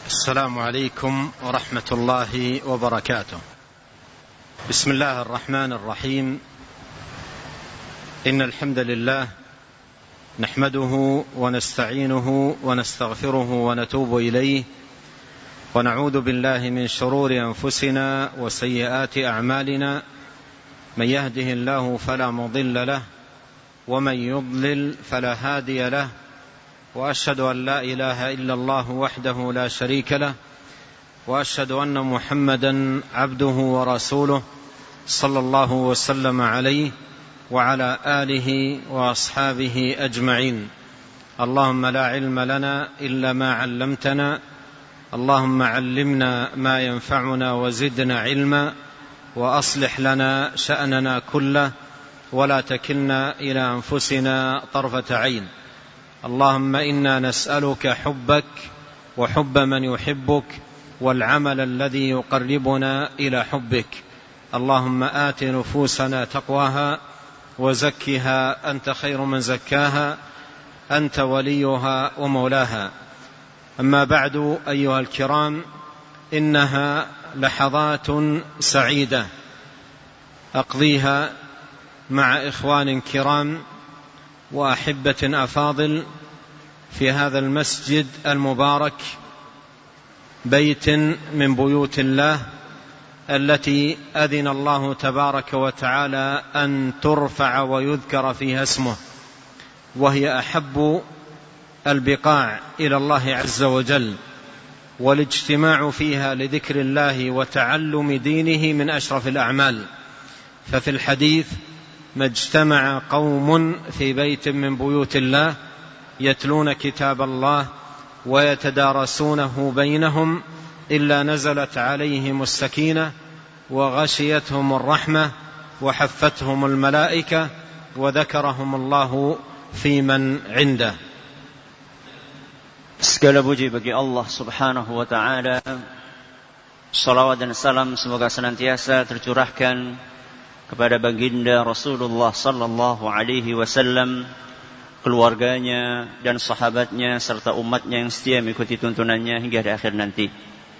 السلام عليكم ورحمة الله وبركاته. بسم الله الرحمن الرحيم. إن الحمد لله نحمده ونستعينه ونستغفره ونتوب إليه، ونعوذ بالله من شرور أنفسنا وسيئات أعمالنا، من يهده الله فلا مضل له ومن يضلل فلا هادي له، وأشهد أن لا إله إلا الله وحده لا شريك له، وأشهد أن محمدا عبده ورسوله صلى الله وسلم عليه وعلى آله وأصحابه أجمعين. اللهم لا علم لنا إلا ما علمتنا، اللهم علمنا ما ينفعنا وزدنا علما، وأصلح لنا شأننا كله ولا تكلنا إلى أنفسنا طرفة عين. اللهم إنا نسألك حبك وحب من يحبك والعمل الذي يقربنا إلى حبك. اللهم آت نفوسنا تقواها وزكها أنت خير من زكاها، أنت وليها ومولاها. أما بعد أيها الكرام، إنها لحظات سعيدة أقضيها مع إخوان كرام وأحبة أفاضل في هذا المسجد المبارك، بيت من بيوت الله التي أذن الله تبارك وتعالى أن ترفع ويذكر فيها اسمه، وهي أحب البقاع إلى الله عز وجل، والاجتماع فيها لذكر الله وتعلم دينه من أشرف الأعمال. ففي الحديث: ما اجتمع قوم في بيت من بيوت الله يتلون كتاب الله ويتدارسونه بينهم إلا نزلت عليهم السكينة وغشيتهم الرحمة وحفتهم الملائكة وذكرهم الله في من عنده. Segala puji bagi Allah subhanahu wa ta'ala. Salawat dan salam semoga senantiasa tercurahkan kepada baginda Rasulullah sallallahu alaihi wasallam, keluarganya dan sahabatnya serta umatnya yang setia mengikuti tuntunannya hingga di akhir nanti.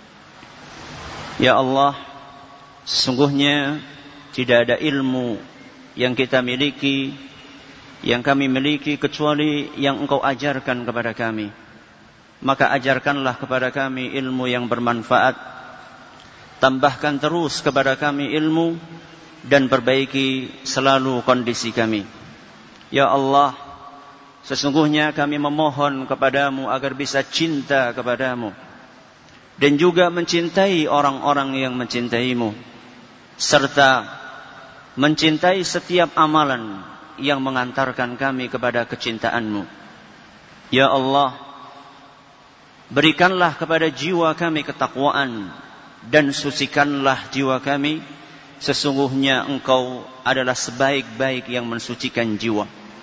Ya Allah, sesungguhnya tidak ada ilmu yang kita miliki, yang kami miliki, kecuali yang Engkau ajarkan kepada kami. Maka ajarkanlah kepada kami ilmu yang bermanfaat, tambahkan terus kepada kami ilmu, dan perbaiki selalu kondisi kami. Ya Allah, sesungguhnya kami memohon kepadamu agar bisa cinta kepadamu dan juga mencintai orang-orang yang mencintaimu, serta mencintai setiap amalan yang mengantarkan kami kepada kecintaanmu. Ya Allah, berikanlah kepada jiwa kami ketakwaan dan sucikanlah jiwa kami. Sesungguhnya Engkau adalah sebaik-baik yang mensucikan jiwa.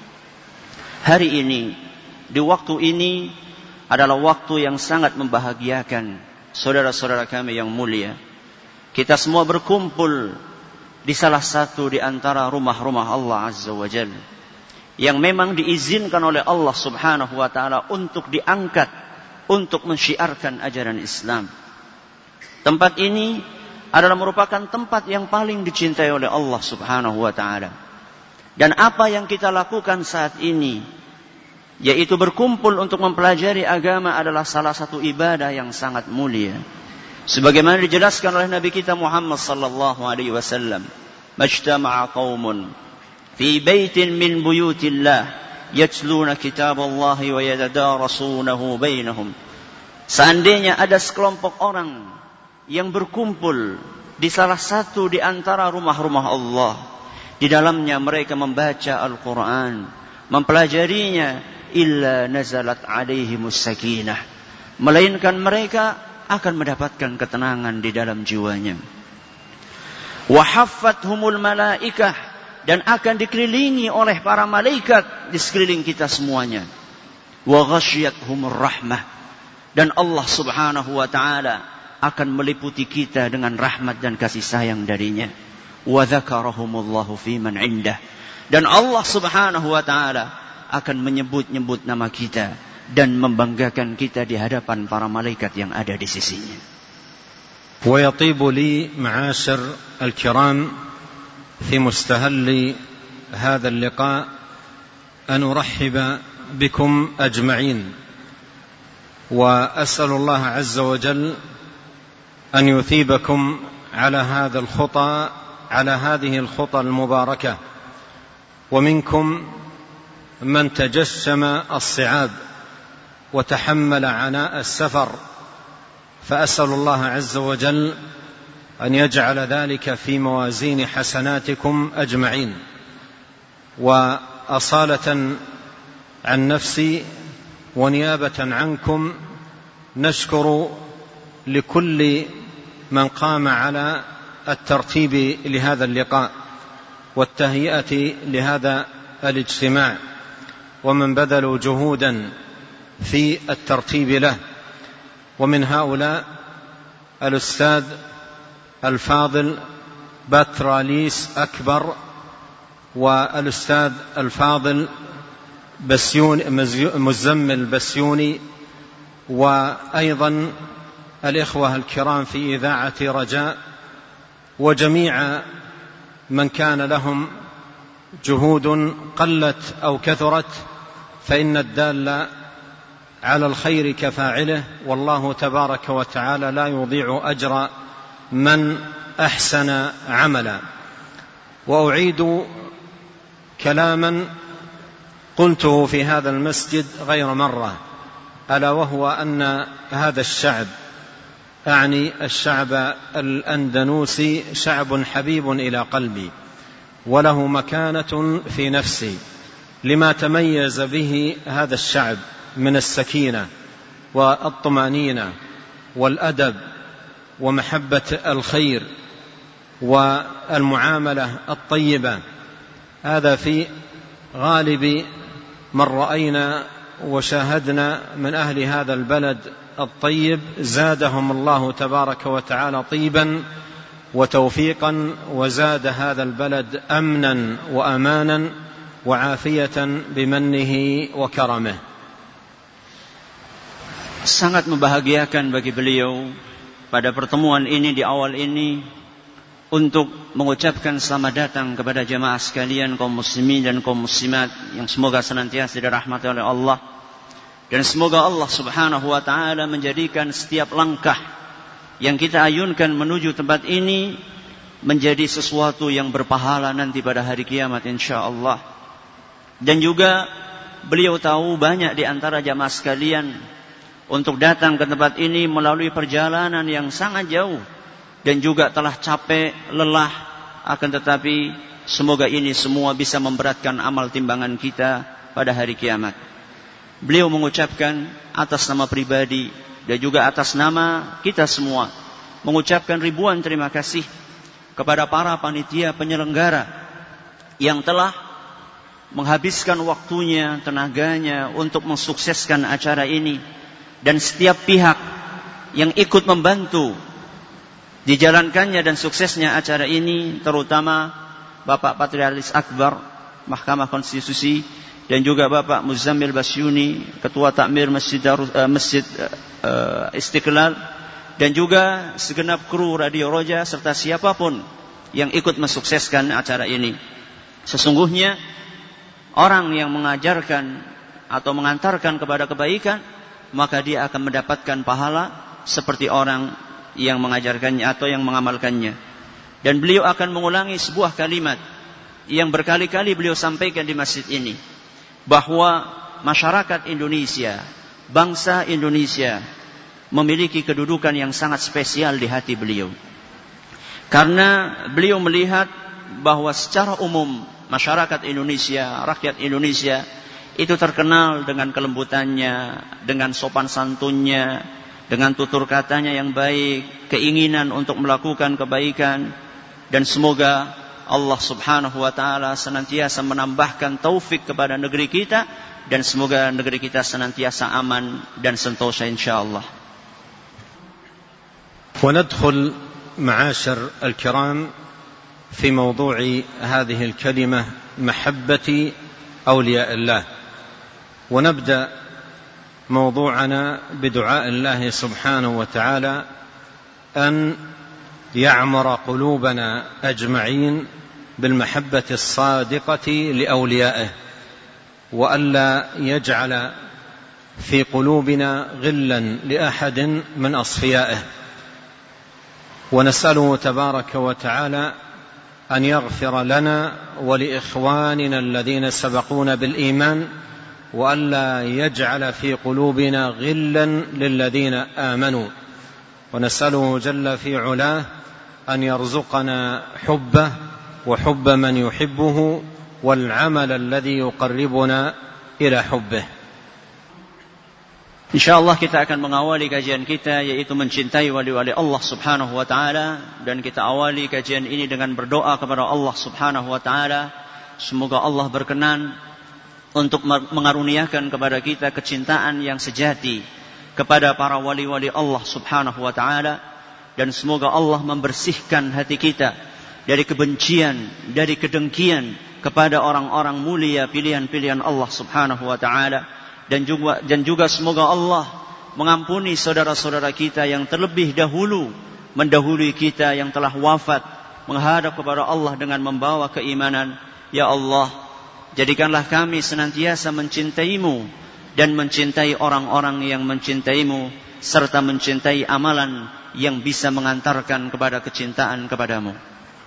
Hari ini, di waktu ini adalah waktu yang sangat membahagiakan saudara-saudara kami yang mulia. Kita semua berkumpul di salah satu di antara rumah-rumah Allah Azza wa Jalla, yang memang diizinkan oleh Allah subhanahu wa ta'ala untuk diangkat, untuk mensyiarkan ajaran Islam. Tempat ini adalah merupakan tempat yang paling dicintai oleh Allah subhanahu wa ta'ala. Dan apa yang kita lakukan saat ini, yaitu berkumpul untuk mempelajari agama, adalah salah satu ibadah yang sangat mulia. Sebagaimana dijelaskan oleh Nabi kita Muhammad sallallahu alaihi wasallam, majtama'a qaumun fi baitin min buyutillah yatluna kitaballahi wa yatadarasunahu bainahum. Seandainya ada sekelompok orang yang berkumpul di salah satu di antara rumah-rumah Allah, di dalamnya mereka membaca Al-Quran, mempelajarinya, illa nazalat alaihimus sakinah, melainkan mereka akan mendapatkan ketenangan di dalam jiwanya. Wa haffathumul malaikah, dan akan dikelilingi oleh para malaikat di sekeliling kita semuanya. Wa ghasyiyatuhumur rahmah, dan Allah subhanahu wa ta'ala akan meliputi kita dengan rahmat dan kasih sayang darinya. Wa dzakarahumullahu fi man indah, dan Allah subhanahu wa ta'ala akan menyebut-nyebut nama kita dan membanggakan kita di hadapan para malaikat yang ada di sisinya. ويطيب لي معاشر الكرام في مستهل هذا اللقاء أن أرحب بكم أجمعين، وأسأل الله عز وجل أن يثيبكم على هذه الخطى المباركة. ومنكم من تجشم الصعاب وتحمل عناء السفر، فأسأل الله عز وجل أن يجعل ذلك في موازين حسناتكم أجمعين. وأصالة عن نفسي ونيابة عنكم نشكر لكل من قام على الترتيب لهذا اللقاء والتهيئة لهذا الاجتماع، ومن بذلوا جهودا في الترتيب له. ومن هؤلاء الأستاذ الفاضل باتراليس أكبر، والأستاذ الفاضل مزمل بسيوني، وأيضا الإخوة الكرام في إذاعة رجاء، وجميع من كان لهم جهود قلت أو كثرت، فإن الدال على الخير كفاعله، والله تبارك وتعالى لا يضيع أجر من أحسن عملا. وأعيد كلاما قلته في هذا المسجد غير مرة، ألا وهو أن هذا الشعب، أعني الشعب الأندونيسي، شعب حبيب إلى قلبي وله مكانة في نفسي، لما تميز به هذا الشعب من السكينة والطمأنينة والأدب ومحبة الخير والمعاملة الطيبة. هذا في غالب من رأينا وشاهدنا من أهل هذا البلد الطيب، زادهم الله تبارك وتعالى طيبا وتوفيقا، وزاد هذا البلد أمنا وأمانا وعافية بمنه وكرمه. Sangat membahagiakan bagi beliau pada pertemuan ini, di awal ini, untuk mengucapkan selamat datang kepada jamaah sekalian, kaum muslimin dan kaum muslimat, yang semoga senantiasa dirahmati oleh Allah, dan semoga Allah subhanahu wa ta'ala menjadikan setiap langkah yang kita ayunkan menuju tempat ini menjadi sesuatu yang berpahala nanti pada hari kiamat insyaallah. Dan juga beliau tahu banyak di antara jamaah sekalian untuk datang ke tempat ini melalui perjalanan yang sangat jauh dan juga telah capek, lelah, akan tetapi semoga ini semua bisa memberatkan amal timbangan kita pada hari kiamat. Beliau mengucapkan atas nama pribadi dan juga atas nama kita semua, mengucapkan ribuan terima kasih kepada para panitia penyelenggara yang telah menghabiskan waktunya, tenaganya untuk mensukseskan acara ini, dan setiap pihak yang ikut membantu dijalankannya dan suksesnya acara ini, terutama Bapak Patrialis Akbar Mahkamah Konstitusi, dan juga Bapak Muzammil Basyuni, Ketua Takmir Masjid Istiqlal, dan juga segenap kru Radio Roja, serta siapapun yang ikut mensukseskan acara ini. Sesungguhnya orang yang mengajarkan atau mengantarkan kepada kebaikan, maka dia akan mendapatkan pahala seperti orang yang mengajarkannya atau yang mengamalkannya. Dan beliau akan mengulangi sebuah kalimat yang berkali-kali beliau sampaikan di masjid ini, bahwa masyarakat Indonesia, bangsa Indonesia memiliki kedudukan yang sangat spesial di hati beliau. Karena beliau melihat bahwa secara umum masyarakat Indonesia, rakyat Indonesia itu terkenal dengan kelembutannya, dengan sopan santunnya, dengan tutur katanya yang baik, keinginan untuk melakukan kebaikan. Dan semoga Allah subhanahu wa ta'ala senantiasa menambahkan taufik kepada negeri kita, dan semoga negeri kita senantiasa aman dan sentosa insyaallah. وندخل معاشر الكرام في موضوع هذه الكلمة محبة أولياء الله. ونبدأ موضوعنا بدعاء الله سبحانه وتعالى أن يعمر قلوبنا أجمعين بالمحبة الصادقة لأوليائه، وألا يجعل في قلوبنا غلا لأحد من أصفيائه، ونسأله تبارك وتعالى أن يغفر لنا ولإخواننا الذين سبقونا بالإيمان، وألا يجعل في قلوبنا غلا للذين آمنوا، ونسأله جل في علاه أن يرزقنا حبه وحب من يحبه والعمل الذي يقربنا إلى حبه. InsyaAllah kita akan mengawali kajian kita, yaitu mencintai wali-wali Allah subhanahu wa ta'ala. Dan kita awali kajian ini dengan berdoa kepada Allah subhanahu wa ta'ala. Semoga Allah berkenan untuk mengaruniakan kepada kita kecintaan yang sejati kepada para wali-wali Allah subhanahu wa ta'ala. Dan semoga Allah membersihkan hati kita dari kebencian, dari kedengkian kepada orang-orang mulia pilihan-pilihan Allah subhanahu wa ta'ala. Dan juga semoga Allah mengampuni saudara-saudara kita yang terlebih dahulu mendahului kita, yang telah wafat, menghadap kepada Allah dengan membawa keimanan. Ya Allah, jadikanlah kami senantiasa mencintaimu dan mencintai orang-orang yang mencintaimu, serta mencintai amalan yang bisa mengantarkan kepada kecintaan kepadamu.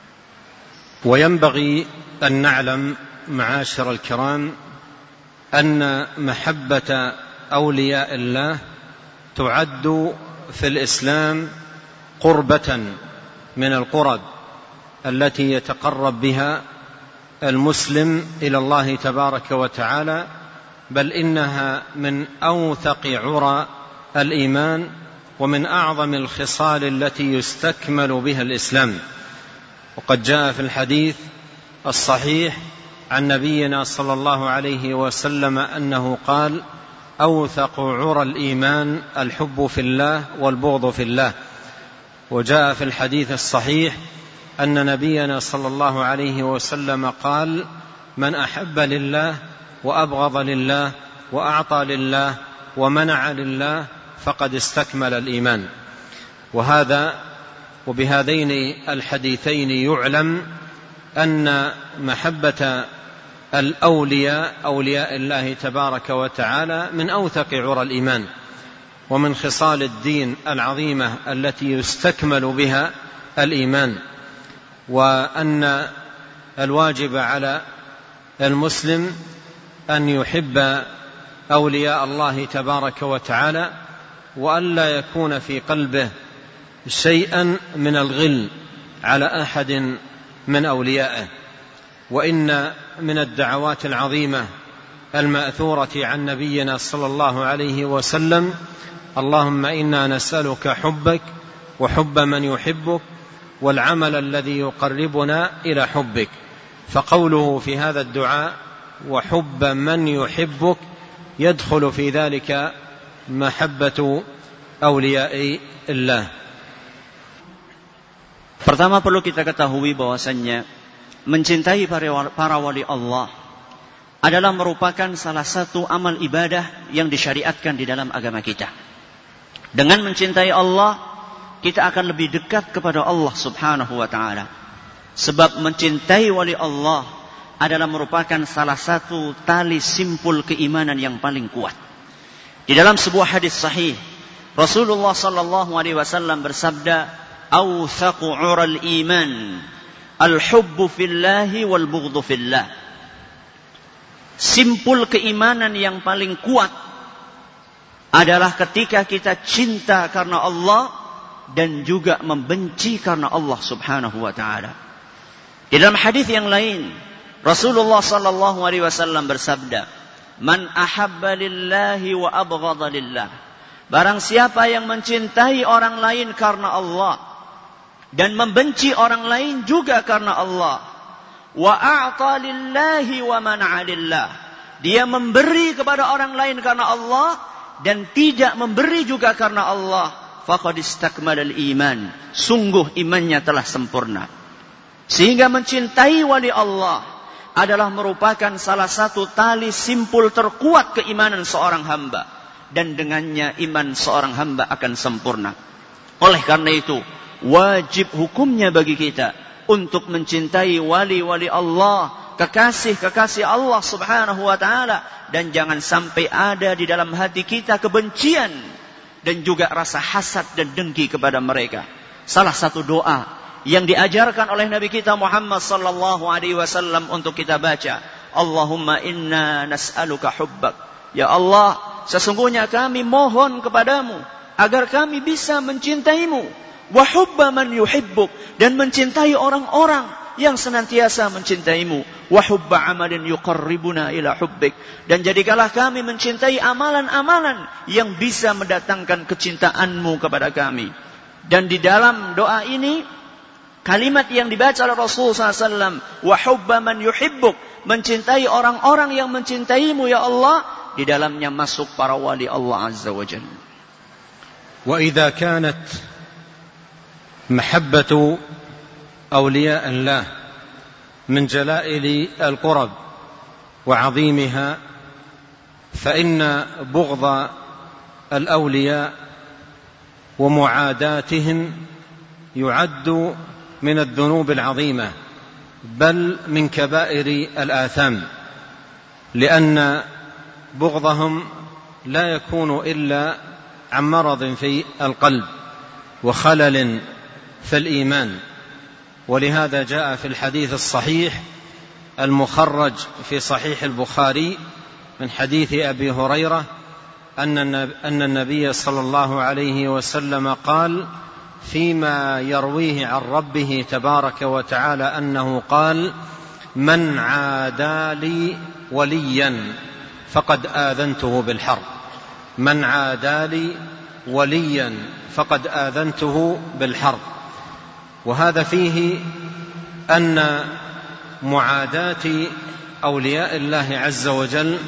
وينبغي أن نعلم معاشر الكرام أن محبة أولياء الله تعد في الإسلام قربة من القرب التي يتقرب بها المسلم إلى الله تبارك وتعالى، بل إنها من أوثق عرى الإيمان ومن أعظم الخصال التي يستكمل بها الإسلام. وقد جاء في الحديث الصحيح عن نبينا صلى الله عليه وسلم أنه قال: أوثق عرى الإيمان الحب في الله والبغض في الله. وجاء في الحديث الصحيح أن نبينا صلى الله عليه وسلم قال: من أحب لله وأبغض لله وأعطى لله ومنع لله فقد استكمل الإيمان. وبهذين الحديثين يعلم أن محبة أولياء الله تبارك وتعالى من أوثق عرى الإيمان ومن خصال الدين العظيمة التي يستكمل بها الإيمان، وأن الواجب على المسلم أن يحب أولياء الله تبارك وتعالى، وألا يكون في قلبه شيئا من الغل على أحد من أوليائه. وإن من الدعوات العظيمة المأثورة عن نبينا صلى الله عليه وسلم: اللهم إنا نسألك حبك وحب من يحبك والعمل الذي يقربنا إلى حبك. فقوله في هذا الدعاء وحب من يحبك يدخل في ذلك محبة أولياء الله. Pertama perlu kita ketahui bahwasannya mencintai para wali Allah adalah merupakan salah satu amal ibadah yang disyariatkan di dalam agama kita. Dengan mencintai Allah, kita akan lebih dekat kepada Allah subhanahu wa ta'ala. Sebab mencintai wali Allah adalah merupakan salah satu tali simpul keimanan yang paling kuat. Di dalam sebuah hadis sahih, Rasulullah sallallahu alaihi wasallam bersabda: "Awthaqu 'ural iman al-hubbu fillahi wal bughdhu fillah." Simpul keimanan yang paling kuat adalah ketika kita cinta karena Allah dan juga membenci karena Allah subhanahu wa ta'ala. Di dalam hadis yang lain, Rasulullah sallallahu alaihi wasallam bersabda: "Man ahabba lillahi wa abghadha lillah." Barang siapa yang mencintai orang lain karena Allah dan membenci orang lain juga karena Allah, wa a'ta lillahi wa mana'a lillah, dia memberi kepada orang lain karena Allah dan tidak memberi juga karena Allah, faqad istakmalal iman, sungguh imannya telah sempurna. Sehingga mencintai wali Allah adalah merupakan salah satu tali simpul terkuat keimanan seorang hamba. dan dengannya iman seorang hamba akan sempurna. Oleh karena itu, wajib hukumnya bagi kita untuk mencintai wali-wali Allah, kekasih-kekasih Allah subhanahu wa ta'ala. Dan jangan sampai ada di dalam hati kita kebencian dan juga rasa hasad dan dengki kepada mereka. Salah satu doa yang diajarkan oleh Nabi kita Muhammad sallallahu alaihi wasallam untuk kita baca, Allahumma inna nas'aluka hubbak. Ya Allah, sesungguhnya kami mohon kepadamu agar kami bisa mencintaimu, wa hubba man yuhibbuk, dan mencintai orang-orang yang senantiasa mencintaimu, wa hubba amalin yuqarribuna ila hubbik, dan jadikanlah kami mencintai amalan-amalan yang bisa mendatangkan kecintaanmu kepada kami. Dan di dalam doa ini, kalimat yang dibaca oleh Rasul SAW, wa hubba man yuhibbuk, mencintai orang-orang yang mencintaimu ya Allah, di dalamnya masuk para wali Allah Azza wa Jalla. Wa idza kanat mahabbatu أولياء الله من جلائل القرب وعظيمها، فإن بغض الأولياء ومعاداتهم يعد من الذنوب العظيمة، بل من كبائر الآثام، لأن بغضهم لا يكون إلا عن مرض في القلب وخلل في الإيمان. ولهذا جاء في الحديث الصحيح المخرج في صحيح البخاري من حديث أبي هريرة أن النبي صلى الله عليه وسلم قال فيما يرويه عن ربه تبارك وتعالى أنه قال من عادى لي وليا فقد آذنته بالحرب، من عادى لي وليا فقد آذنته بالحرب. وهذا فيه أن معاداة أولياء الله عز وجل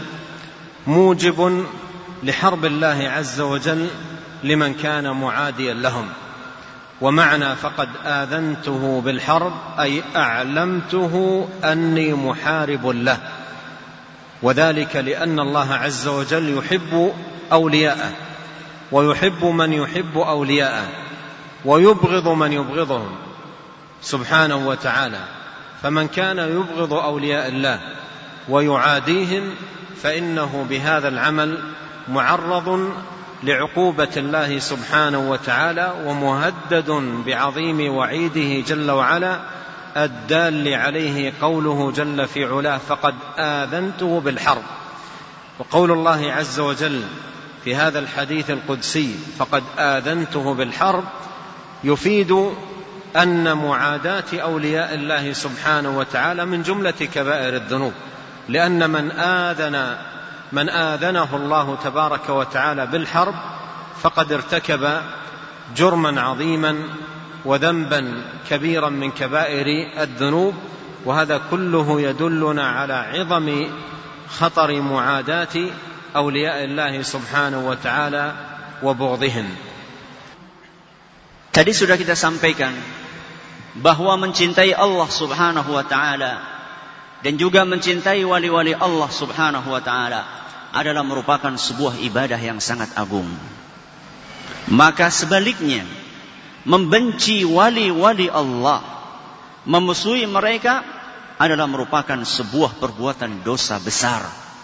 موجب لحرب الله عز وجل لمن كان معاديا لهم. ومعنى فقد آذنته بالحرب أي أعلمته أني محارب له، وذلك لأن الله عز وجل يحب أولياءه ويحب من يحب أولياءه ويبغض من يبغضهم سبحانه وتعالى. فمن كان يبغض أولياء الله ويعاديهم فإنه بهذا العمل معرض لعقوبة الله سبحانه وتعالى ومهدد بعظيم وعيده جل وعلا الدال عليه قوله جل في علاه فقد آذنته بالحرب. وقول الله عز وجل في هذا الحديث القدسي فقد آذنته بالحرب يفيد أن معاداة أولياء الله سبحانه وتعالى من جملة كبائر الذنوب، لأن من آذنه الله تبارك وتعالى بالحرب فقد ارتكب جرما عظيما وذنبا كبيرا من كبائر الذنوب. وهذا كله يدلنا على عظم خطر معاداة أولياء الله سبحانه وتعالى وبغضهم. Tadi sudah kita sampaikan bahwa mencintai Allah subhanahu wa ta'ala dan juga mencintai wali-wali Allah subhanahu wa ta'ala adalah merupakan sebuah ibadah yang sangat agung. Maka sebaliknya, membenci wali-wali Allah, memusuhi mereka adalah merupakan sebuah perbuatan dosa besar.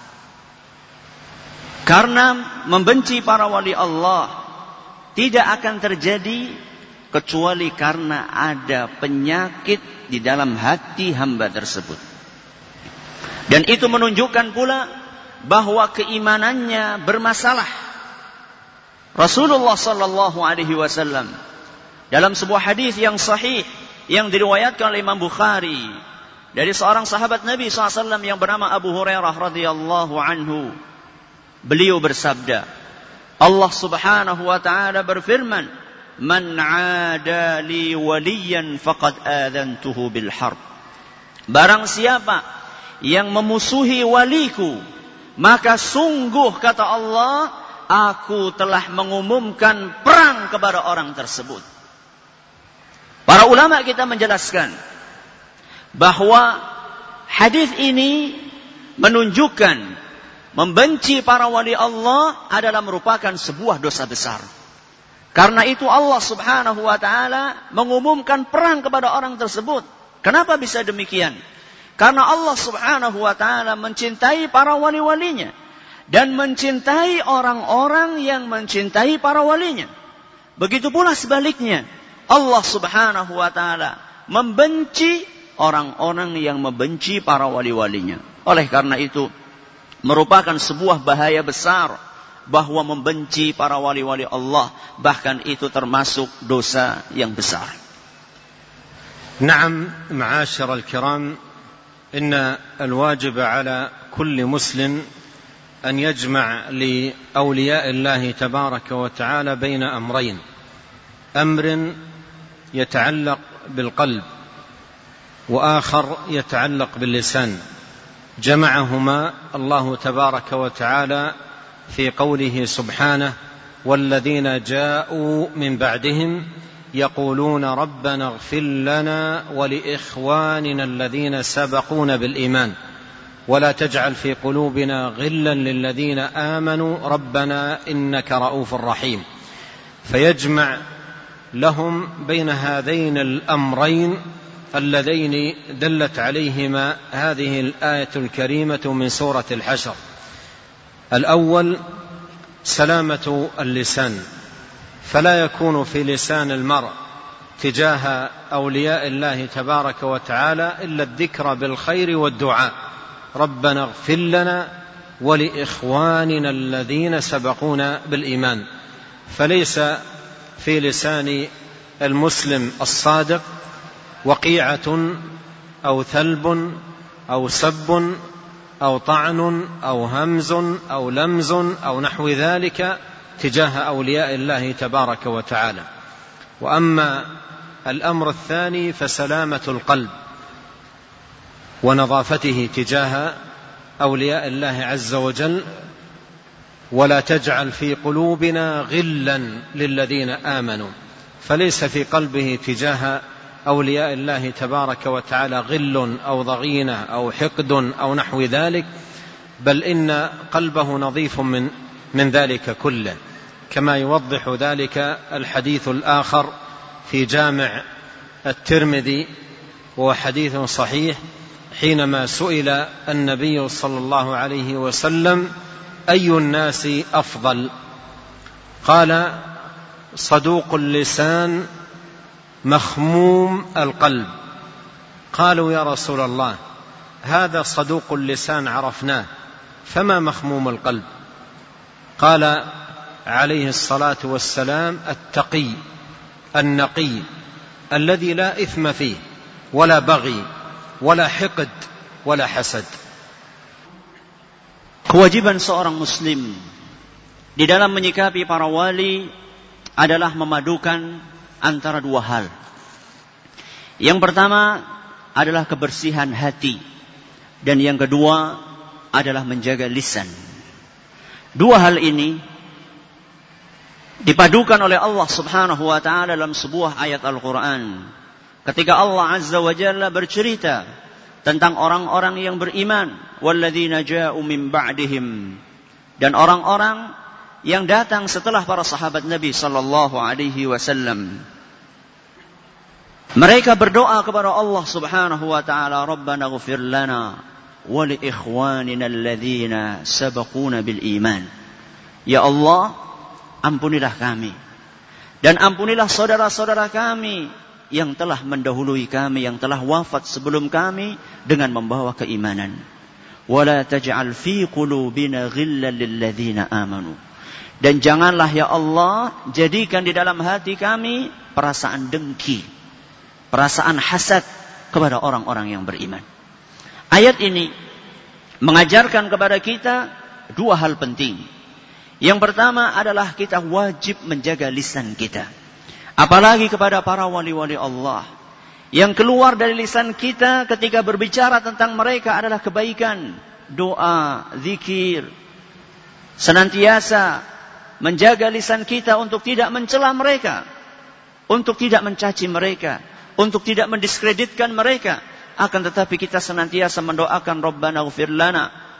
Karena membenci para wali Allah tidak akan terjadi kecuali karena ada penyakit di dalam hati hamba tersebut. Dan itu menunjukkan pula bahwa keimanannya bermasalah. Rasulullah sallallahu alaihi wasallam dalam sebuah hadis yang sahih yang diriwayatkan oleh Imam Bukhari dari seorang sahabat Nabi SAW yang bernama Abu Hurairah radhiyallahu anhu, beliau bersabda, Allah subhanahu wa ta'ala berfirman, Man 'ada li waliyan faqad adzantuhu bil harb. Barang siapa yang memusuhi waliku, maka sungguh kata Allah, aku telah mengumumkan perang kepada orang tersebut. Para ulama kita menjelaskan bahwa hadis ini menunjukkan Membenci para wali Allah adalah merupakan sebuah dosa besar. Karena itu Allah subhanahu wa ta'ala mengumumkan perang kepada orang tersebut. Kenapa bisa demikian? Karena Allah subhanahu wa ta'ala mencintai para wali-walinya. Dan mencintai orang-orang yang mencintai para walinya. Begitu pula sebaliknya. Allah subhanahu wa ta'ala membenci orang-orang yang membenci para wali-walinya. Oleh karena itu, merupakan sebuah bahaya besar bahwa membenci para wali-wali Allah, bahkan itu termasuk dosa yang besar. نعم معاشر الكرام، إن الواجب على كل مسلم أن يجمع لأولياء الله تبارك وتعالى بين أمرين: أمر يتعلق بالقلب وآخر يتعلق باللسان. جمعهما الله تبارك وتعالى في قوله سبحانه: والذين جاءوا من بعدهم يقولون ربنا اغفر لنا ولإخواننا الذين سبقونا بالإيمان ولا تجعل في قلوبنا غلا للذين آمنوا ربنا إنك رؤوف رحيم. فيجمع لهم بين هذين الأمرين اللذين دلت عليهما هذه الآية الكريمة من سورة الحشر. الأول سلامة اللسان، فلا يكون في لسان المرء تجاه أولياء الله تبارك وتعالى إلا الذكر بالخير والدعاء: ربنا اغفر لنا ولإخواننا الذين سبقونا بالإيمان. فليس في لسان المسلم الصادق وقيعة أو ثلب أو سب أو طعن أو همز أو لمز أو نحو ذلك تجاه أولياء الله تبارك وتعالى. وأما الأمر الثاني فسلامة القلب ونظافته تجاه أولياء الله عز وجل: ولا تجعل في قلوبنا غلا للذين آمنوا. فليس في قلبه تجاه أولياء الله تبارك وتعالى غل أو ضغينة أو حقد أو نحو ذلك، بل إن قلبه نظيف من ذلك كله، كما يوضح ذلك الحديث الآخر في جامع الترمذي، وهو حديث صحيح، حينما سئل النبي صلى الله عليه وسلم: أي الناس أفضل؟ قال: صدوق اللسان مخموم القلب. قالوا: يا رسول الله، هذا صدوق اللسان عرفناه، فما مخموم القلب؟ قال عليه الصلاة والسلام: التقي النقي الذي لا إثم فيه ولا بغي ولا حقد ولا حسد. Kewajiban seorang muslim di dalam menyikapi para wali adalah memadukan antara dua hal. Yang pertama adalah kebersihan hati, dan yang kedua adalah menjaga lisan. Dua hal ini dipadukan oleh Allah subhanahu wa ta'ala dalam sebuah ayat Al-Quran. Ketika Allah azza wa jalla bercerita tentang orang-orang yang beriman, walladzina ja'u min ba'dihim, dan orang-orang yang datang setelah para sahabat Nabi sallallahu alaihi wasallam. Mereka berdoa kepada Allah subhanahu wa ta'ala: Rabbana ighfir lana wa li ikhwanina alladzina sabaquna bil iman. Ya Allah, ampunilah kami dan ampunilah saudara-saudara kami yang telah mendahului kami, yang telah wafat sebelum kami dengan membawa keimanan. Wala taj'al fi qulubina ghillan lil ladzina amanu. Dan janganlah ya Allah jadikan di dalam hati kami perasaan dengki, perasaan hasad kepada orang-orang yang beriman. Ayat ini mengajarkan kepada kita dua hal penting. Yang pertama adalah kita wajib menjaga lisan kita, apalagi kepada para wali-wali Allah. Yang keluar dari lisan kita ketika berbicara tentang mereka adalah kebaikan, doa, zikir. Senantiasa menjaga lisan kita untuk tidak mencela mereka, untuk tidak mencaci mereka, untuk tidak mendiskreditkan mereka. Akan tetapi kita senantiasa mendoakan Rabbana ighfir lana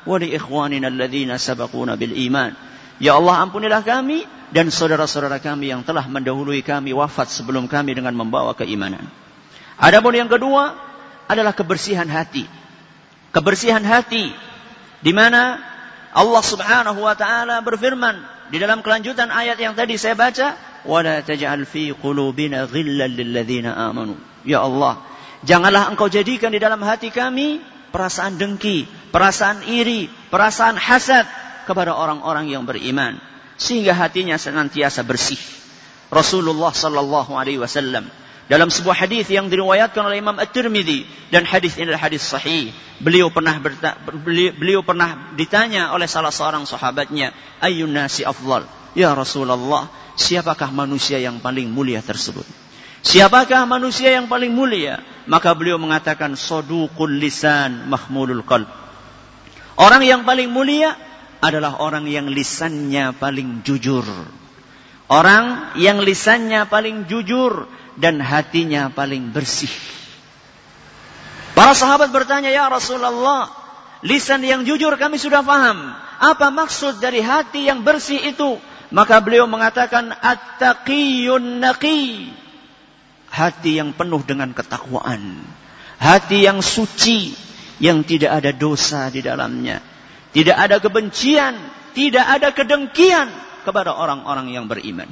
wa li ikhwanina alladhina sabaquna bil iman. Ya Allah, ampunilah kami dan saudara-saudara kami yang telah mendahului kami wafat sebelum kami dengan membawa keimanan. Adapun yang kedua adalah kebersihan hati. Kebersihan hati di mana Allah Subhanahu wa taala berfirman di dalam kelanjutan ayat yang tadi saya baca, wala taj'al fi qulubina ghillan lil ladzina amanu. Ya Allah, janganlah engkau jadikan di dalam hati kami perasaan dengki, perasaan iri, perasaan hasad kepada orang-orang yang beriman, sehingga hatinya senantiasa bersih. Rasulullah sallallahu alaihi wasallam dalam sebuah hadis yang diriwayatkan oleh Imam At-Tirmidzi, dan hadis ini adalah hadis sahih, beliau pernah ditanya oleh salah seorang sahabatnya, ayyun nasi afdal? Ya Rasulullah, siapakah manusia yang paling mulia tersebut? Siapakah manusia yang paling mulia? Maka beliau mengatakan, saduqul lisan mahmulul qalb. Orang yang paling mulia adalah orang yang lisannya paling jujur. Orang yang lisannya paling jujur dan hatinya paling bersih. Para sahabat bertanya, ya Rasulullah, lisan yang jujur kami sudah paham. Apa maksud dari hati yang bersih itu? Maka beliau mengatakan, at-taqiyun naqi. Hati yang penuh dengan ketakwaan. Hati yang suci, yang tidak ada dosa di dalamnya. Tidak ada kebencian, tidak ada kedengkian kepada orang-orang yang beriman.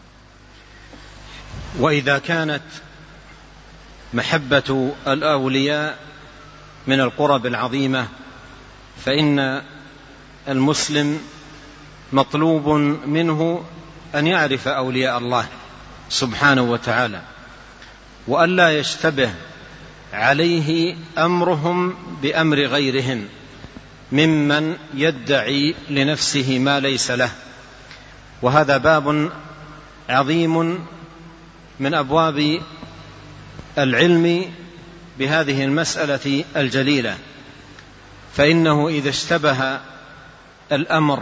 وإذا كانت محبة الأولياء من القرب العظيمة فإن المسلم مطلوب منه أن يعرف أولياء الله سبحانه وتعالى وألا يشتبه عليه أمرهم بأمر غيرهم ممن يدعي لنفسه ما ليس له. وهذا باب عظيم من أبواب العلم بهذه المسألة الجليلة، فإنه إذا اشتبه الأمر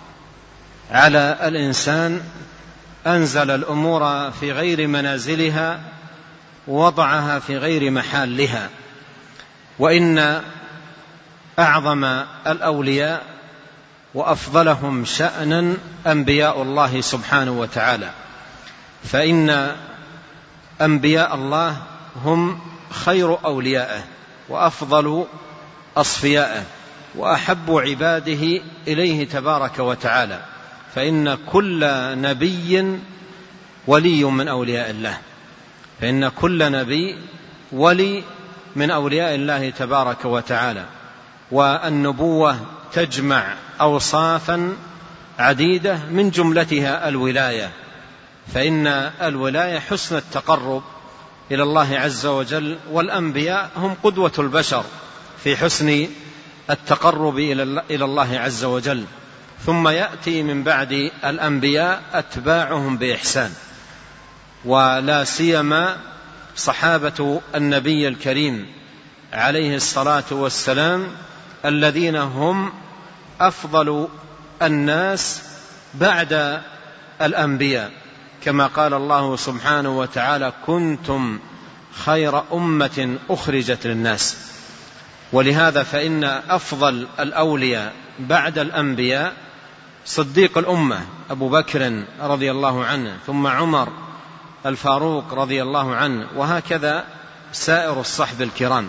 على الإنسان أنزل الأمور في غير منازلها ووضعها في غير محلها. وإن أعظم الأولياء وأفضلهم شأنا أنبياء الله سبحانه وتعالى، فإن أنبياء الله هم خير أوليائه وأفضل أصفيائه وأحب عباده إليه تبارك وتعالى، فإن كل نبي ولي من أولياء الله، فإن كل نبي ولي من أولياء الله تبارك وتعالى. والنبوة تجمع أوصافا عديدة من جملتها الولاية، فإن الولاية حسن التقرب إلى الله عز وجل، والأنبياء هم قدوة البشر في حسن التقرب إلى الله عز وجل. ثم يأتي من بعد الأنبياء أتباعهم بإحسان، ولا سيما صحابة النبي الكريم عليه الصلاة والسلام الذين هم أفضل الناس بعد الأنبياء، كما قال الله سبحانه وتعالى كنتم خير أمة أخرجت للناس. ولهذا فإن أفضل الأولياء بعد الأنبياء صديق الأمة أبو بكر رضي الله عنه، ثم عمر الفاروق رضي الله عنه، وهكذا سائر الصحب الكرام.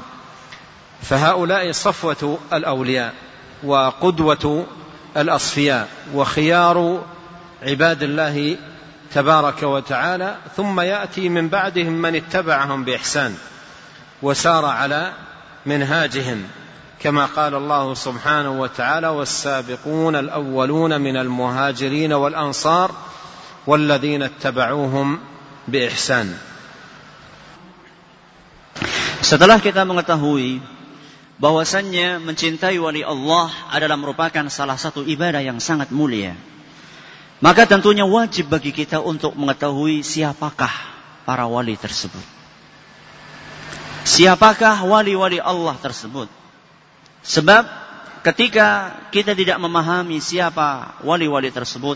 فهؤلاء صفوة الأولياء وقدوة الأصفياء وخيار عباد الله تبارك وتعالى. ثم يأتي من بعدهم من اتبعهم بإحسان وسار على منهاجهم، كما قال الله سبحانه وتعالى والسابقون الأولون من المهاجرين والأنصار والذين اتبعوهم بإحسان. Setelah kita mengetahui bahwasannya mencintai wali Allah adalah merupakan salah satu ibadah yang sangat mulia, maka tentunya wajib bagi kita untuk mengetahui siapakah para wali tersebut. Siapakah wali-wali Allah tersebut? Sebab ketika kita tidak memahami siapa wali-wali tersebut,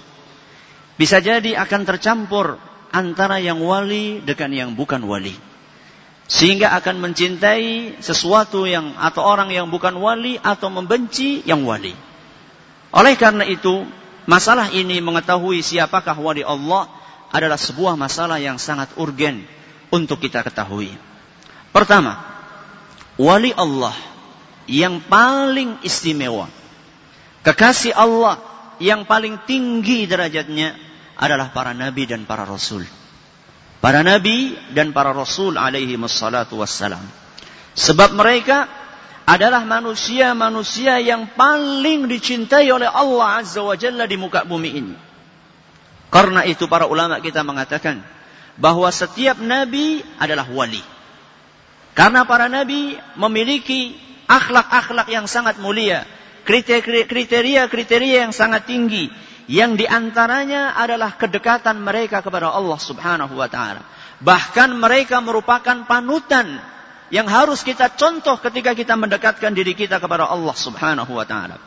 bisa jadi akan tercampur antara yang wali dengan yang bukan wali. sehingga akan mencintai sesuatu yang atau orang yang bukan wali atau membenci yang wali. Oleh karena itu, masalah ini mengetahui siapakah wali Allah adalah sebuah masalah yang sangat urgen untuk kita ketahui. Pertama, wali Allah yang paling istimewa, kekasih Allah yang paling tinggi derajatnya adalah para nabi dan para rasul. Para nabi dan para rasul alaihi wassalatu wassalam. Sebab mereka adalah manusia-manusia yang paling dicintai oleh Allah Azza wa Jalla di muka bumi ini. Karena itu para ulama kita mengatakan bahwa setiap nabi adalah wali. Karena para nabi memiliki akhlak-akhlak yang sangat mulia, kriteria-kriteria yang sangat tinggi, yang diantaranya adalah kedekatan mereka kepada Allah Subhanahu wa ta'ala. Bahkan mereka merupakan panutan yang harus kita contoh ketika kita mendekatkan diri kita kepada Allah Subhanahu wa ta'ala.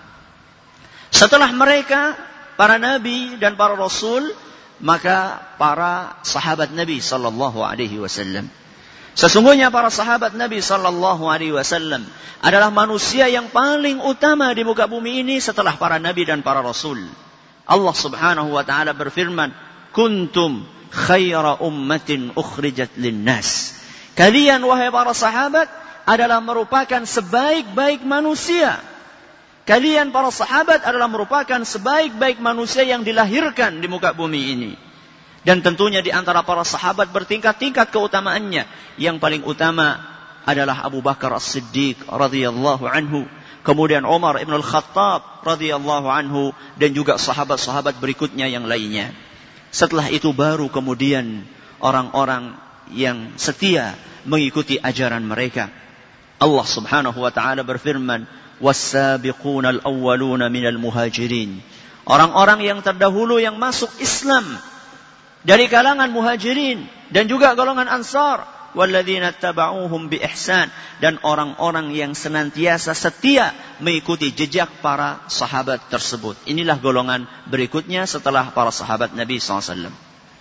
Setelah mereka, para nabi dan para rasul, maka para sahabat Nabi sallallahu alaihi wasallam. Sesungguhnya para sahabat Nabi sallallahu alaihi wasallam adalah manusia yang paling utama di muka bumi ini setelah para nabi dan para rasul. Allah Subhanahu wa ta'ala berfirman, kuntum khaira ummatin ukhrijat linnas. Kalian wahai para sahabat adalah merupakan sebaik-baik manusia. Kalian para sahabat adalah merupakan sebaik-baik manusia yang dilahirkan di muka bumi ini. Dan tentunya di antara para sahabat bertingkat-tingkat keutamaannya. Yang paling utama adalah Abu Bakar As-Siddiq radhiyallahu anhu. Kemudian Umar ibn al-Khattab radhiyallahu anhu. Dan juga sahabat-sahabat berikutnya yang lainnya. Setelah itu baru kemudian orang-orang yang setia mengikuti ajaran mereka. Allah Subhanahu wa ta'ala berfirman, was-sabiquna al-awwaluna minal muhajirin. Orang-orang yang terdahulu yang masuk Islam dari kalangan muhajirin dan juga golongan ansar, walladzina tabauhum bi ihsan, dan orang-orang yang senantiasa setia mengikuti jejak para sahabat tersebut. Inilah golongan berikutnya setelah para sahabat Nabi SAW.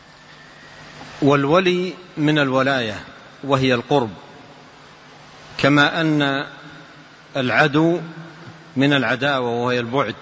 Wal wali min al walayah wa hiya al qurb, kama anna al adu min al adawa wa hiya al bu'd.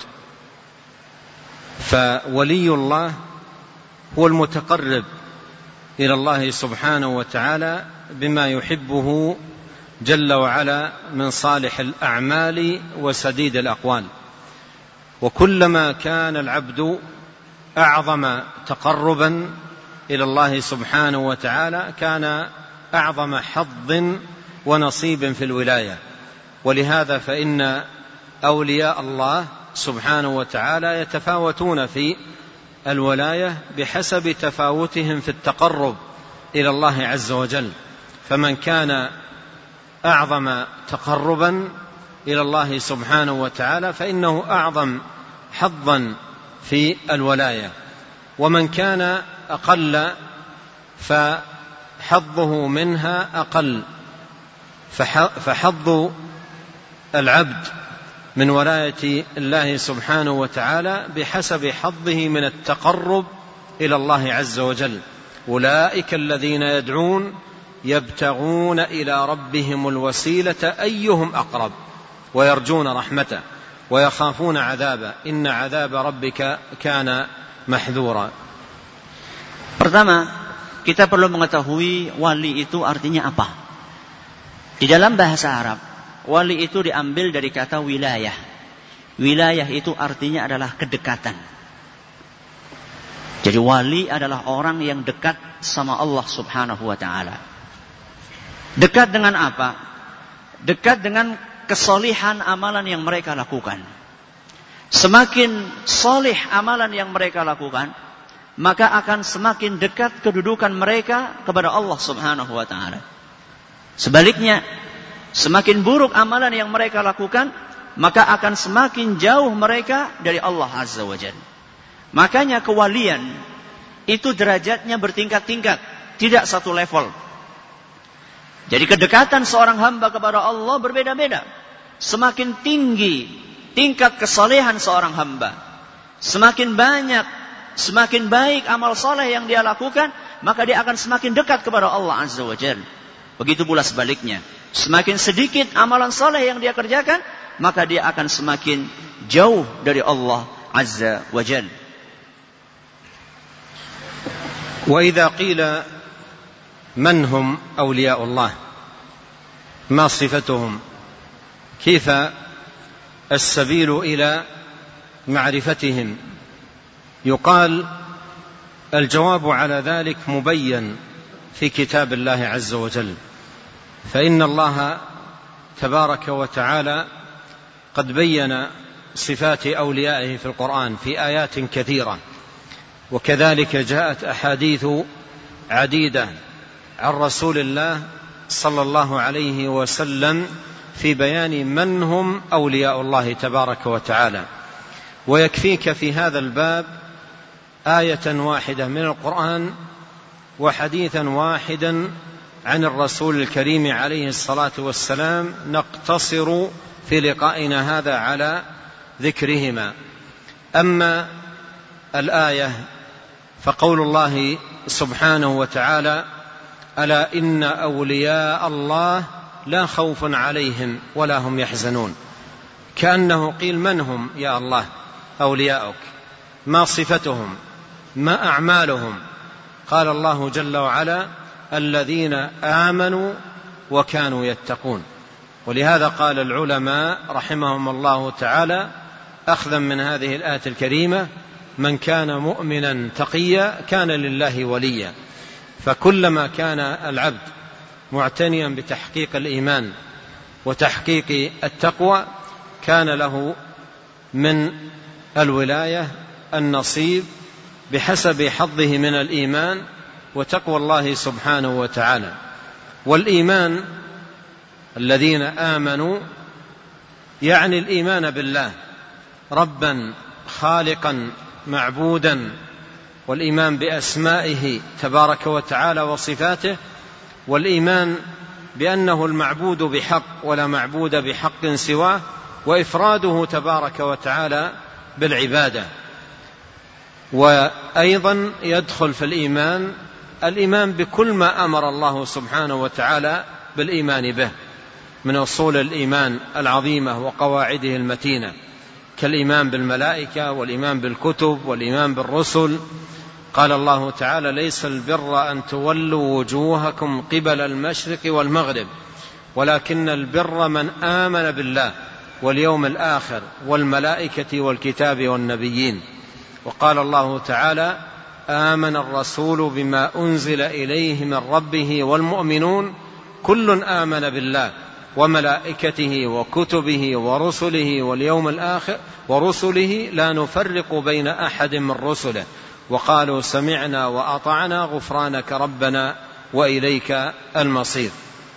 Fa waliyullah هو المتقرب إلى الله سبحانه وتعالى بما يحبه جل وعلا من صالح الأعمال وسديد الأقوال. وكلما كان العبد أعظم تقربا إلى الله سبحانه وتعالى كان أعظم حظ ونصيب في الولاية. ولهذا فإن أولياء الله سبحانه وتعالى يتفاوتون في الولاية بحسب تفاوتهم في التقرب إلى الله عز وجل. فمن كان أعظم تقربا إلى الله سبحانه وتعالى فإنه أعظم حظا في الولاية، ومن كان أقل فحظه منها أقل. فحظ العبد من ولاية الله سبحانه وتعالى بحسب حظه من التقرب إلى الله عز وجل. أولئك الذين يدعون يبتغون إلى ربهم الوسيلة أيهم أقرب ويرجون رحمته ويخافون عذابه إن عذاب ربك كان محذورا. Pertama, kita perlu mengetahui wali itu artinya apa. Di dalam bahasa Arab, wali itu diambil dari kata wilayah. Wilayah itu artinya adalah kedekatan. Jadi wali adalah orang yang dekat sama Allah Subhanahu wa ta'ala. Dekat dengan apa? Dekat dengan kesolihan amalan yang mereka lakukan. Semakin solih amalan yang mereka lakukan, maka akan semakin dekat kedudukan mereka kepada Allah Subhanahu wa ta'ala. Sebaliknya, semakin buruk amalan yang mereka lakukan, maka akan semakin jauh mereka dari Allah Azza wa Jalla. Makanya kewalian itu derajatnya bertingkat-tingkat, tidak satu level. Jadi kedekatan seorang hamba kepada Allah berbeda-beda. Semakin tinggi tingkat kesalehan seorang hamba, semakin banyak, semakin baik amal soleh yang dia lakukan, maka dia akan semakin dekat kepada Allah Azza wa Jalla. Begitu pula sebaliknya. Semakin sedikit amalan soleh yang dia kerjakan, maka dia akan semakin jauh dari Allah Azza wa Jalla. وإذا قيل من هم أولياء الله ما صفتهم كيف السبيل إلى معرفتهم يقال الجواب على ذلك مبين في كتاب الله عز وجل فإن الله تبارك وتعالى قد بين صفات أوليائه في القرآن في آيات كثيرة وكذلك جاءت أحاديث عديدة عن رسول الله صلى الله عليه وسلم في بيان من هم أولياء الله تبارك وتعالى ويكفيك في هذا الباب آية واحدة من القرآن وحديثا واحدا عن الرسول الكريم عليه الصلاة والسلام نقتصر في لقائنا هذا على ذكرهما. أما الآية فقول الله سبحانه وتعالى ألا إن أولياء الله لا خوف عليهم ولا هم يحزنون كأنه قيل من هم يا الله أولياؤك ما صفتهم ما أعمالهم قال الله جل وعلا الذين آمنوا وكانوا يتقون ولهذا قال العلماء رحمهم الله تعالى أخذا من هذه الآية الكريمة من كان مؤمنا تقيا كان لله وليا فكلما كان العبد معتنيا بتحقيق الإيمان وتحقيق التقوى كان له من الولاية النصيب بحسب حظه من الإيمان وتقوى الله سبحانه وتعالى. والإيمان الذين آمنوا يعني الإيمان بالله ربا خالقا معبودا والإيمان بأسمائه تبارك وتعالى وصفاته والإيمان بأنه المعبود بحق ولا معبود بحق سواه وإفراده تبارك وتعالى بالعبادة. وأيضا يدخل في الإيمان بكل ما أمر الله سبحانه وتعالى بالإيمان به من أصول الإيمان العظيمة وقواعده المتينة كالإيمان بالملائكة والإيمان بالكتب والإيمان بالرسل. قال الله تعالى ليس البر أن تولوا وجوهكم قبل المشرق والمغرب ولكن البر من آمن بالله واليوم الآخر والملائكة والكتاب والنبيين. وقال الله تعالى آمن الرسول بما أنزل إليه من ربه والمؤمنون كل آمن بالله وملائكته وكتبه ورسله واليوم الآخر ورسله لا نفرق بين أحد من رسله وقالوا سمعنا وأطعنا غفرانك ربنا وإليك المصير.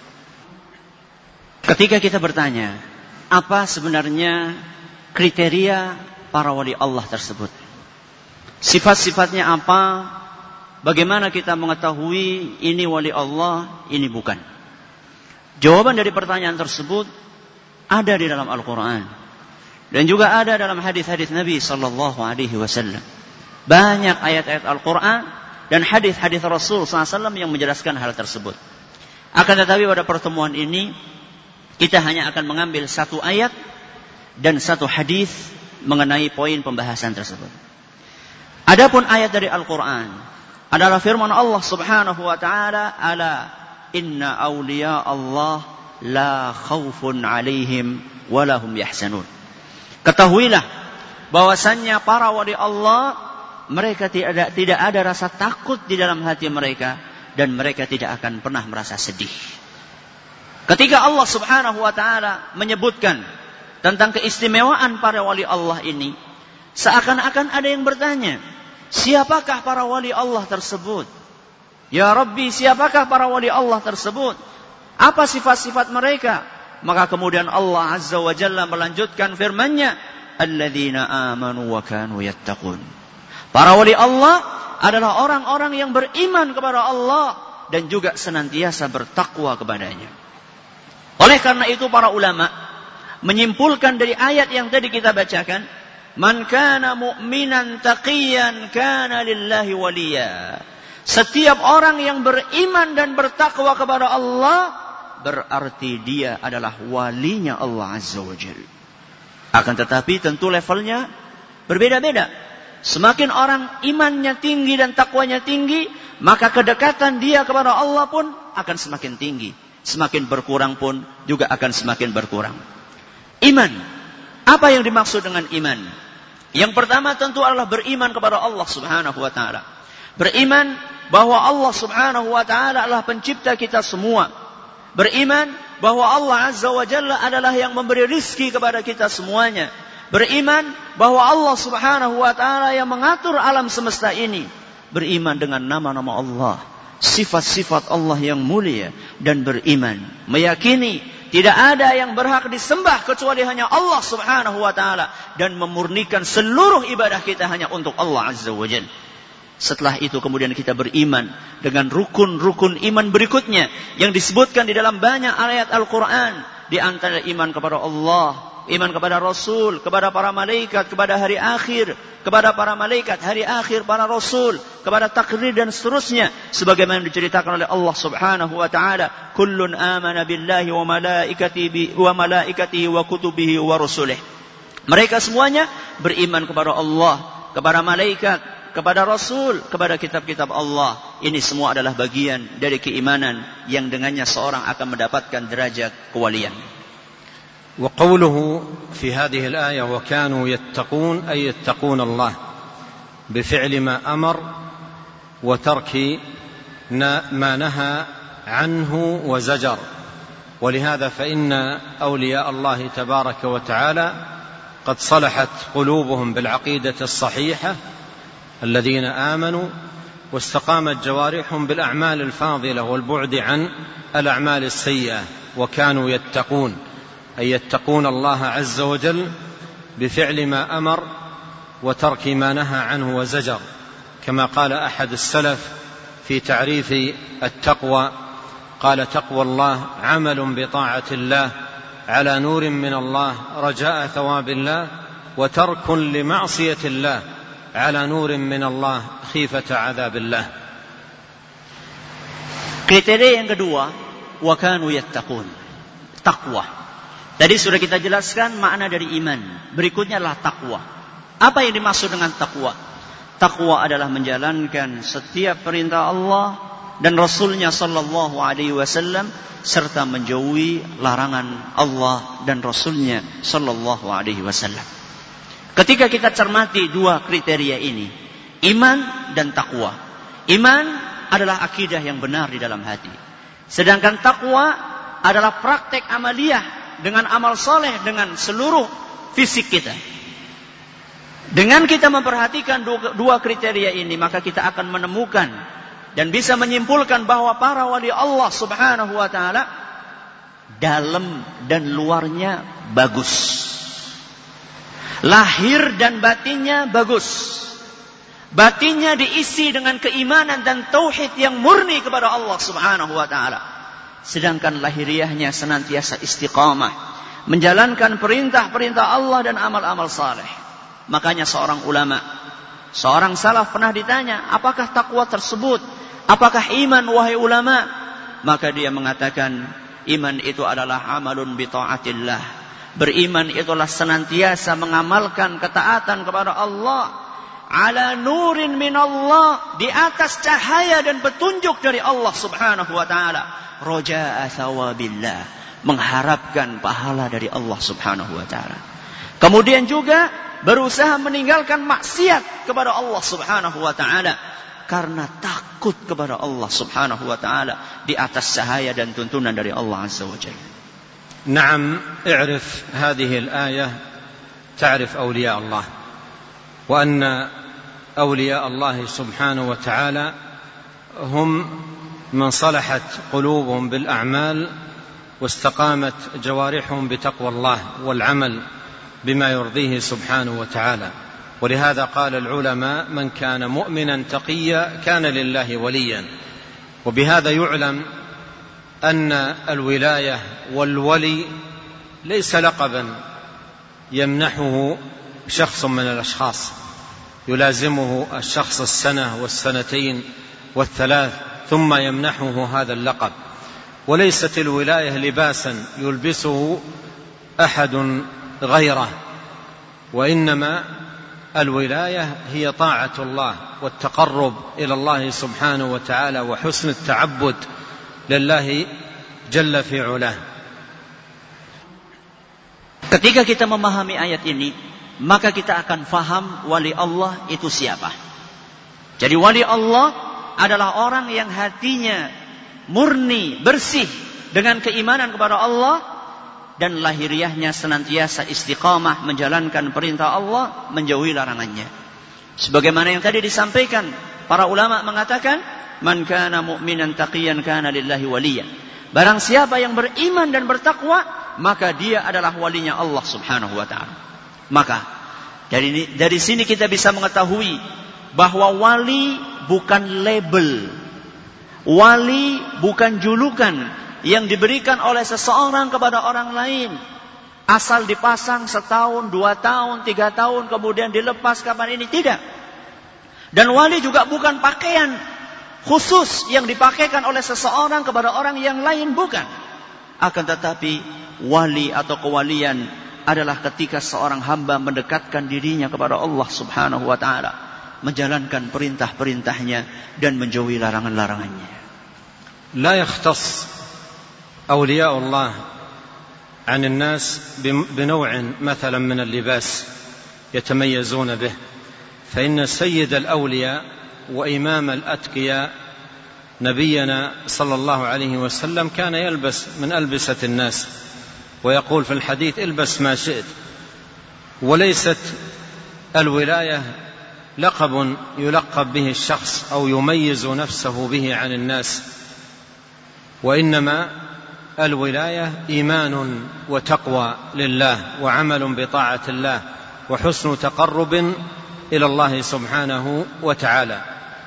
Ketika kita bertanya, apa sebenarnya kriteria para wali Allah tersebut? Sifat-sifatnya apa? Bagaimana kita mengetahui ini wali Allah, ini bukan? Jawaban dari pertanyaan tersebut ada di dalam Al-Quran dan juga ada dalam hadis-hadis Nabi sallallahu alaihi wasallam. Banyak ayat-ayat Al-Quran dan hadis-hadis Rasul SAW yang menjelaskan hal tersebut. Akan tetapi pada pertemuan ini kita hanya akan mengambil satu ayat dan satu hadis mengenai poin pembahasan tersebut. Adapun ayat dari Al-Quran adalah firman Allah Subhanahu wa taala, ala inna awliya Allah la khawfun alaihim wa lahum yahzanun. Ketahuilah bahwasannya para wali Allah mereka tidak ada rasa takut di dalam hati mereka dan mereka tidak akan pernah merasa sedih. Ketika Allah Subhanahu wa taala menyebutkan tentang keistimewaan para wali Allah ini, seakan-akan ada yang bertanya, siapakah para wali Allah tersebut? Ya Rabbi, siapakah para wali Allah tersebut? Apa sifat-sifat mereka? Maka kemudian Allah Azza wa Jalla melanjutkan firman-Nya, alladzina amanu wa kanu yattaqun. Para wali Allah adalah orang-orang yang beriman kepada Allah dan juga senantiasa bertakwa kepadanya. Oleh karena itu para ulama menyimpulkan dari ayat yang tadi kita bacakan, man kana mu'minan taqiyan kana lillahi waliya. Setiap orang yang beriman dan bertakwa kepada Allah, berarti dia adalah walinya Allah Azza wa Jalla. Akan tetapi tentu levelnya berbeda-beda. Semakin orang imannya tinggi dan takwanya tinggi, maka kedekatan dia kepada Allah pun akan semakin tinggi. Semakin berkurang pun juga akan semakin berkurang. Iman. Apa yang dimaksud dengan iman? Yang pertama tentu adalah beriman kepada Allah Subhanahu wa taala. Beriman bahwa Allah Subhanahu wa taala adalah pencipta kita semua. Beriman bahwa Allah Azza wa Jalla adalah yang memberi rizki kepada kita semuanya. Beriman bahwa Allah Subhanahu wa taala yang mengatur alam semesta ini. Beriman dengan nama-nama Allah, sifat-sifat Allah yang mulia, dan beriman meyakini tidak ada yang berhak disembah kecuali hanya Allah Subhanahu wa taala, dan memurnikan seluruh ibadah kita hanya untuk Allah Azza wa Jalla. Setelah itu kemudian kita beriman dengan rukun-rukun iman berikutnya yang disebutkan di dalam banyak ayat Al-Quran. Di antara iman kepada Allah, iman kepada Rasul, kepada para malaikat, kepada hari akhir, kepada para malaikat, hari akhir, para Rasul, kepada takdir dan seterusnya. Sebagaimana diceritakan oleh Allah Subhanahu wa ta'ala, kullun amana billahi wa malaikatihi wa kutubihi wa rusulih. Mereka semuanya beriman kepada Allah, kepada malaikat, kepada Rasul, kepada kitab-kitab Allah. Ini semua adalah bagian dari keimanan yang dengannya seorang akan mendapatkan derajat kewalian. وقوله في هذه الآية وكانوا يتقون أي يتقون الله بفعل ما أمر وترك ما نهى عنه وزجر. ولهذا فإن أولياء الله تبارك وتعالى قد صلحت قلوبهم بالعقيدة الصحيحة الذين آمنوا واستقامت جوارحهم بالأعمال الفاضلة والبعد عن الأعمال السيئة. وكانوا يتقون أي يتقون الله عز وجل بفعل ما أمر وترك ما نهى عنه وزجر. كما قال أحد السلف في تعريف التقوى قال تقوى الله عمل بطاعة الله على نور من الله رجاء ثواب الله وترك لمعصية الله على نور من الله خيفة عذاب الله. Kriteria yang kedua, wa kanu yattaqun, takwa. Tadi sudah kita jelaskan makna dari iman. Berikutnya adalah takwa. Apa yang dimaksud dengan takwa? Takwa adalah menjalankan setiap perintah Allah dan Rasulnya sallallahu alaihi wasallam, serta menjauhi larangan Allah dan Rasulnya sallallahu alaihi wasallam. Ketika kita cermati dua kriteria ini, iman dan takwa. Iman adalah akidah yang benar di dalam hati. Sedangkan takwa adalah praktek amaliyah dengan amal soleh dengan seluruh fisik kita. Dengan kita memperhatikan dua kriteria ini, maka kita akan menemukan dan bisa menyimpulkan bahwa para wali Allah Subhanahu wa ta'ala dalam dan luarnya bagus. Lahir dan batinnya bagus. Batinnya diisi dengan keimanan dan tauhid yang murni kepada Allah Subhanahu wa ta'ala. Sedangkan lahiriahnya senantiasa istiqamah, menjalankan perintah-perintah Allah dan amal-amal saleh. Makanya seorang ulama, seorang salaf pernah ditanya, apakah takwa tersebut? Apakah iman wahai ulama? Maka dia mengatakan, iman itu adalah amalun bi ta'atillah. Beriman itulah senantiasa mengamalkan ketaatan kepada Allah ala nurin min Allah, di atas cahaya dan petunjuk dari Allah Subhanahu wa ta'ala. Roja'a thawabillah, mengharapkan pahala dari Allah Subhanahu wa ta'ala. Kemudian juga berusaha meninggalkan maksiat kepada Allah Subhanahu wa ta'ala karena takut kepada Allah Subhanahu wa ta'ala di atas cahaya dan tuntunan dari Allah Azza wa Jalla. نعم، اعرف هذه الآية تعرف أولياء الله، وأن أولياء الله سبحانه وتعالى هم من صلحت قلوبهم بالأعمال واستقامت جوارحهم بتقوى الله والعمل بما يرضيه سبحانه وتعالى. ولهذا قال العلماء من كان مؤمنا تقيا كان لله وليا. وبهذا يعلم أن الولاية والولي ليس لقبا يمنحه شخص من الأشخاص يلازمه الشخص السنة والسنتين والثلاث ثم يمنحه هذا اللقب. وليست الولاية لباسا يلبسه أحد غيره، وإنما الولاية هي طاعة الله والتقرب إلى الله سبحانه وتعالى وحسن التعبد لله جل في علاه. Ketika kita memahami ayat ini, maka kita akan faham wali Allah itu siapa. Jadi wali Allah adalah orang yang hatinya murni, bersih dengan keimanan kepada Allah dan lahiriahnya senantiasa istiqamah menjalankan perintah Allah, menjauhi larangannya. Sebagaimana yang tadi disampaikan, para ulama mengatakan, man kana mu'minan taqiyan kana lillahi waliya. Barang siapa yang beriman dan bertakwa, maka dia adalah walinya Allah Subhanahu wa taala. Maka dari sini kita bisa mengetahui bahwa wali bukan label. Wali bukan julukan yang diberikan oleh seseorang kepada orang lain. Asal dipasang setahun, 2 tahun, 3 tahun, kemudian dilepas kapan ini, tidak. Dan wali juga bukan pakaian khusus yang dipakaikan oleh seseorang kepada orang yang lain, bukan. Akan tetapi wali atau kewalian adalah ketika seorang hamba mendekatkan dirinya kepada Allah Subhanahu wa taala, menjalankan perintah-perintahnya dan menjauhi larangan-larangannya. لا يختص أولياء الله عن الناس بنوع مثلا من اللباس يتميزون به، فإن سيد الأولياء وإمام الأتقياء نبينا صلى الله عليه وسلم كان يلبس من ألبسة الناس ويقول في الحديث البس ما شئت. وليست الولاية لقب يلقب به الشخص أو يميز نفسه به عن الناس، وإنما الولاية إيمان وتقوى لله وعمل بطاعة الله وحسن تقرب إلى الله سبحانه وتعالى.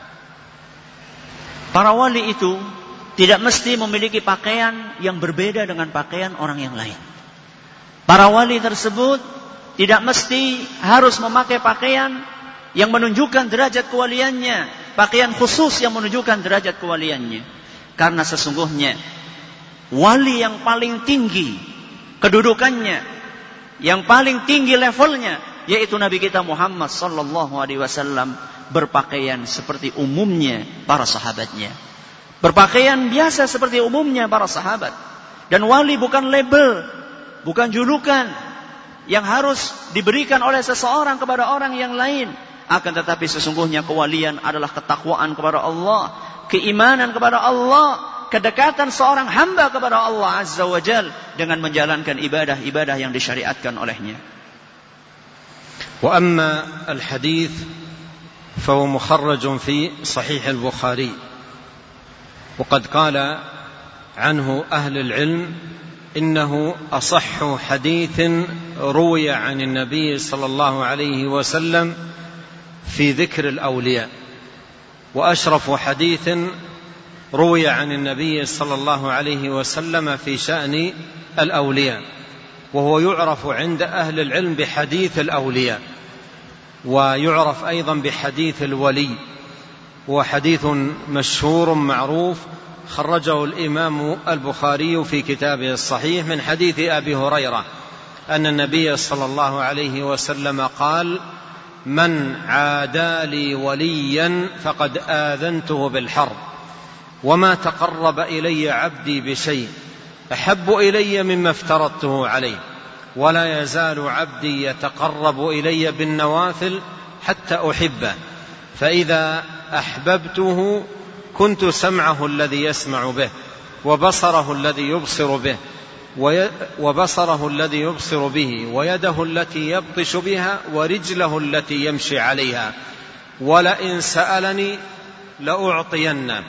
Para wali itu tidak mesti memiliki pakaian yang berbeda dengan pakaian orang yang lain. Para wali tersebut tidak mesti harus memakai pakaian yang menunjukkan derajat kewaliannya, pakaian khusus yang menunjukkan derajat kewaliannya. Karena sesungguhnya wali yang paling tinggi kedudukannya, yang paling tinggi levelnya, yaitu Nabi kita Muhammad sallallahu alaihi wasallam, berpakaian seperti umumnya para sahabatnya. Berpakaian biasa seperti umumnya para sahabat. Dan wali bukan label, bukan julukan yang harus diberikan oleh seseorang kepada orang yang lain. Akan tetapi sesungguhnya kewalian adalah ketakwaan kepada Allah, keimanan kepada Allah, kedekatan seorang hamba kepada Allah Azza wa Jal dengan menjalankan ibadah-ibadah yang disyariatkan olehnya. Wa amma al-hadith فهو مخرج في صحيح البخاري، وقد قال عنه أهل العلم إنه أصح حديث روي عن النبي صلى الله عليه وسلم في ذكر الأولياء، وأشرف حديث روي عن النبي صلى الله عليه وسلم في شأن الأولياء، وهو يعرف عند أهل العلم بحديث الأولياء، ويعرف أيضا بحديث الولي، وحديث مشهور معروف خرجه الإمام البخاري في كتابه الصحيح من حديث أبي هريرة أن النبي صلى الله عليه وسلم قال: من عادى لي وليا فقد آذنته بالحرب، وما تقرب إلي عبدي بشيء أحب إلي مما افترضته عليه، ولا يزال عبدي يتقرب إلي بالنوافل حتى أحبه، فإذا أحببته كنت سمعه الذي يسمع به، وبصره الذي يبصر به، ويده التي يبطش بها، ورجله التي يمشي عليها، ولئن سألني لأعطينه،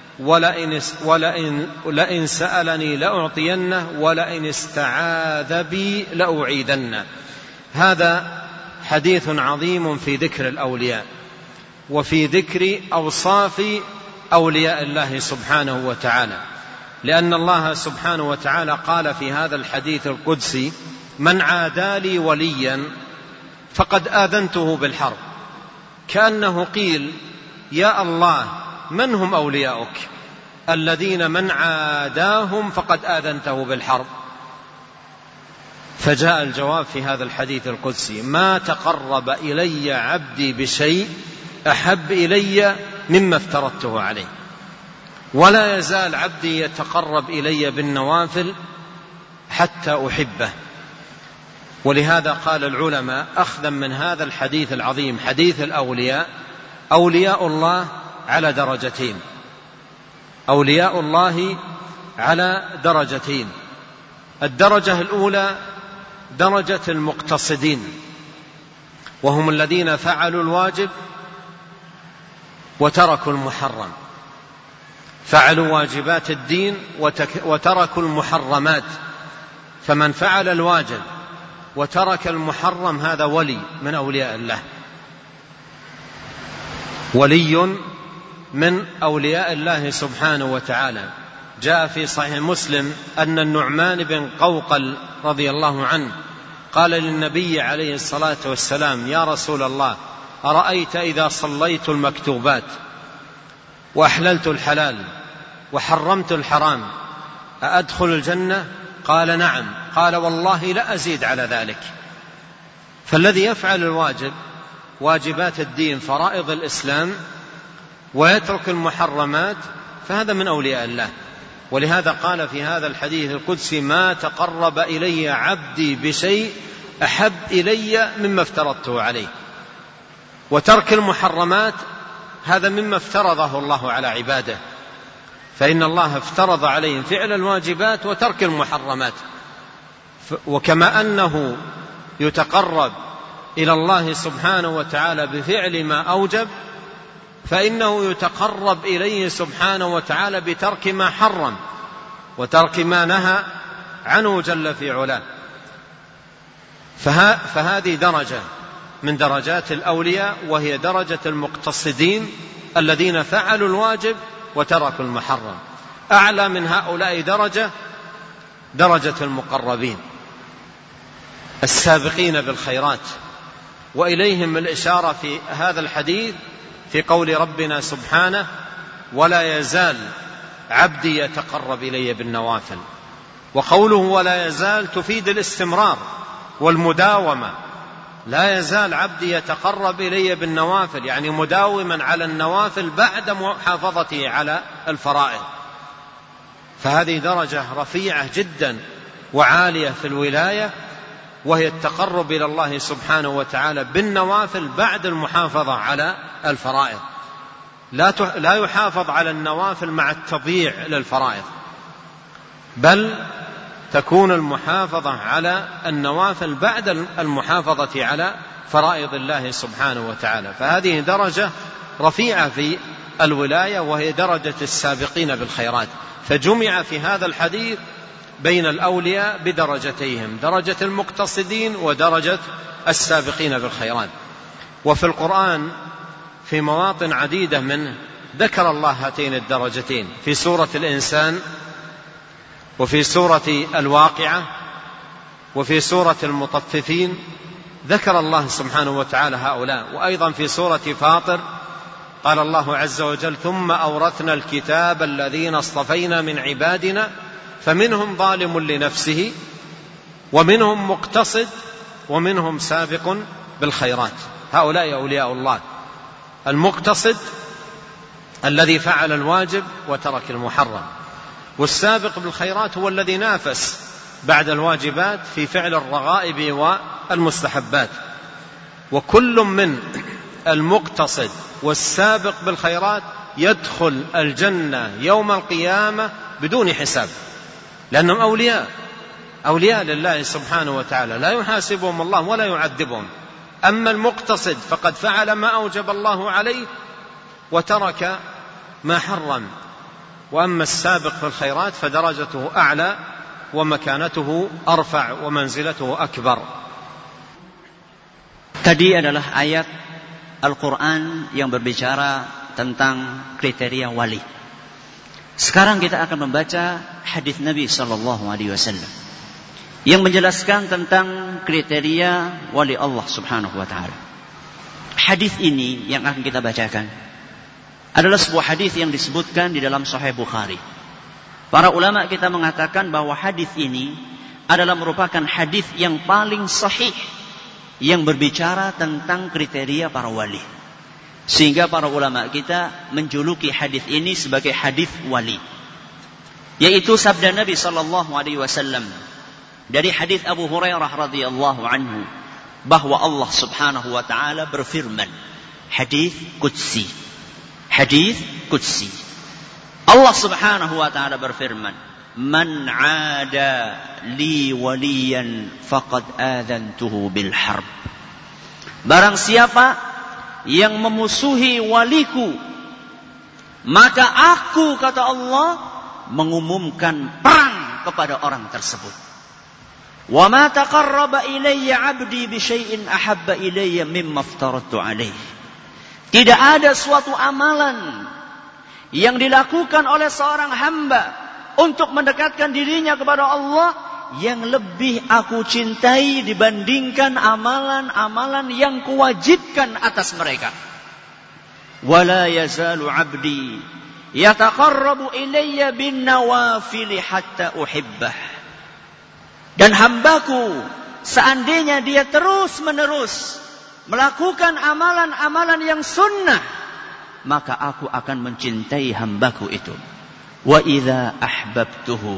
ولئن سألني لأعطينه، ولئن استعاذ بي لأعيذنه. هذا حديث عظيم في ذكر الأولياء وفي ذكر أوصاف أولياء الله سبحانه وتعالى، لأن الله سبحانه وتعالى قال في هذا الحديث القدسي: من عادى لي وليا فقد آذنته بالحرب. كأنه قيل: يا الله، من هم أولياؤك الذين من عاداهم فقد آذنته بالحرب؟ فجاء الجواب في هذا الحديث القدسي: ما تقرب إلي عبدي بشيء أحب إلي مما افترضته عليه، ولا يزال عبدي يتقرب إلي بالنوافل حتى أحبه. ولهذا قال العلماء أخذا من هذا الحديث العظيم، حديث الأولياء، أولياء الله على درجتين، أولياء الله على درجتين. الدرجة الأولى درجة المقتصدين، وهم الذين فعلوا الواجب وتركوا المحرم، فعلوا واجبات الدين وتركوا المحرمات. فمن فعل الواجب وترك المحرم هذا ولي من أولياء الله، ولي من أولياء الله سبحانه وتعالى. جاء في صحيح مسلم أن النعمان بن قوقل رضي الله عنه قال للنبي عليه الصلاة والسلام: يا رسول الله، أرأيت إذا صليت المكتوبات وأحللت الحلال وحرمت الحرام أأدخل الجنة؟ قال: نعم. قال: والله لا أزيد على ذلك. فالذي يفعل الواجب، واجبات الدين، فرائض الإسلام، ويترك المحرمات، فهذا من أولياء الله. ولهذا قال في هذا الحديث القدسي: ما تقرب إلي عبدي بشيء أحب إلي مما افترضته عليه. وترك المحرمات هذا مما افترضه الله على عباده، فإن الله افترض عليهم فعل الواجبات وترك المحرمات. وكما أنه يتقرب إلى الله سبحانه وتعالى بفعل ما أوجب، فإنه يتقرب إليه سبحانه وتعالى بترك ما حرم وترك ما نهى عنه جل في علاه. فهذه درجة من درجات الأولياء، وهي درجة المقتصدين الذين فعلوا الواجب وتركوا المحرم. أعلى من هؤلاء درجة المقربين السابقين بالخيرات، وإليهم الإشارة في هذا الحديث في قول ربنا سبحانه: ولا يزال عبدي يتقرب إلي بالنوافل. وقوله ولا يزال تفيد الاستمرار والمداومة، لا يزال عبدي يتقرب إلي بالنوافل، يعني مداوما على النوافل بعد محافظته على الفرائض. فهذه درجة رفيعة جدا وعالية في الولاية، وهي التقرب إلى الله سبحانه وتعالى بالنوافل بعد المحافظة على الفرائض. لا يحافظ على النوافل مع التضييع للفرائض، بل تكون المحافظة على النوافل بعد المحافظة على فرائض الله سبحانه وتعالى. فهذه درجة رفيعة في الولاية، وهي درجة السابقين بالخيرات. فجمع في هذا الحديث بين الأولياء بدرجتيهم، درجة المقتصدين ودرجة السابقين بالخيرات. وفي القرآن في مواطن عديدة منه ذكر الله هاتين الدرجتين، في سورة الإنسان، وفي سورة الواقعة، وفي سورة المطففين ذكر الله سبحانه وتعالى هؤلاء. وأيضا في سورة فاطر قال الله عز وجل: ثم أورثنا الكتاب الذين اصطفينا من عبادنا فمنهم ظالم لنفسه ومنهم مقتصد ومنهم سابق بالخيرات. هؤلاء أولياء الله. المقتصد الذي فعل الواجب وترك المحرم، والسابق بالخيرات هو الذي نافس بعد الواجبات في فعل الرغائب والمستحبات. وكل من المقتصد والسابق بالخيرات يدخل الجنة يوم القيامة بدون حساب، لأنهم أولياء لله سبحانه وتعالى، لا يحاسبهم الله ولا يعذبهم. أما المقتصد فقد فعل ما أوجب الله عليه وترك ما حرم. وأما السابق في الخيرات فدرجته أعلى ومكانته أرفع ومنزلته أكبر. Tadi adalah ayat Al-Quran yang berbicara tentang kriteria wali. Sekarang kita akan membaca hadis Nabi SAW yang menjelaskan tentang kriteria wali Allah Subhanahu wa ta'ala. Hadis ini yang akan kita bacakan adalah sebuah hadis yang disebutkan di dalam Sahih Bukhari. Para ulama kita mengatakan bahwa hadis ini adalah merupakan hadis yang paling sahih yang berbicara tentang kriteria para wali. Sehingga para ulama kita menjuluki hadis ini sebagai hadis wali. Yaitu sabda Nabi sallallahu alaihi wasallam dari hadis Abu Hurairah radhiyallahu anhu bahwa Allah Subhanahu wa taala berfirman, hadis qudsi. Hadis qudsi. Allah Subhanahu wa taala berfirman, "Man 'ada li waliyan faqad adzantuhu bil harb." Barang siapa yang memusuhi waliku, maka aku, kata Allah, mengumumkan perang kepada orang tersebut. Wa ma taqarraba ilayya 'abdi bi syai'in ahabba ilayya mimma aftaradtu 'alaihi. Tidak ada suatu amalan yang dilakukan oleh seorang hamba untuk mendekatkan dirinya kepada Allah yang lebih aku cintai dibandingkan amalan-amalan yang kuwajibkan atas mereka. Wala yazalu 'abdi yataqarrabu ilayya bin nawafil hatta uhibbah. Dan hambaku, seandainya dia terus-menerus melakukan amalan-amalan yang sunnah, maka aku akan mencintai hambaku itu. Wa idza ahbabtuhu,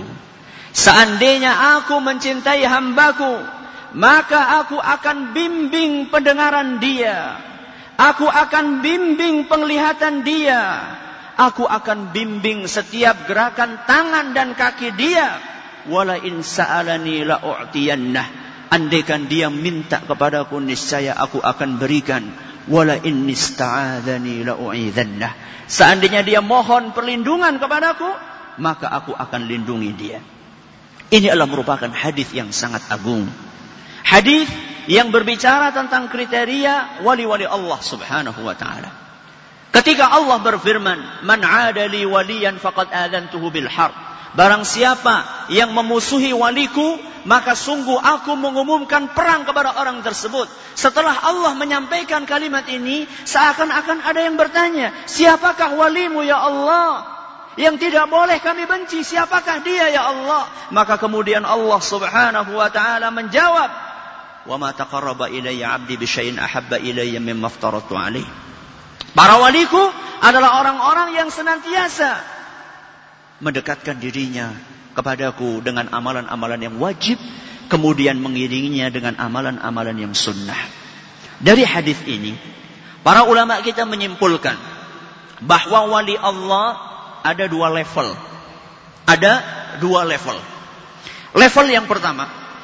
seandainya aku mencintai hambaku, maka aku akan bimbing pendengaran dia, aku akan bimbing penglihatan dia, aku akan bimbing setiap gerakan tangan dan kaki dia. Wala in sa'alani la u'tiyannah, andaikan dia minta kepadaku niscaya aku akan berikan. Wala in ista'adzani la u'idzannah, seandainya dia mohon perlindungan kepadaku, maka aku akan lindungi dia. Ini adalah merupakan hadis yang sangat agung. Hadis yang berbicara tentang kriteria wali-wali Allah Subhanahu wa taala. Ketika Allah berfirman, "Man 'ada li waliyan faqad adzantuhu bil harb." Barang siapa yang memusuhi waliku, maka sungguh aku mengumumkan perang kepada orang tersebut. Setelah Allah menyampaikan kalimat ini, seakan-akan ada yang bertanya, siapakah walimu ya Allah? Yang tidak boleh kami benci, siapakah dia ya Allah? Maka kemudian Allah Subhanahu wa taala menjawab, "Wa ma taqarraba ilayya 'abdi bi syai'in ahabba ilayya mimma aftaradtu 'alaihi." Para waliku adalah orang-orang yang senantiasa mendekatkan dirinya kepadaku dengan amalan-amalan yang wajib, kemudian mengiringinya dengan amalan-amalan yang sunnah. Dari hadis ini, para ulama kita menyimpulkan bahwa wali Allah ada dua level. Ada dua level. Level yang pertama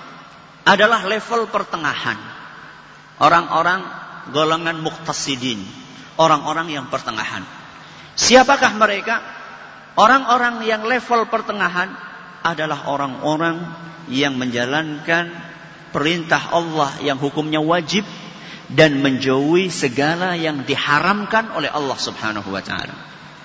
adalah level pertengahan. Orang-orang golongan muqtasidin, orang-orang yang pertengahan. Siapakah mereka? Orang-orang yang level pertengahan adalah orang-orang yang menjalankan perintah Allah yang hukumnya wajib dan menjauhi segala yang diharamkan oleh Allah Subhanahu wa taala.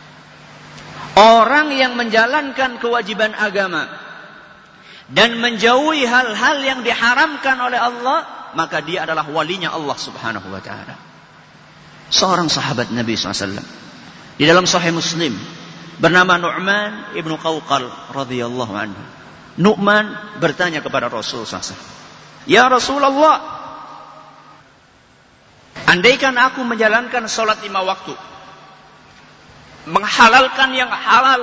Orang yang menjalankan kewajiban agama dan menjauhi hal-hal yang diharamkan oleh Allah, maka dia adalah walinya Allah Subhanahu wa taala. Seorang sahabat Nabi SAW di dalam Sahih Muslim bernama Nu'man ibnu Qawqal radhiyallahu anhu. Nu'man bertanya kepada Rasul SAW, "Ya Rasulullah, andaikan aku menjalankan sholat 5 waktu, menghalalkan yang halal,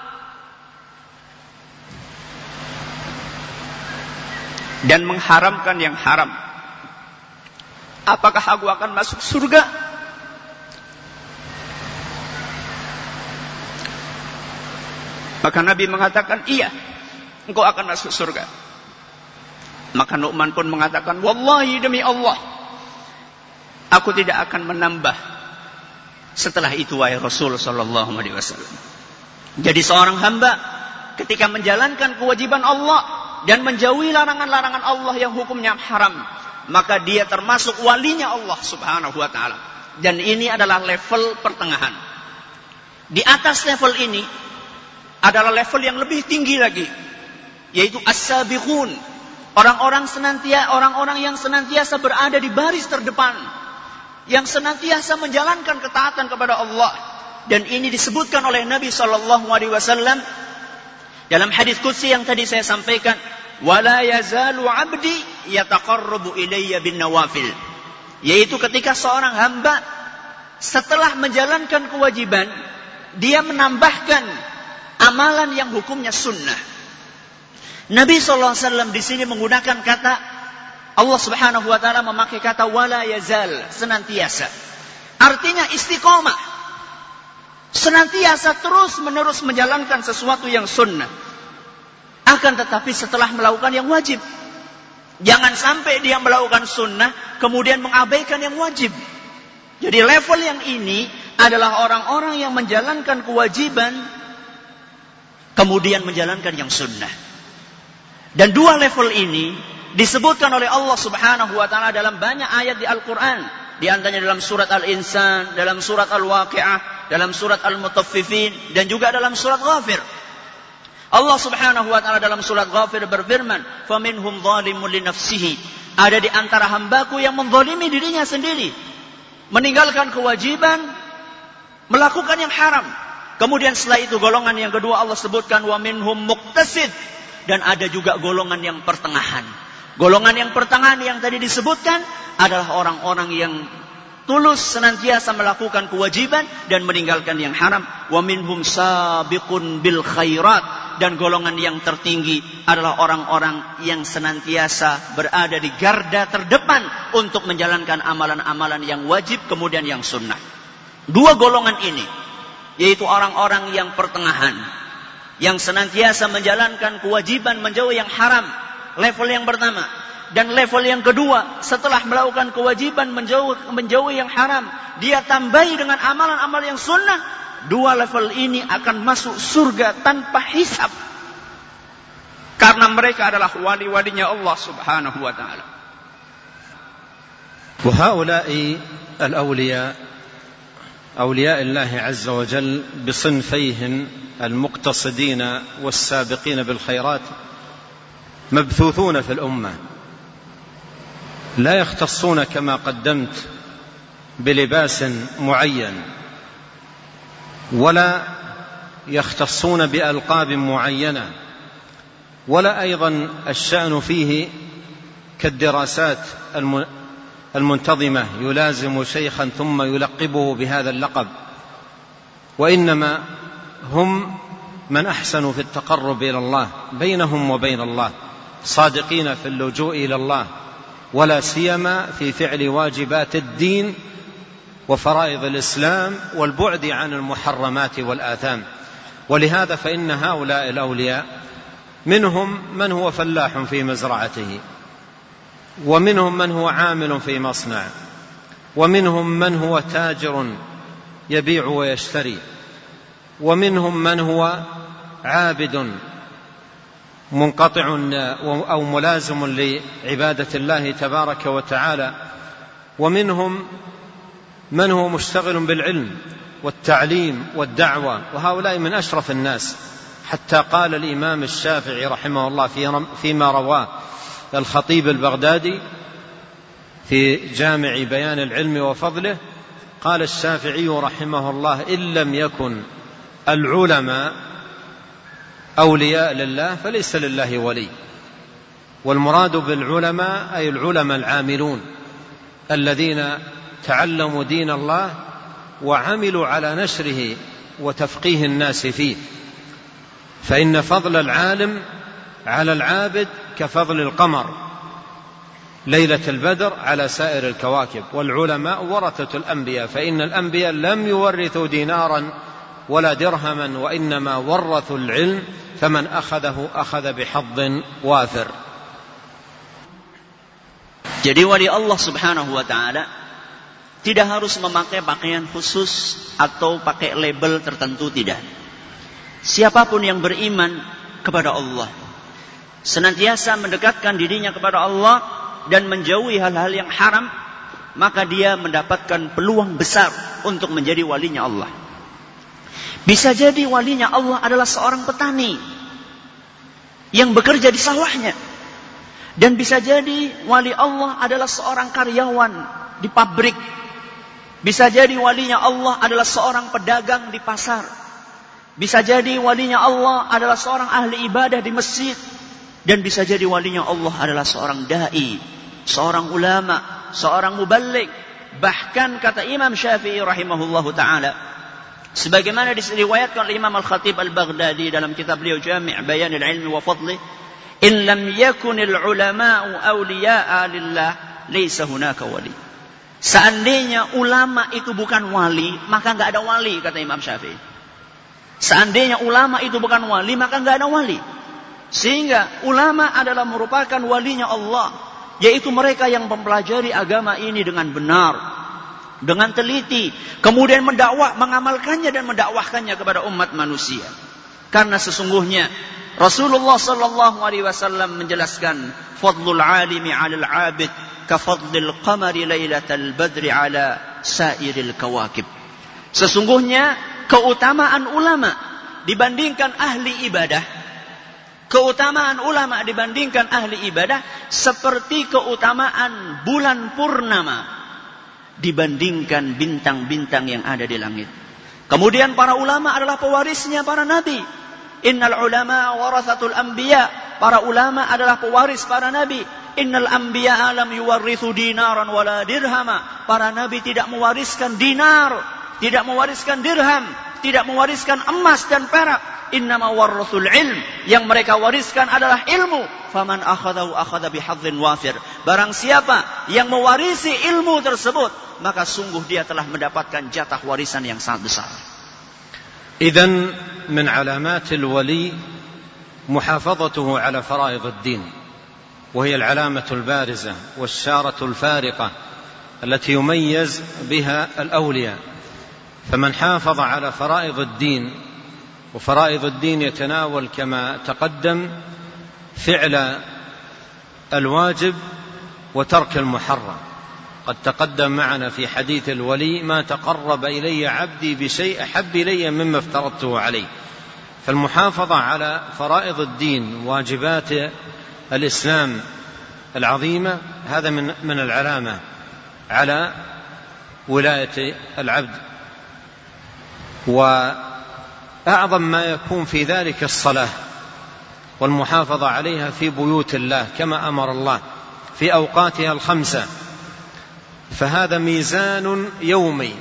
dan mengharamkan yang haram, apakah aku akan masuk surga?" Maka Nabi mengatakan, "Iya, engkau akan masuk surga." Maka Nu'man pun mengatakan, "Wallahi, demi Allah, aku tidak akan menambah setelah itu wahai Rasul sallallahu alaihi wasallam." Jadi seorang hamba ketika menjalankan kewajiban Allah dan menjauhi larangan-larangan Allah yang hukumnya haram, maka dia termasuk walinya Allah Subhanahu wa taala. Dan ini adalah level pertengahan. Di atas level ini adalah level yang lebih tinggi lagi, yaitu as-sabiqun, orang-orang yang senantiasa berada di baris terdepan, yang senantiasa menjalankan ketaatan kepada Allah, Dan ini disebutkan oleh Nabi SAW dalam hadis qudsi yang tadi saya sampaikan, wala yazalu 'abdi yataqarrabu ilayya bin nawafil, yaitu ketika seorang hamba setelah menjalankan kewajiban dia menambahkan amalan yang hukumnya sunnah. Nabi SAW di sini menggunakan kata, Allah Subhanahu wa taala memakai kata wala yazal, senantiasa. Artinya istiqomah. Senantiasa terus-menerus menjalankan sesuatu yang sunnah. Akan tetapi setelah melakukan yang wajib. Jangan sampai dia melakukan sunnah kemudian mengabaikan yang wajib. Jadi level yang ini adalah orang-orang yang menjalankan kewajiban kemudian menjalankan yang sunnah. Dan dua level ini disebutkan oleh Allah Subhanahu wa taala dalam banyak ayat di Al-Qur'an. Di antaranya dalam surat Al-Insan, dalam surat Al-Waqi'ah, dalam surat Al-Mutaffifin, dan juga dalam surat Ghafir. Allah Subhanahu wa taala dalam surat Ghafir berfirman, "Faminhum zalimun li nafsihi." Ada di antara hambaku yang menzalimi dirinya sendiri, meninggalkan kewajiban, melakukan yang haram. Kemudian setelah itu golongan yang kedua Allah sebutkan, "Wa minhum muqtasid." Dan ada juga golongan yang pertengahan. Golongan yang pertengahan yang tadi disebutkan adalah orang-orang yang tulus senantiasa melakukan kewajiban dan meninggalkan yang haram. Wa minhum sabiqun bil khairat. Dan golongan yang tertinggi adalah orang-orang yang senantiasa berada di garda terdepan untuk menjalankan amalan-amalan yang wajib kemudian yang sunnah. Dua golongan ini, yaitu orang-orang yang pertengahan, yang senantiasa menjalankan kewajiban menjauhi yang haram, level yang pertama. Dan level yang kedua, setelah melakukan kewajiban menjauhi yang haram, dia tambahi dengan amalan-amalan yang sunnah. Dua level ini akan masuk surga tanpa hisab. Karena mereka adalah wali-walinya Allah Subhanahu wa ta'ala. وهؤلاء الأولياء أولياء الله عز وجل بصنفيهم المقتصدين والسابقين بالخيرات مبثوثون في الأمة، لا يختصون كما قدمت بلباس معين، ولا يختصون بألقاب معينة، ولا أيضا الشأن فيه كالدراسات المنتظمة يلازم شيخا ثم يلقبه بهذا اللقب، وإنما هم من أحسنوا في التقرب إلى الله بينهم وبين الله، صادقين في اللجوء إلى الله، ولا سيما في فعل واجبات الدين وفرائض الإسلام والبعد عن المحرمات والآثام. ولهذا فإن هؤلاء الأولياء منهم من هو فلاح في مزرعته، ومنهم من هو عامل في مصنع، ومنهم من هو تاجر يبيع ويشتري، ومنهم من هو عابد منقطع أو ملازم لعبادة الله تبارك وتعالى، ومنهم من هو مشتغل بالعلم والتعليم والدعوة، وهؤلاء من أشرف الناس. حتى قال الإمام الشافعي رحمه الله فيما رواه الخطيب البغدادي في جامع بيان العلم وفضله، قال الشافعي رحمه الله: إن لم يكن العلماء أولياء لله فليس لله ولي. والمراد بالعلماء أي العلماء العاملون الذين تعلموا دين الله وعملوا على نشره وتفقيه الناس فيه، فإن فضل العالم على العابد كفضل القمر ليلة البدر على سائر الكواكب. والعلماء ورثة الأنبياء، فإن الأنبياء لم يورثوا دينارا ولا درهما، وإنما ورثوا العلم، فمن أخذه أخذ بحظ وافر. Jadi wali Allah Subhanahu wa ta'ala tidak harus memakai pakaian khusus atau pakai label tertentu, tidak. Siapapun yang beriman kepada Allah, senantiasa mendekatkan dirinya kepada Allah dan menjauhi hal-hal yang haram, maka dia mendapatkan peluang besar untuk menjadi walinya Allah. Bisa jadi walinya Allah adalah seorang petani yang bekerja di sawahnya, dan bisa jadi wali Allah adalah seorang karyawan di pabrik Bisa jadi walinya Allah adalah seorang pedagang di pasar. Bisa jadi walinya Allah adalah seorang ahli ibadah di masjid. Dan bisa jadi walinya Allah adalah seorang da'i, seorang ulama, seorang muballigh. Bahkan kata Imam Syafi'i rahimahullahu ta'ala, sebagaimana diriwayatkan oleh Imam Al-Khatib Al-Baghdadi dalam kitab beliau Jami' Bayanil Ilmi wa Fadlih, in lam yakunil ulama'u awliya'a lillah laysa hunaka wali. Seandainya ulama itu bukan wali, maka enggak ada wali, kata Imam Syafi'i. Seandainya ulama itu bukan wali, maka enggak ada wali. Sehingga ulama adalah merupakan walinya Allah, yaitu mereka yang mempelajari agama ini dengan benar, dengan teliti, kemudian mengamalkannya dan mendakwahkannya kepada umat manusia. Karena sesungguhnya Rasulullah sallallahu alaihi wasallam menjelaskan, fadlul alimi 'alal 'abid ka fadlil qamari lailatal badri 'ala sairil kawakib. Sesungguhnya keutamaan ulama dibandingkan ahli ibadah, keutamaan ulama dibandingkan ahli ibadah seperti keutamaan bulan purnama dibandingkan bintang-bintang yang ada di langit. Kemudian para ulama adalah pewarisnya para nabi. Innal ulama warathatul anbiya. Para ulama adalah pewaris para nabi. Innal anbiya lam yuwarrithu dinaran wala dirhama. Para nabi tidak mewariskan dinar, tidak mewariskan dirham, tidak mewariskan emas dan perak. Innama warrathul ilm. Yang mereka wariskan adalah ilmu. Faman akhadahu akhadha bihadzin wafir. Barang siapa yang mewarisi ilmu tersebut, maka sungguh dia telah mendapatkan jatah warisan yang sangat besar. إذن من علامات الولي محافظته على فرائض الدين، وهي العلامة البارزة والشارة الفارقة التي يميز بها الأولياء. فمن حافظ على فرائض الدين، وفرائض الدين يتناول كما تقدم فعل الواجب وترك المحرم. قد تقدم معنا في حديث الولي ما تقرب إلي عبدي بشيء أحب إلي مما افترضته عليه. فالمحافظة على فرائض الدين واجبات الإسلام العظيمة هذا من العلامة على ولاية العبد. وأعظم ما يكون في ذلك الصلاة والمحافظة عليها في بيوت الله كما أمر الله في أوقاتها الخمسة. فهذا ميزان يومي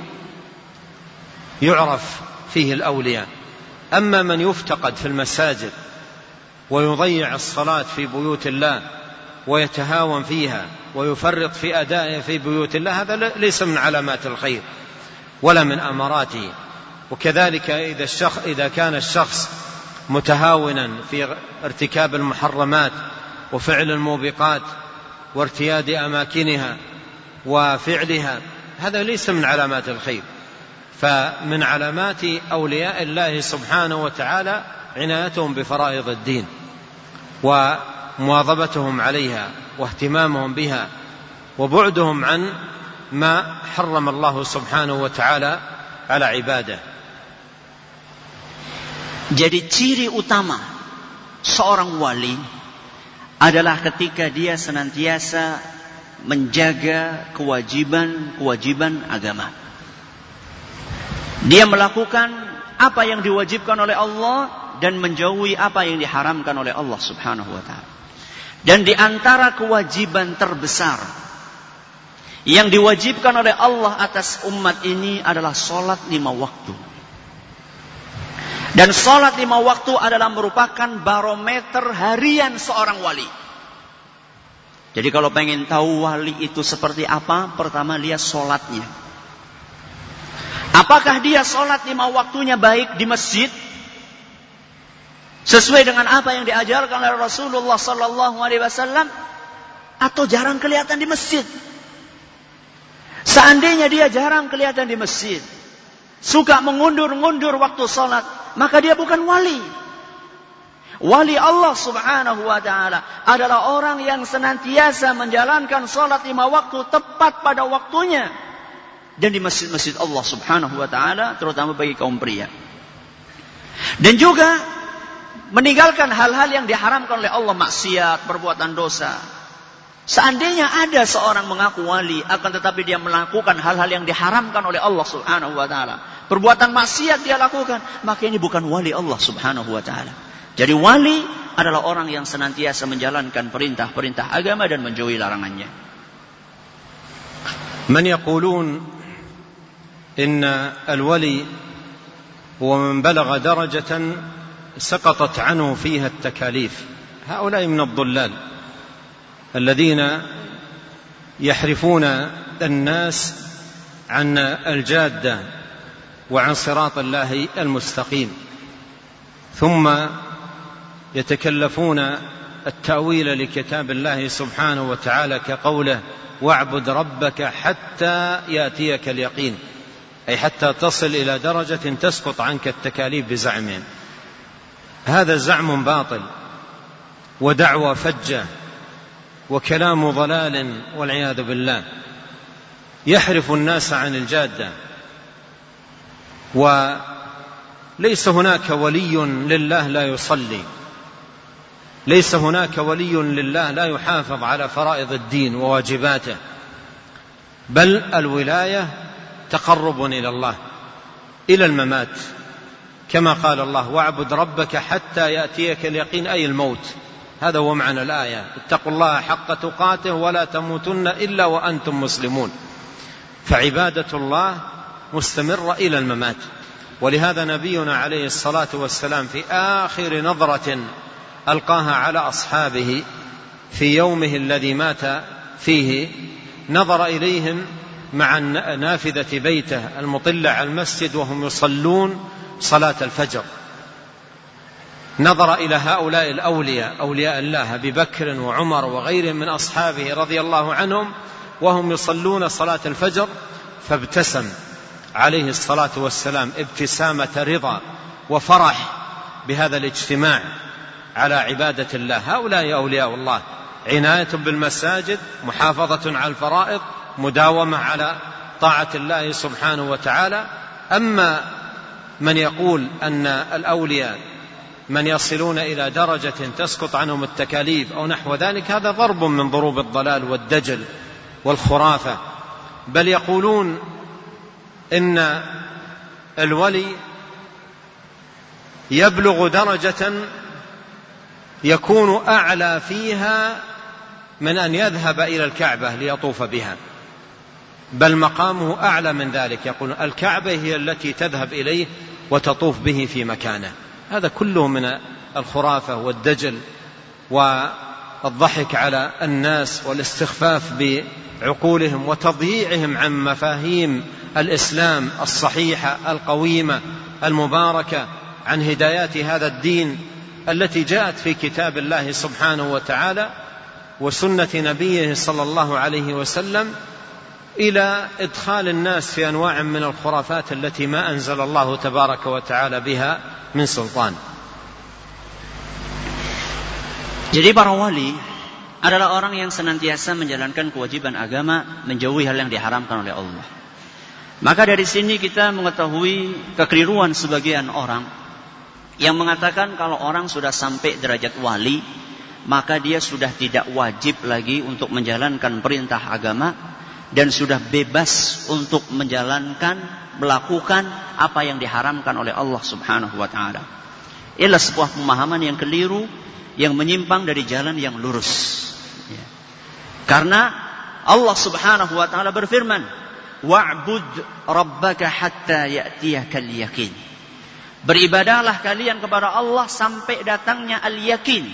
يعرف فيه الأولياء. أما من يفتقد في المساجد ويضيع الصلاة في بيوت الله ويتهاون فيها ويفرط في أدائها في بيوت الله، هذا ليس من علامات الخير ولا من أماراته. وكذلك إذا كان الشخص متهاونا في ارتكاب المحرمات وفعل الموبقات وارتياد أماكنها وفعلها، هذا ليس من علامات الخير. فمن علامات أولياء الله سبحانه وتعالى عنايتهم بفرائض الدين ومواظبتهم عليها واهتمامهم بها وبعدهم عن ما حرم الله سبحانه وتعالى على عباده. Jadi ciri utama seorang wali adalah ketika dia senantiasa menjaga kewajiban agama. Dia melakukan apa yang diwajibkan oleh Allah dan menjauhi apa yang diharamkan oleh Allah Subhanahu wa taala. Dan di antara kewajiban terbesar yang diwajibkan oleh Allah atas umat ini adalah salat 5 waktu. Dan salat 5 waktu adalah merupakan barometer harian seorang wali. Jadi kalau pengen tahu wali itu seperti apa, pertama lihat salatnya. Apakah dia salat 5 waktunya baik di masjid sesuai dengan apa yang diajarkan oleh Rasulullah sallallahu alaihi wasallam, atau jarang kelihatan di masjid? Seandainya dia jarang kelihatan di masjid, suka mengundur-ngundur waktu salat, maka dia bukan wali. Wali Allah Subhanahu wa taala adalah orang yang senantiasa menjalankan salat 5 waktu tepat pada waktunya dan di masjid-masjid Allah Subhanahu wa taala, terutama bagi kaum pria. Dan juga meninggalkan hal-hal yang diharamkan oleh Allah, maksiat, perbuatan dosa. Seandainya ada seorang mengaku wali, akan tetapi dia melakukan hal-hal yang diharamkan oleh Allah Subhanahu wa ta'ala, perbuatan maksiat dia lakukan, maka ini bukan wali Allah Subhanahu wa ta'ala. Jadi wali adalah orang yang senantiasa menjalankan perintah-perintah agama dan menjauhi larangannya. من يقولون إن الولي هو من بلغ درجة سقطت عنه فيها التكاليف، هؤلاء من الضلال الذين يحرفون الناس عن الجادة وعن صراط الله المستقيم، ثم يتكلفون التأويل لكتاب الله سبحانه وتعالى كقوله واعبد ربك حتى يأتيك اليقين، أي حتى تصل إلى درجة تسقط عنك التكاليف بزعمهم. هذا زعم باطل ودعوى فجة وكلام ضلال والعياذ بالله، يحرف الناس عن الجادة. وليس هناك ولي لله لا يصلي، ليس هناك ولي لله لا يحافظ على فرائض الدين وواجباته، بل الولاية تقرب إلى الله إلى الممات، كما قال الله واعبد ربك حتى يأتيك اليقين، أي الموت. هذا هو معنى الآية، اتقوا الله حق تقاته ولا تموتن إلا وأنتم مسلمون. فعبادة الله مستمرة إلى الممات. ولهذا نبينا عليه الصلاة والسلام في آخر نظرة ألقاها على أصحابه في يومه الذي مات فيه نظر إليهم مع نافذة بيته المطلة على المسجد وهم يصلون صلاة الفجر، نظر إلى هؤلاء الأولياء أولياء الله أبي بكر وعمر وغيرهم من أصحابه رضي الله عنهم وهم يصلون صلاة الفجر، فابتسم عليه الصلاة والسلام ابتسامة رضا وفرح بهذا الاجتماع على عبادة الله. هؤلاء أولياء الله، عناية بالمساجد، محافظة على الفرائض، مداومة على طاعة الله سبحانه وتعالى. أما من يقول أن الأولياء من يصلون إلى درجة تسقط عنهم التكاليف أو نحو ذلك، هذا ضرب من ضروب الضلال والدجل والخرافة. بل يقولون إن الولي يبلغ درجة يكون أعلى فيها من أن يذهب إلى الكعبة ليطوف بها، بل مقامه أعلى من ذلك. يقول الكعبة هي التي تذهب إليه وتطوف به في مكانه. هذا كله من الخرافة والدجل والضحك على الناس والاستخفاف بعقولهم وتضييعهم عن مفاهيم الإسلام الصحيحة القويمة المباركة، عن هدايات هذا الدين التي جاءت في كتاب الله سبحانه وتعالى وسنة نبيه صلى الله عليه وسلم، إلى إدخال الناس في أنواع من الخرافات التي ما أنزل الله تبارك وتعالى بها من سلطان. Jadi para wali adalah orang yang senantiasa menjalankan kewajiban agama, menjauhi hal yang diharamkan oleh Allah. Maka dari sini kita mengetahui kekeliruan sebagian orang yang mengatakan kalau orang sudah sampai derajat wali, maka dia sudah tidak wajib lagi untuk menjalankan perintah agama dan sudah bebas untuk melakukan apa yang diharamkan oleh Allah Subhanahu wa ta'ala. Inilah sebuah pemahaman yang keliru, yang menyimpang dari jalan yang lurus. Karena Allah Subhanahu wa ta'ala berfirman, wa'bud rabbaka hatta ya'tiyakal yakin. Beribadahlah kalian kepada Allah sampai datangnya al-yakin.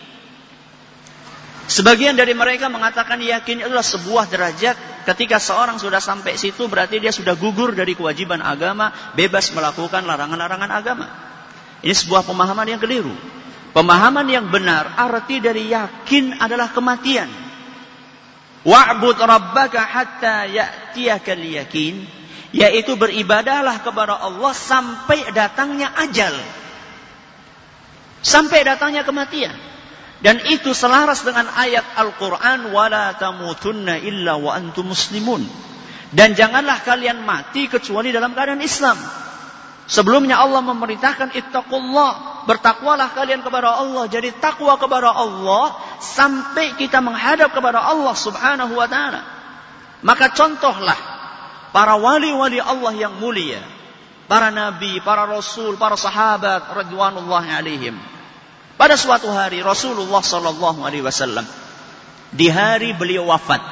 Sebagian dari mereka mengatakan yakin adalah sebuah derajat. Ketika seorang sudah sampai situ, berarti dia sudah gugur dari kewajiban agama, bebas melakukan larangan-larangan agama. Ini sebuah pemahaman yang keliru. Pemahaman yang benar, arti dari yakin adalah kematian. Wa'bud rabbaka hatta ya'tiyakal yakin, yaitu beribadahlah kepada Allah sampai datangnya ajal, sampai datangnya kematian. Dan itu selaras dengan ayat Al-Quran, wala tamutunna illa wa antum muslimun. Dan janganlah kalian mati kecuali dalam keadaan Islam. Sebelumnya Allah memerintahkan ittaqullah, bertakwalah kalian kepada Allah. Jadi takwa kepada Allah sampai kita menghadap kepada Allah Subhanahu wa taala. Maka contohlah para wali-wali Allah yang mulia, para nabi, para rasul, para sahabat radhiyallahu alaihim. Pada suatu hari Rasulullah sallallahu alaihi wasallam, di hari beliau wafat.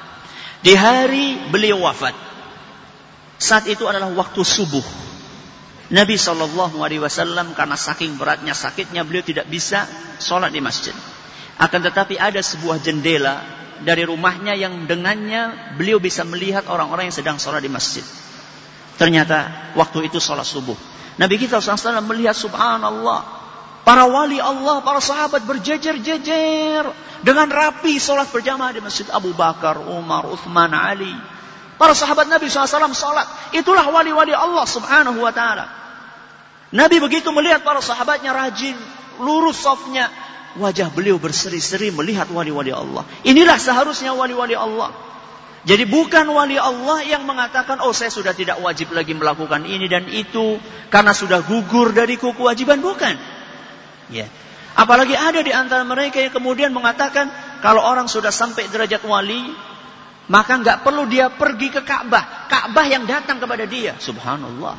Saat itu adalah waktu subuh. Nabi sallallahu alaihi wasallam karena saking beratnya sakitnya beliau tidak bisa sholat di masjid. Akan tetapi ada sebuah jendela dari rumahnya yang dengannya beliau bisa melihat orang-orang yang sedang sholat di masjid. Ternyata waktu itu sholat subuh. Nabi kita SAW melihat subhanallah, para wali Allah, para sahabat berjejer-jejer dengan rapi sholat berjamaah di masjid. Abu Bakar, Umar, Uthman, Ali. Para sahabat Nabi SAW sholat. Itulah wali-wali Allah subhanahu wa ta'ala. Nabi begitu melihat para sahabatnya rajin, lurus safnya. Wajah beliau berseri-seri melihat wali-wali Allah. Inilah seharusnya wali-wali Allah. Jadi bukan wali Allah yang mengatakan, oh saya sudah tidak wajib lagi melakukan ini dan itu karena sudah gugur dariku kewajiban. Bukan. Ya. Apalagi ada di antara mereka yang kemudian mengatakan, kalau orang sudah sampai derajat wali, maka nggak perlu dia pergi ke Ka'bah. Ka'bah yang datang kepada dia. Subhanallah.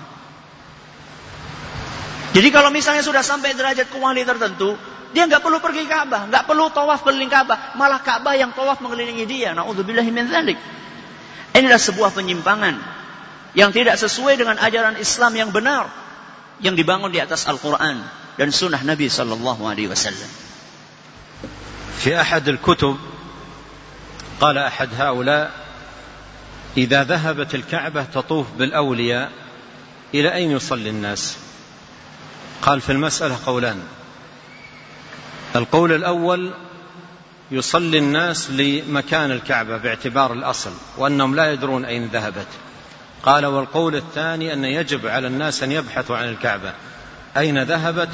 Jadi kalau misalnya sudah sampai derajat wali tertentu, dia nggak perlu pergi ke Ka'bah, nggak perlu tawaf keliling Ka'bah, malah Ka'bah yang tawaf mengelilingi dia. Na'udzubillahi min dzalik. Inilah sebuah penyimpangan yang tidak sesuai dengan ajaran Islam yang benar, yang dibangun di atas Al-Quran dan Sunnah Nabi Sallallahu Alaihi Wasallam. في أحد الكتب قال أحد هؤلاء: إذا ذهبت الكعبة تطوف بالأولياء إلى أين يصلي الناس؟ قال: في المسألة قولان. القول الأول: يصلي الناس لمكان الكعبة باعتبار الأصل وأنهم لا يدرون أين ذهبت. قال: والقول الثاني أن يجب على الناس أن يبحثوا عن الكعبة أين ذهبت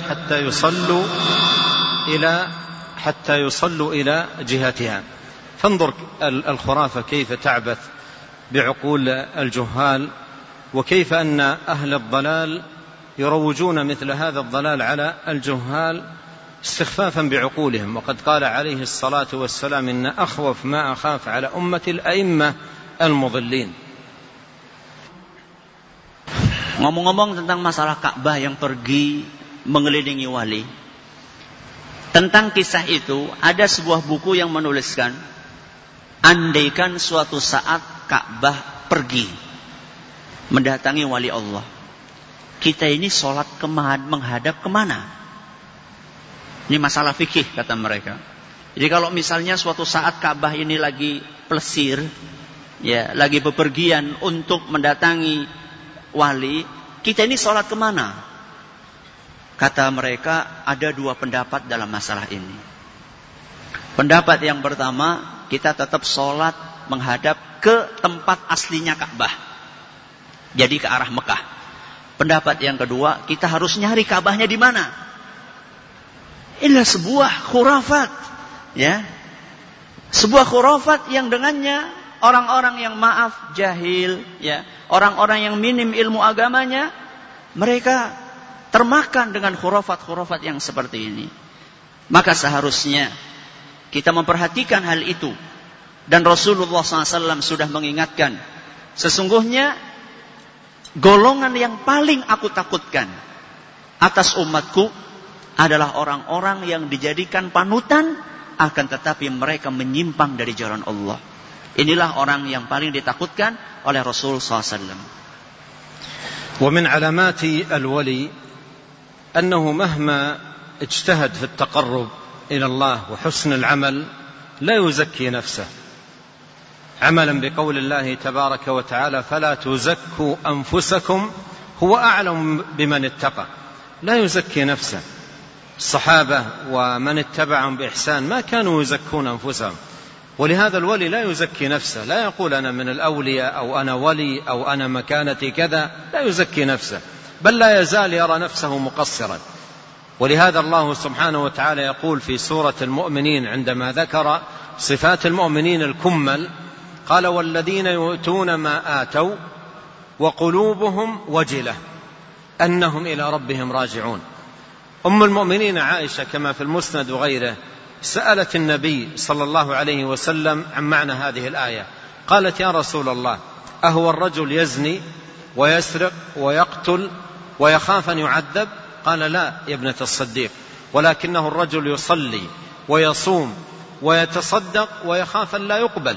حتى يصلوا إلى جهتها. فانظر الخرافة كيف تعبث بعقول الجهال، وكيف أن أهل الضلال يروجون مثل هذا الضلال على الجهال استخفافا بعقولهم. وقد قال عليه الصلاة والسلام: إن أخوف ما أخاف على أمة الأئمة المضلين. Ngomong-ngomong tentang masalah Ka'bah yang pergi mengelilingi wali, tentang kisah itu ada sebuah buku yang menuliskan, andaikan suatu saat Ka'bah pergi mendatangi wali Allah, kita ini sholat menghadap kemana? Ini masalah fikih kata mereka. Jadi kalau misalnya suatu saat Ka'bah ini lagi plesir, ya, lagi bepergian untuk mendatangi wali, kita ini sholat kemana? Kata mereka ada dua pendapat dalam masalah ini. Pendapat yang pertama, kita tetap sholat menghadap ke tempat aslinya Ka'bah, jadi ke arah Mekah. Pendapat yang kedua, kita harus nyari Ka'bahnya di mana. Inilah sebuah khurafat, ya, sebuah khurafat yang dengannya orang-orang yang maaf jahil, ya, orang-orang yang minim ilmu agamanya, mereka termakan dengan khurafat-khurafat yang seperti ini. Maka seharusnya kita memperhatikan hal itu. Dan Rasulullah SAW sudah mengingatkan, sesungguhnya golongan yang paling aku takutkan atas umatku adalah orang-orang yang dijadikan panutan, akan tetapi mereka menyimpang dari jalan Allah. Inilah orang yang paling ditakutkan oleh Rasul SAW. ومن علامات الولي أنه مهما اجتهد في التقرب إلى الله وحسن العمل لا يزكي نفسه، عملا بقول الله تبارك وتعالى: فلا تزكوا أنفسكم هو أعلم بمن اتقى. لا يزكي نفسه. الصحابة ومن اتبعهم بإحسان ما كانوا يزكون أنفسهم، ولهذا الولي لا يزكي نفسه، لا يقول أنا من الأولياء أو أنا ولي أو أنا مكانتي كذا، لا يزكي نفسه، بل لا يزال يرى نفسه مقصرا. ولهذا الله سبحانه وتعالى يقول في سورة المؤمنين عندما ذكر صفات المؤمنين الكمل قال: والذين يؤتون ما آتوا وقلوبهم وجلة أنهم إلى ربهم راجعون. أم المؤمنين عائشة كما في المسند وغيره سألت النبي صلى الله عليه وسلم عن معنى هذه الآية، قالت: يا رسول الله، أهو الرجل يزني ويسرق ويقتل ويخاف أن يعذب؟ قال: لا يا ابنة الصديق، ولكنه الرجل يصلي ويصوم ويتصدق ويخاف أن لا يقبل.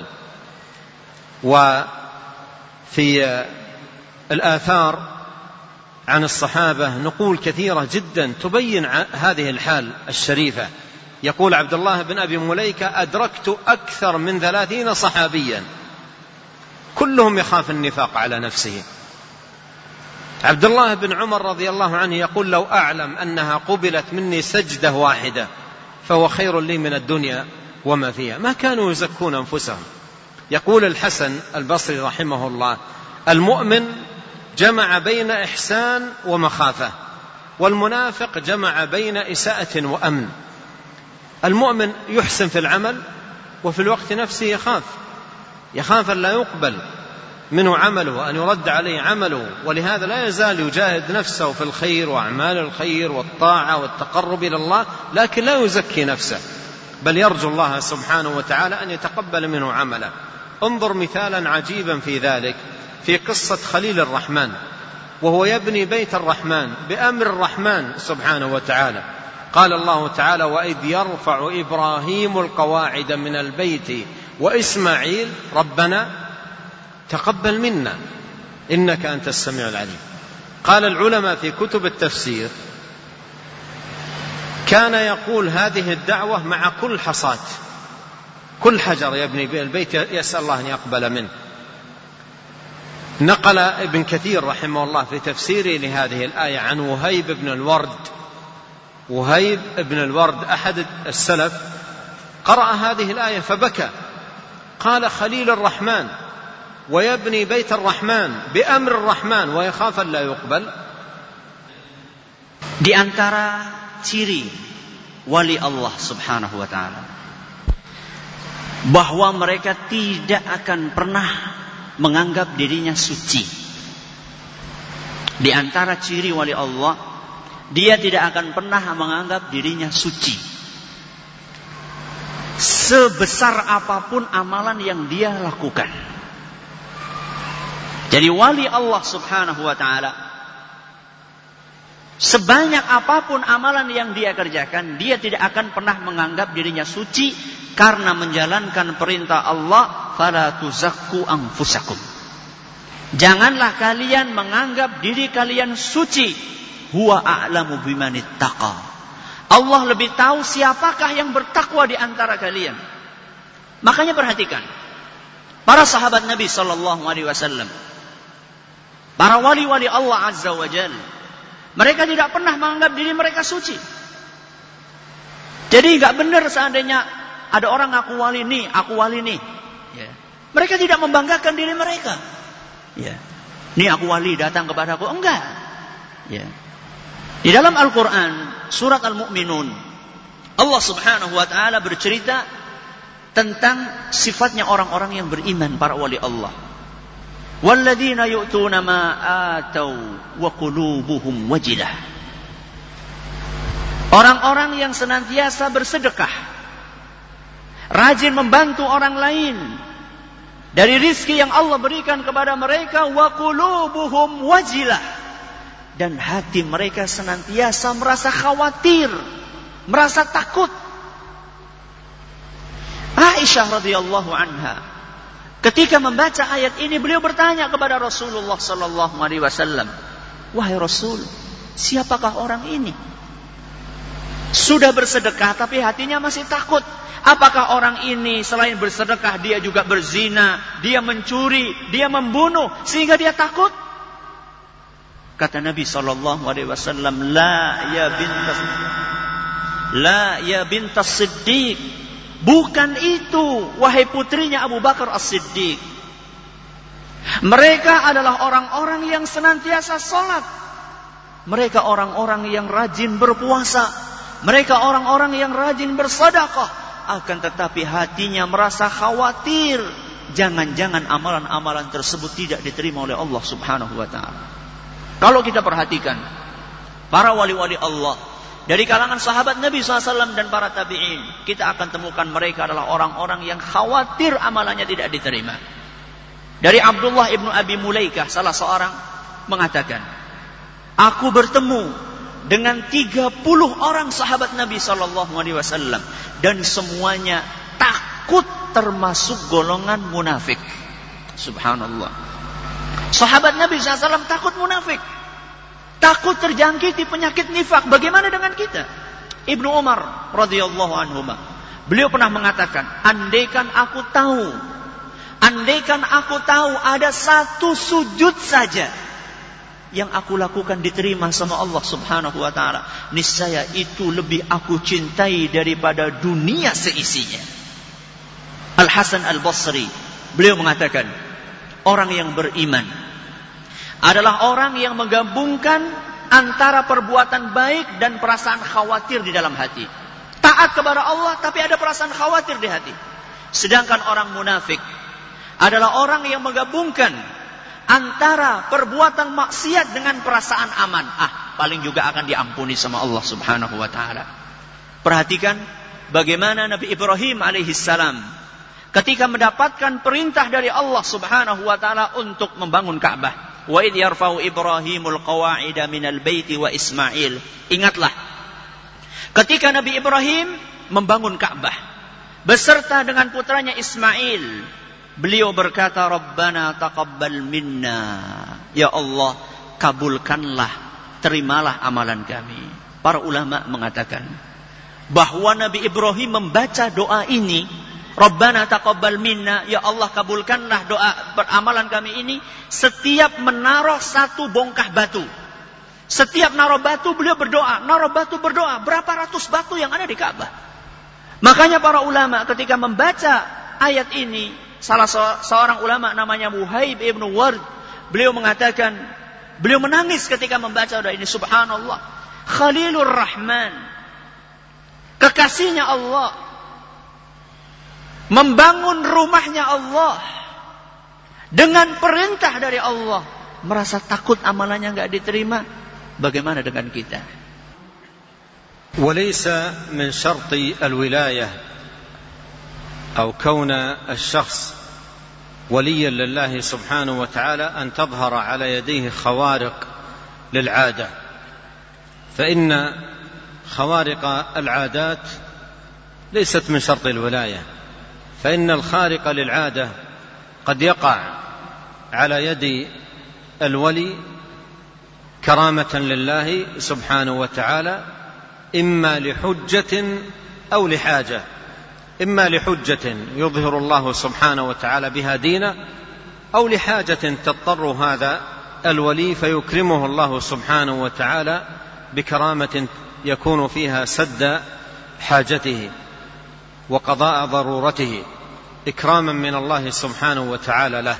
وفي الآثار عن الصحابة نقول كثيرة جدا تبين هذه الحال الشريفة. يقول عبد الله بن أبي مليكة: أدركت أكثر من 30 صحابيا كلهم يخاف النفاق على نفسه. عبد الله بن عمر رضي الله عنه يقول: لو أعلم أنها قبلت مني سجدة واحدة فهو خير لي من الدنيا وما فيها. ما كانوا يزكون أنفسهم. يقول الحسن البصري رحمه الله: المؤمن جمع بين إحسان ومخافة، والمنافق جمع بين إساءة وأمن. المؤمن يحسن في العمل وفي الوقت نفسه يخاف أن لا يقبل منه عمله وأن يرد عليه عمله، ولهذا لا يزال يجاهد نفسه في الخير وأعمال الخير والطاعة والتقرب إلى الله، لكن لا يزكي نفسه، بل يرجو الله سبحانه وتعالى أن يتقبل منه عمله. انظر مثالا عجيبا في ذلك في قصة خليل الرحمن، وهو يبني بيت الرحمن بأمر الرحمن سبحانه وتعالى. قال الله تعالى: وإذ يرفع إبراهيم القواعد من البيت وإسماعيل ربنا تقبل منا إنك أنت السميع العليم. قال العلماء في كتب التفسير: كان يقول هذه الدعوة مع كل حصاة، كل حجر يبني به البيت يسأل الله أن يقبل منه. نقل ابن كثير رحمه الله في تفسيره لهذه الآية عن وهيب بن الورد أحد السلف، قرأ هذه الآية فبكى. قال: خليل الرحمن ويبني بيت الرحمن بأمر الرحمن ويخاف أن لا يقبل. Di antara ciri wali Allah subhanahu wa ta'ala bahwa mereka tidak akan pernah menganggap dirinya suci. Di antara ciri wali Allah, dia tidak akan pernah menganggap dirinya suci, sebesar apapun amalan yang dia lakukan. Jadi wali Allah subhanahu wa ta'ala, sebanyak apapun amalan yang dia kerjakan, dia tidak akan pernah menganggap dirinya suci karena menjalankan perintah Allah, fala tuzakku anfusakum. Janganlah kalian menganggap diri kalian suci. Huwa a'lamu bimanittaqa. Allah lebih tahu siapakah yang bertakwa di antara kalian. Makanya perhatikan para sahabat Nabi sallallahu alaihi wasallam, para wali-wali Allah azza wa jalla, mereka tidak pernah menganggap diri mereka suci. Jadi enggak benar seandainya ada orang aku wali nih. Ya. Mereka tidak membanggakan diri mereka. Ya. Nih aku wali, datang kepadaku. Enggak. Ya. Di dalam Al-Quran, surat Al-Mu'minun, Allah subhanahu wa ta'ala bercerita tentang sifatnya orang-orang yang beriman, para wali Allah. Walladzina yu'tuna ma atau wa qulubuhum wajilah. Orang-orang yang senantiasa bersedekah, rajin membantu orang lain dari rizki yang Allah berikan kepada mereka, wa qulubuhum wajilah, dan hati mereka senantiasa merasa khawatir, merasa takut. Aisyah radhiyallahu anha ketika membaca ayat ini, beliau bertanya kepada Rasulullah sallallahu alaihi wasallam, wahai Rasul, siapakah orang ini? Sudah bersedekah tapi hatinya masih takut. Apakah orang ini selain bersedekah dia juga berzina, dia mencuri, dia membunuh sehingga dia takut? Kata Nabi sallallahu alaihi wasallam, la ya bintas Siddiq. Bukan itu, wahai putrinya Abu Bakar As-Siddiq. Mereka adalah orang-orang yang senantiasa salat. Mereka orang-orang yang rajin berpuasa. Mereka orang-orang yang rajin bersedekah. Akan tetapi hatinya merasa khawatir, jangan-jangan amalan-amalan tersebut tidak diterima oleh Allah subhanahu wa ta'ala. Kalau kita perhatikan para wali-wali Allah dari kalangan sahabat Nabi SAW dan para tabi'in, kita akan temukan mereka adalah orang-orang yang khawatir amalannya tidak diterima. Dari Abdullah ibnu Abi Mulaikah, salah seorang, mengatakan, aku bertemu dengan 30 orang sahabat Nabi SAW dan semuanya takut termasuk golongan munafik. Subhanallah. Sahabat Nabi SAW takut munafik, takut terjangkiti penyakit nifak. Bagaimana dengan kita? Ibnu Umar radhiyallahu anhu, beliau pernah mengatakan, andaikan aku tahu ada satu sujud saja yang aku lakukan diterima sama Allah Subhanahu wa taala, niscaya itu lebih aku cintai daripada dunia seisinya. Al-Hasan Al-Basri, beliau mengatakan, orang yang beriman adalah orang yang menggabungkan antara perbuatan baik dan perasaan khawatir di dalam hati. Taat kepada Allah tapi ada perasaan khawatir di hati. Sedangkan orang munafik adalah orang yang menggabungkan antara perbuatan maksiat dengan perasaan aman. Paling juga akan diampuni sama Allah Subhanahu wa taala. Perhatikan bagaimana Nabi Ibrahim alaihissalam ketika mendapatkan perintah dari Allah Subhanahu wa taala untuk membangun Ka'bah. Wa idh yarfa'u Ibrahimul qawa'ida minal baiti wa Ismail. Ingatlah ketika Nabi Ibrahim membangun Ka'bah beserta dengan putranya Ismail. Beliau berkata, Rabbana taqabbal minna. Ya Allah, kabulkanlah, terimalah amalan kami. Para ulama mengatakan bahwa Nabi Ibrahim membaca doa ini, Rabbana taqabbal minna, ya Allah kabulkanlah doa amalan kami ini, setiap menaruh satu bongkah batu. Setiap naruh batu beliau berdoa, berapa ratus batu yang ada di Ka'bah. Makanya para ulama ketika membaca ayat ini, salah seorang ulama namanya Wuhaib ibnu Ward, beliau mengatakan, beliau menangis ketika membaca doa ini. Subhanallah, Khalilur Rahman, kekasihnya Allah, membangun rumahnya Allah dengan perintah dari Allah, merasa takut amalannya enggak diterima. Bagaimana dengan kita? وليس من شرط الولاية أو كون الشخص وليا لله سبحانه وتعالى أن تظهر على يديه خوارق للعادة، فإن خوارق العادات ليست من شرط الولاية، فإن الخارق للعادة قد يقع على يد الولي كرامة لله سبحانه وتعالى، إما لحجة أو لحاجة، إما لحجة يظهر الله سبحانه وتعالى بها دينه، أو لحاجة تضطر هذا الولي فيكرمه الله سبحانه وتعالى بكرامة يكون فيها سد حاجته وقضاء ضرورته إكراما من الله سبحانه وتعالى له،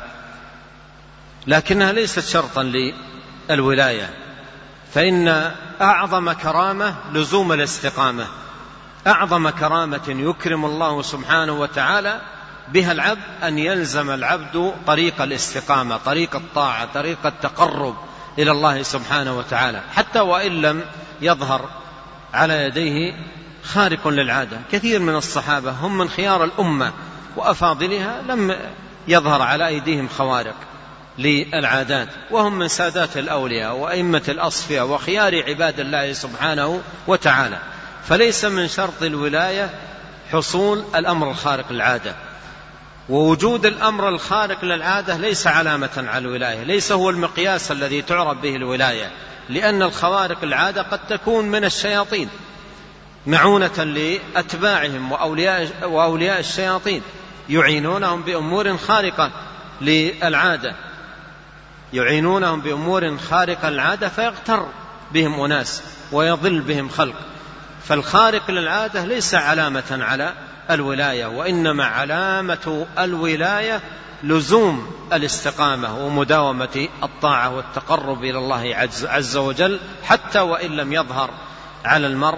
لكنها ليست شرطا للولاية، فإن أعظم كرامة لزوم الاستقامة، أعظم كرامة يكرم الله سبحانه وتعالى بها العبد أن يلزم العبد طريق الاستقامة، طريق الطاعة، طريق التقرب إلى الله سبحانه وتعالى، حتى وإن لم يظهر على يديه خارق للعادة. كثير من الصحابة هم من خيار الأمة وأفاضلها لم يظهر على أيديهم خوارق للعادات، وهم من سادات الأولياء وأئمة الأصفياء وخيار عباد الله سبحانه وتعالى. فليس من شرط الولاية حصول الأمر الخارق للعادة، ووجود الأمر الخارق للعادة ليس علامة على الولاية، ليس هو المقياس الذي تعرف به الولاية، لأن الخوارق العادة قد تكون من الشياطين معونة لأتباعهم وأولياء الشياطين، يعينونهم بأمور خارقة للعادة، يعينونهم بأمور خارقة للعادة فيغتر بهم أناس ويضل بهم خلق. فالخارق للعادة ليس علامة على الولاية، وإنما علامة الولاية لزوم الاستقامة ومداومة الطاعة والتقرب إلى الله عز وجل، حتى وإن لم يظهر على المرء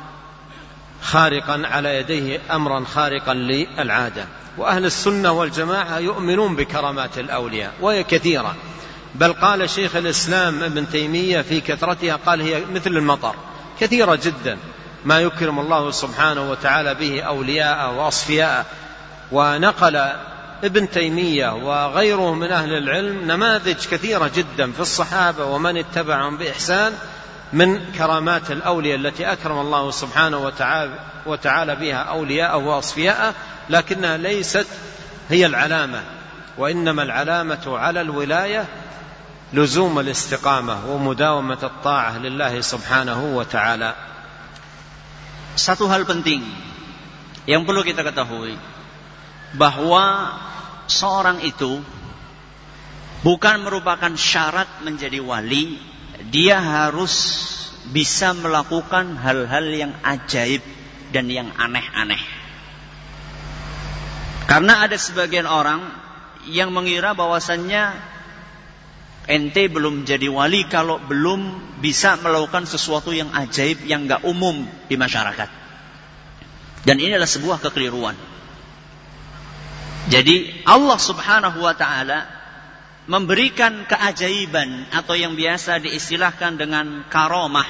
خارقا على يديه أمرا خارقا للعادة. وأهل السنة والجماعة يؤمنون بكرامات الأولياء وهي كثيرة، بل قال شيخ الإسلام ابن تيمية في كثرتها، قال هي مثل المطر كثيرة جدا ما يكرم الله سبحانه وتعالى به أولياء وأصفياء. ونقل ابن تيمية وغيره من أهل العلم نماذج كثيرة جدا في الصحابة ومن اتبعهم بإحسان من كرامات الأولياء التي أكرم الله سبحانه وتعالى بها أولياء وأصفياء، لكنها ليست هي العلامة، وإنما العلامة على الولاية لزوم الاستقامة ومداومة الطاعة لله سبحانه وتعالى. Satu hal penting yang perlu kita ketahui, bahwa seorang itu bukan merupakan syarat menjadi wali, dia harus bisa melakukan hal-hal yang ajaib dan yang aneh-aneh. Karena ada sebagian orang yang mengira bahwasannya ente belum jadi wali kalau belum bisa melakukan sesuatu yang ajaib yang gak umum di masyarakat. Dan ini adalah sebuah kekeliruan. Jadi Allah subhanahu wa ta'ala memberikan keajaiban atau yang biasa diistilahkan dengan karamah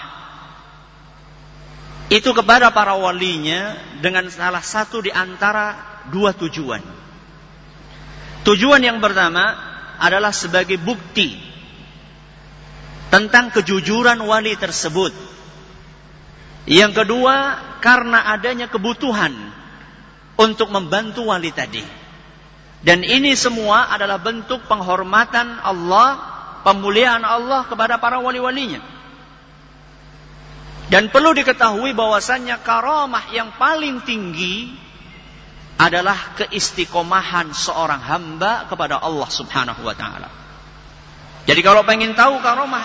itu kepada para walinya dengan salah satu di antara dua tujuan. Tujuan yang pertama adalah sebagai bukti tentang kejujuran wali tersebut. Yang kedua, karena adanya kebutuhan untuk membantu wali tadi. Dan ini semua adalah bentuk penghormatan Allah, pemuliaan Allah kepada para wali-walinya. Dan perlu diketahui bahwasannya karamah yang paling tinggi adalah keistiqomahan seorang hamba kepada Allah subhanahu wa ta'ala. Jadi kalau pengen tahu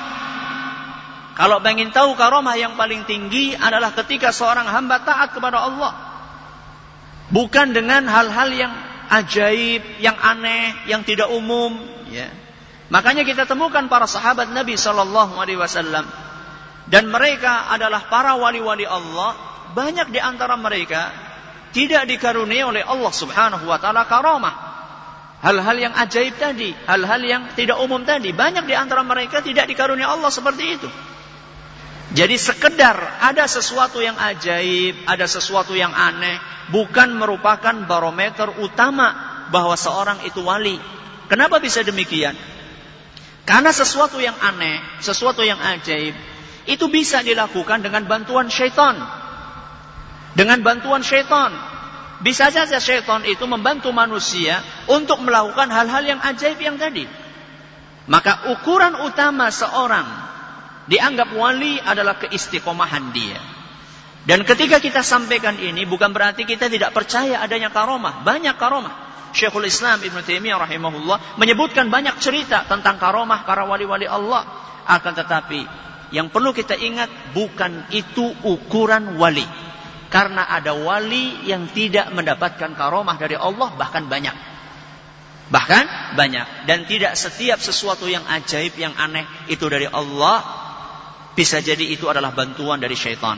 karamah yang paling tinggi adalah ketika seorang hamba taat kepada Allah. Bukan dengan hal-hal yang ajaib, yang aneh, yang tidak umum, ya. Makanya kita temukan para sahabat Nabi sallallahu alaihi wasallam dan mereka adalah para wali-wali Allah, banyak di antara mereka tidak dikaruniai oleh Allah Subhanahu wa taala karamah. Hal-hal yang ajaib tadi, hal-hal yang tidak umum tadi, banyak di antara mereka tidak dikaruniai Allah seperti itu. Jadi sekedar ada sesuatu yang ajaib, ada sesuatu yang aneh, bukan merupakan barometer utama bahwa seorang itu wali. Kenapa bisa demikian? Karena sesuatu yang aneh, sesuatu yang ajaib, itu bisa dilakukan dengan bantuan syaitan. Dengan bantuan syaitan. Bisa saja syaitan itu membantu manusia untuk melakukan hal-hal yang ajaib yang tadi. Maka ukuran utama seorang dianggap wali adalah keistiqomahan dia. Dan ketika kita sampaikan ini bukan berarti kita tidak percaya adanya karamah. Banyak karamah. Syekhul Islam Ibn Taimiyah rahimahullah menyebutkan banyak cerita tentang karamah para wali-wali Allah. Akan tetapi yang perlu kita ingat, bukan itu ukuran wali. Karena ada wali yang tidak mendapatkan karamah dari Allah, bahkan banyak. Bahkan banyak. Dan tidak setiap sesuatu yang ajaib, yang aneh itu dari Allah. Bisa jadi itu adalah bantuan dari syaitan.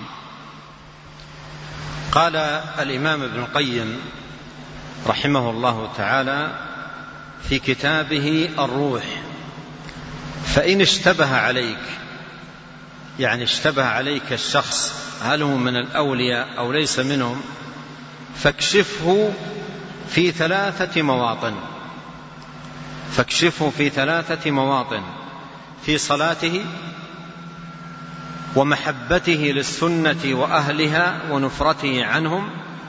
قال الإمام ابن القيم رحمه الله تعالى في كتابه الروح: فإن اشتبه عليك، يعني اشتبه عليك الشخص هل هو من الأولياء أو ليس منهم، فاكشفه في ثلاثة مواطن. فاكشفه في ثلاثة مواطن: في صلاته، ومحبته للسنة وأهلها ونفرته عنهم،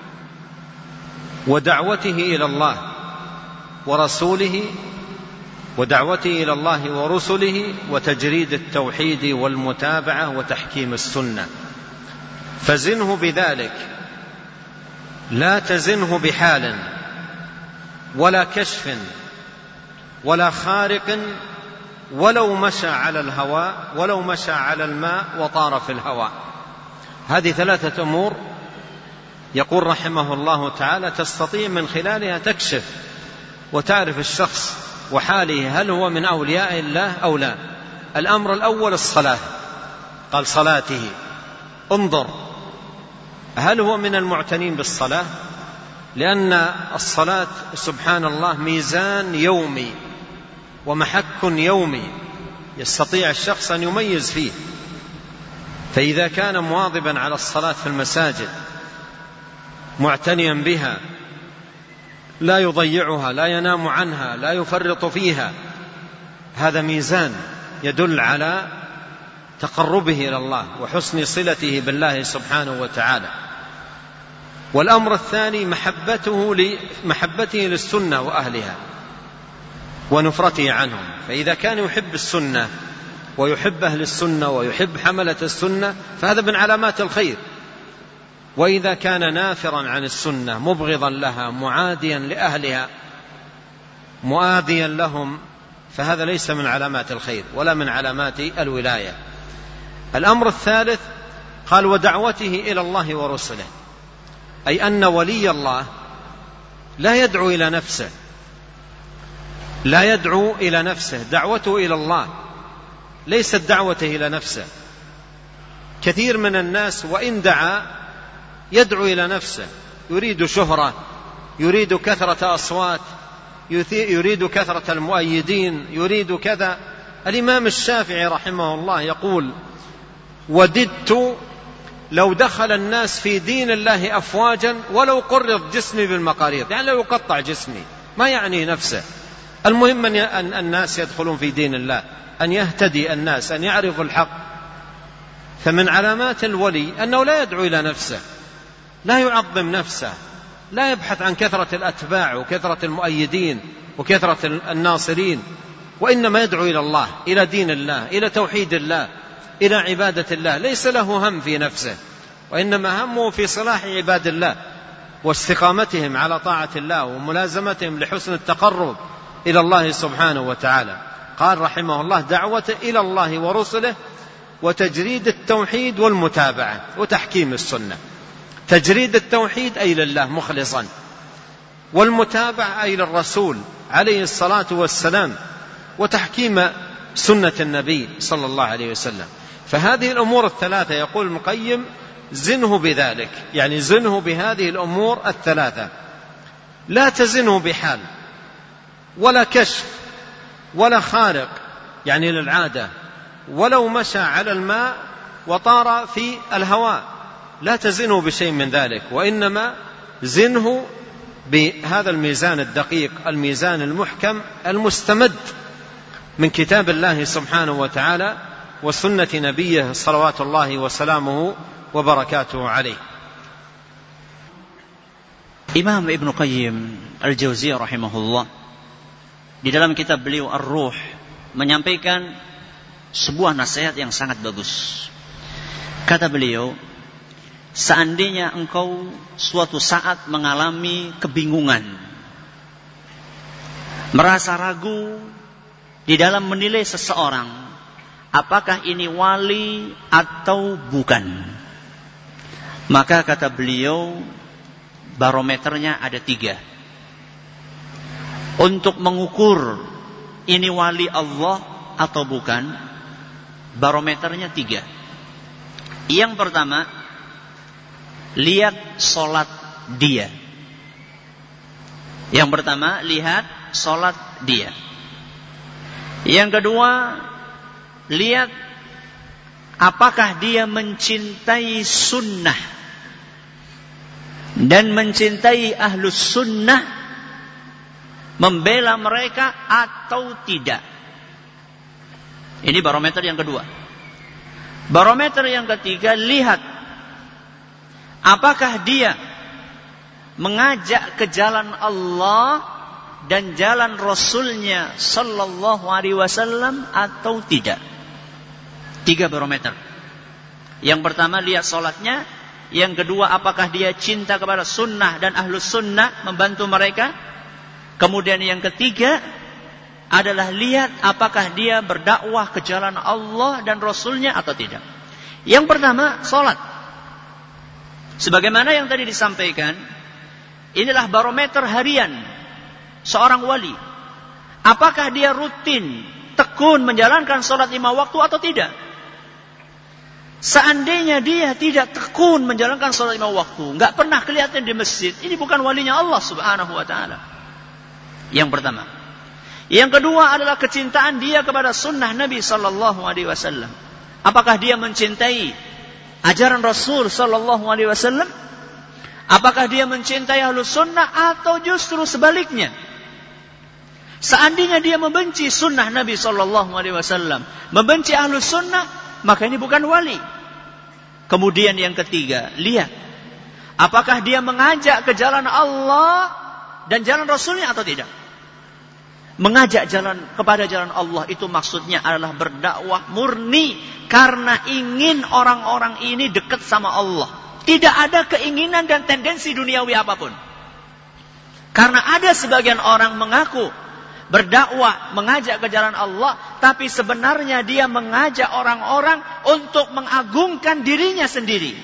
ودعوته إلى الله ورسوله، ودعوته إلى الله ورسله، وتجريد التوحيد والمتابعة وتحكيم السنة. فزنه بذلك، لا تزنه بحال ولا كشف ولا خارق، ولو مشى على الهواء، ولو مشى على الماء وطار في الهواء. هذه ثلاثة أمور يقول رحمه الله تعالى تستطيع من خلالها تكشف وتعرف الشخص وحاله هل هو من أولياء الله أو لا. الأمر الأول الصلاة، قال صلاته، انظر هل هو من المعتنين بالصلاة، لأن الصلاة سبحان الله ميزان يومي ومحك يومي يستطيع الشخص أن يميز فيه. فإذا كان مواظبا على الصلاة في المساجد معتنيا بها لا يضيعها لا ينام عنها لا يفرط فيها، هذا ميزان يدل على تقربه إلى الله وحسن صلته بالله سبحانه وتعالى. والأمر الثاني محبته للسنة وأهلها ونفرته عنهم، فإذا كان يحب السنة ويحب أهل السنة ويحب حملة السنة فهذا من علامات الخير. وإذا كان نافرا عن السنة مبغضا لها معاديا لأهلها مؤاذيا لهم فهذا ليس من علامات الخير ولا من علامات الولاية. الأمر الثالث قال ودعوته إلى الله ورسله، أي أن ولي الله لا يدعو إلى نفسه، لا يدعو إلى نفسه، دعوته إلى الله ليست دعوته إلى نفسه. كثير من الناس وإن دعا يدعو إلى نفسه، يريد شهرة، يريد كثرة أصوات، يريد كثرة المؤيدين، يريد كذا. الإمام الشافعي رحمه الله يقول وددت لو دخل الناس في دين الله أفواجا ولو قرض جسمي بالمقاريض، يعني لو يقطع جسمي، ما يعني نفسه، المهم أن الناس يدخلون في دين الله، أن يهتدي الناس، أن يعرفوا الحق. فمن علامات الولي أنه لا يدعو إلى نفسه، لا يعظم نفسه، لا يبحث عن كثرة الأتباع وكثرة المؤيدين وكثرة الناصرين، وإنما يدعو إلى الله، إلى دين الله، إلى توحيد الله، إلى عبادة الله. ليس له هم في نفسه، وإنما همه في صلاح عباد الله واستقامتهم على طاعة الله وملازمتهم لحسن التقرب إلى الله سبحانه وتعالى. قال رحمه الله دعوة إلى الله ورسله وتجريد التوحيد والمتابعة وتحكيم السنة. تجريد التوحيد أي لله مخلصا، والمتابعة أي للرسول عليه الصلاة والسلام، وتحكيم سنة النبي صلى الله عليه وسلم. فهذه الأمور الثلاثة يقول ابن القيم زنه بذلك، يعني زنه بهذه الأمور الثلاثة، لا تزنه بحال ولا كشف ولا خارق يعني للعادة، ولو مشى على الماء وطار في الهواء لا تزنه بشيء من ذلك، وإنما زنه بهذا الميزان الدقيق، الميزان المحكم المستمد من كتاب الله سبحانه وتعالى وسنة نبيه صلوات الله وسلامه وبركاته عليه. Imam Ibnu Qayyim Al-Jauziyah rahimahullah di dalam kitab beliau Ar-Ruh menyampaikan sebuah nasihat yang sangat bagus. Kata beliau, seandainya engkau suatu saat mengalami kebingungan, merasa ragu di dalam menilai seseorang, apakah ini wali atau bukan, maka kata beliau barometernya ada 3. Untuk mengukur ini wali Allah atau bukan, barometernya 3. Yang pertama, lihat solat dia. Yang pertama, lihat solat dia. Yang kedua, lihat apakah dia mencintai sunnah dan mencintai ahlus sunnah, membela mereka atau tidak. Ini barometer yang kedua. Barometer yang ketiga, lihat apakah dia mengajak ke jalan Allah dan jalan Rasulnya sallallahu alaihi wasallam atau tidak. 3 barometer. Yang pertama, lihat solatnya. Yang kedua, apakah dia cinta kepada sunnah dan ahlus sunnah, membantu mereka. Kemudian yang ketiga adalah lihat apakah dia berdakwah ke jalan Allah dan Rasulnya atau tidak. Yang pertama, solat. Sebagaimana yang tadi disampaikan, inilah barometer harian seorang wali. Apakah dia rutin, tekun menjalankan solat 5 waktu atau tidak? Seandainya dia tidak tekun menjalankan solat 5 waktu, enggak pernah kelihatan di masjid, ini bukan walinya Allah subhanahu wa ta'ala. Yang pertama. Yang kedua adalah kecintaan dia kepada sunnah Nabi sallallahu alaihi wasallam. Apakah dia mencintai ajaran Rasul sallallahu alaihi wasallam? Apakah dia mencintai Ahlus Sunnah atau justru sebaliknya? Seandainya dia membenci sunnah Nabi sallallahu alaihi wasallam, membenci Ahlus Sunnah, maka ini bukan wali. Kemudian yang ketiga, lihat apakah dia mengajak ke jalan Allah dan jalan Rasulnya atau tidak. Mengajak kepada jalan Allah itu maksudnya adalah berdakwah murni karena ingin orang-orang ini dekat sama Allah. Tidak ada keinginan dan tendensi duniawi apapun. Karena ada sebagian orang mengaku berdakwah, mengajak ke jalan Allah, tapi sebenarnya dia mengajak orang-orang untuk mengagungkan dirinya sendiri.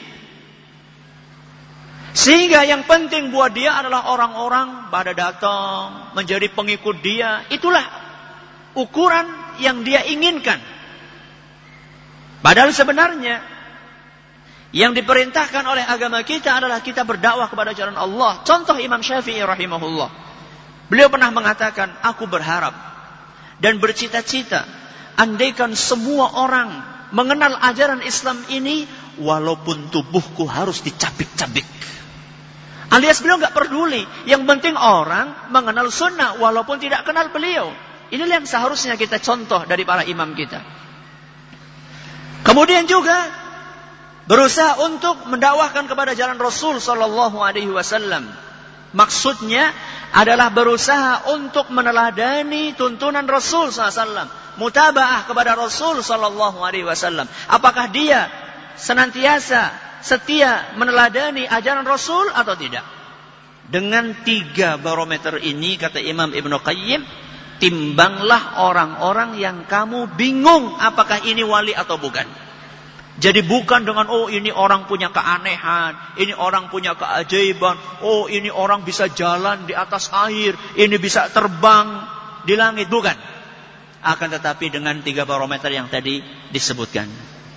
Sehingga yang penting buat dia adalah orang-orang pada datang menjadi pengikut dia. Itulah ukuran yang dia inginkan. Padahal sebenarnya yang diperintahkan oleh agama kita adalah kita berdakwah kepada jalan Allah. Contoh Imam Syafi'i rahimahullah. Beliau pernah mengatakan, aku berharap dan bercita-cita andaikan semua orang mengenal ajaran Islam ini walaupun tubuhku harus dicabik-cabik. Alias beliau enggak peduli, yang penting orang mengenal sunnah walaupun tidak kenal beliau. Inilah yang seharusnya kita contoh dari para imam kita. Kemudian juga berusaha untuk mendakwahkan kepada jalan Rasul sallallahu alaihi wasallam. Maksudnya adalah berusaha untuk meneladani tuntunan Rasul SAW, mutabaah kepada Rasul Sallallahu Alaihi Wasallam. Apakah dia senantiasa setia meneladani ajaran Rasul atau tidak? Dengan 3 barometer ini, kata Imam Ibnu Qayyim, timbanglah orang-orang yang kamu bingung apakah ini wali atau bukan. Jadi bukan dengan ini orang punya keanehan, ini orang punya keajaiban, ini orang bisa jalan di atas air, ini bisa terbang di langit, bukan. Akan tetapi dengan 3 barometer yang tadi disebutkan.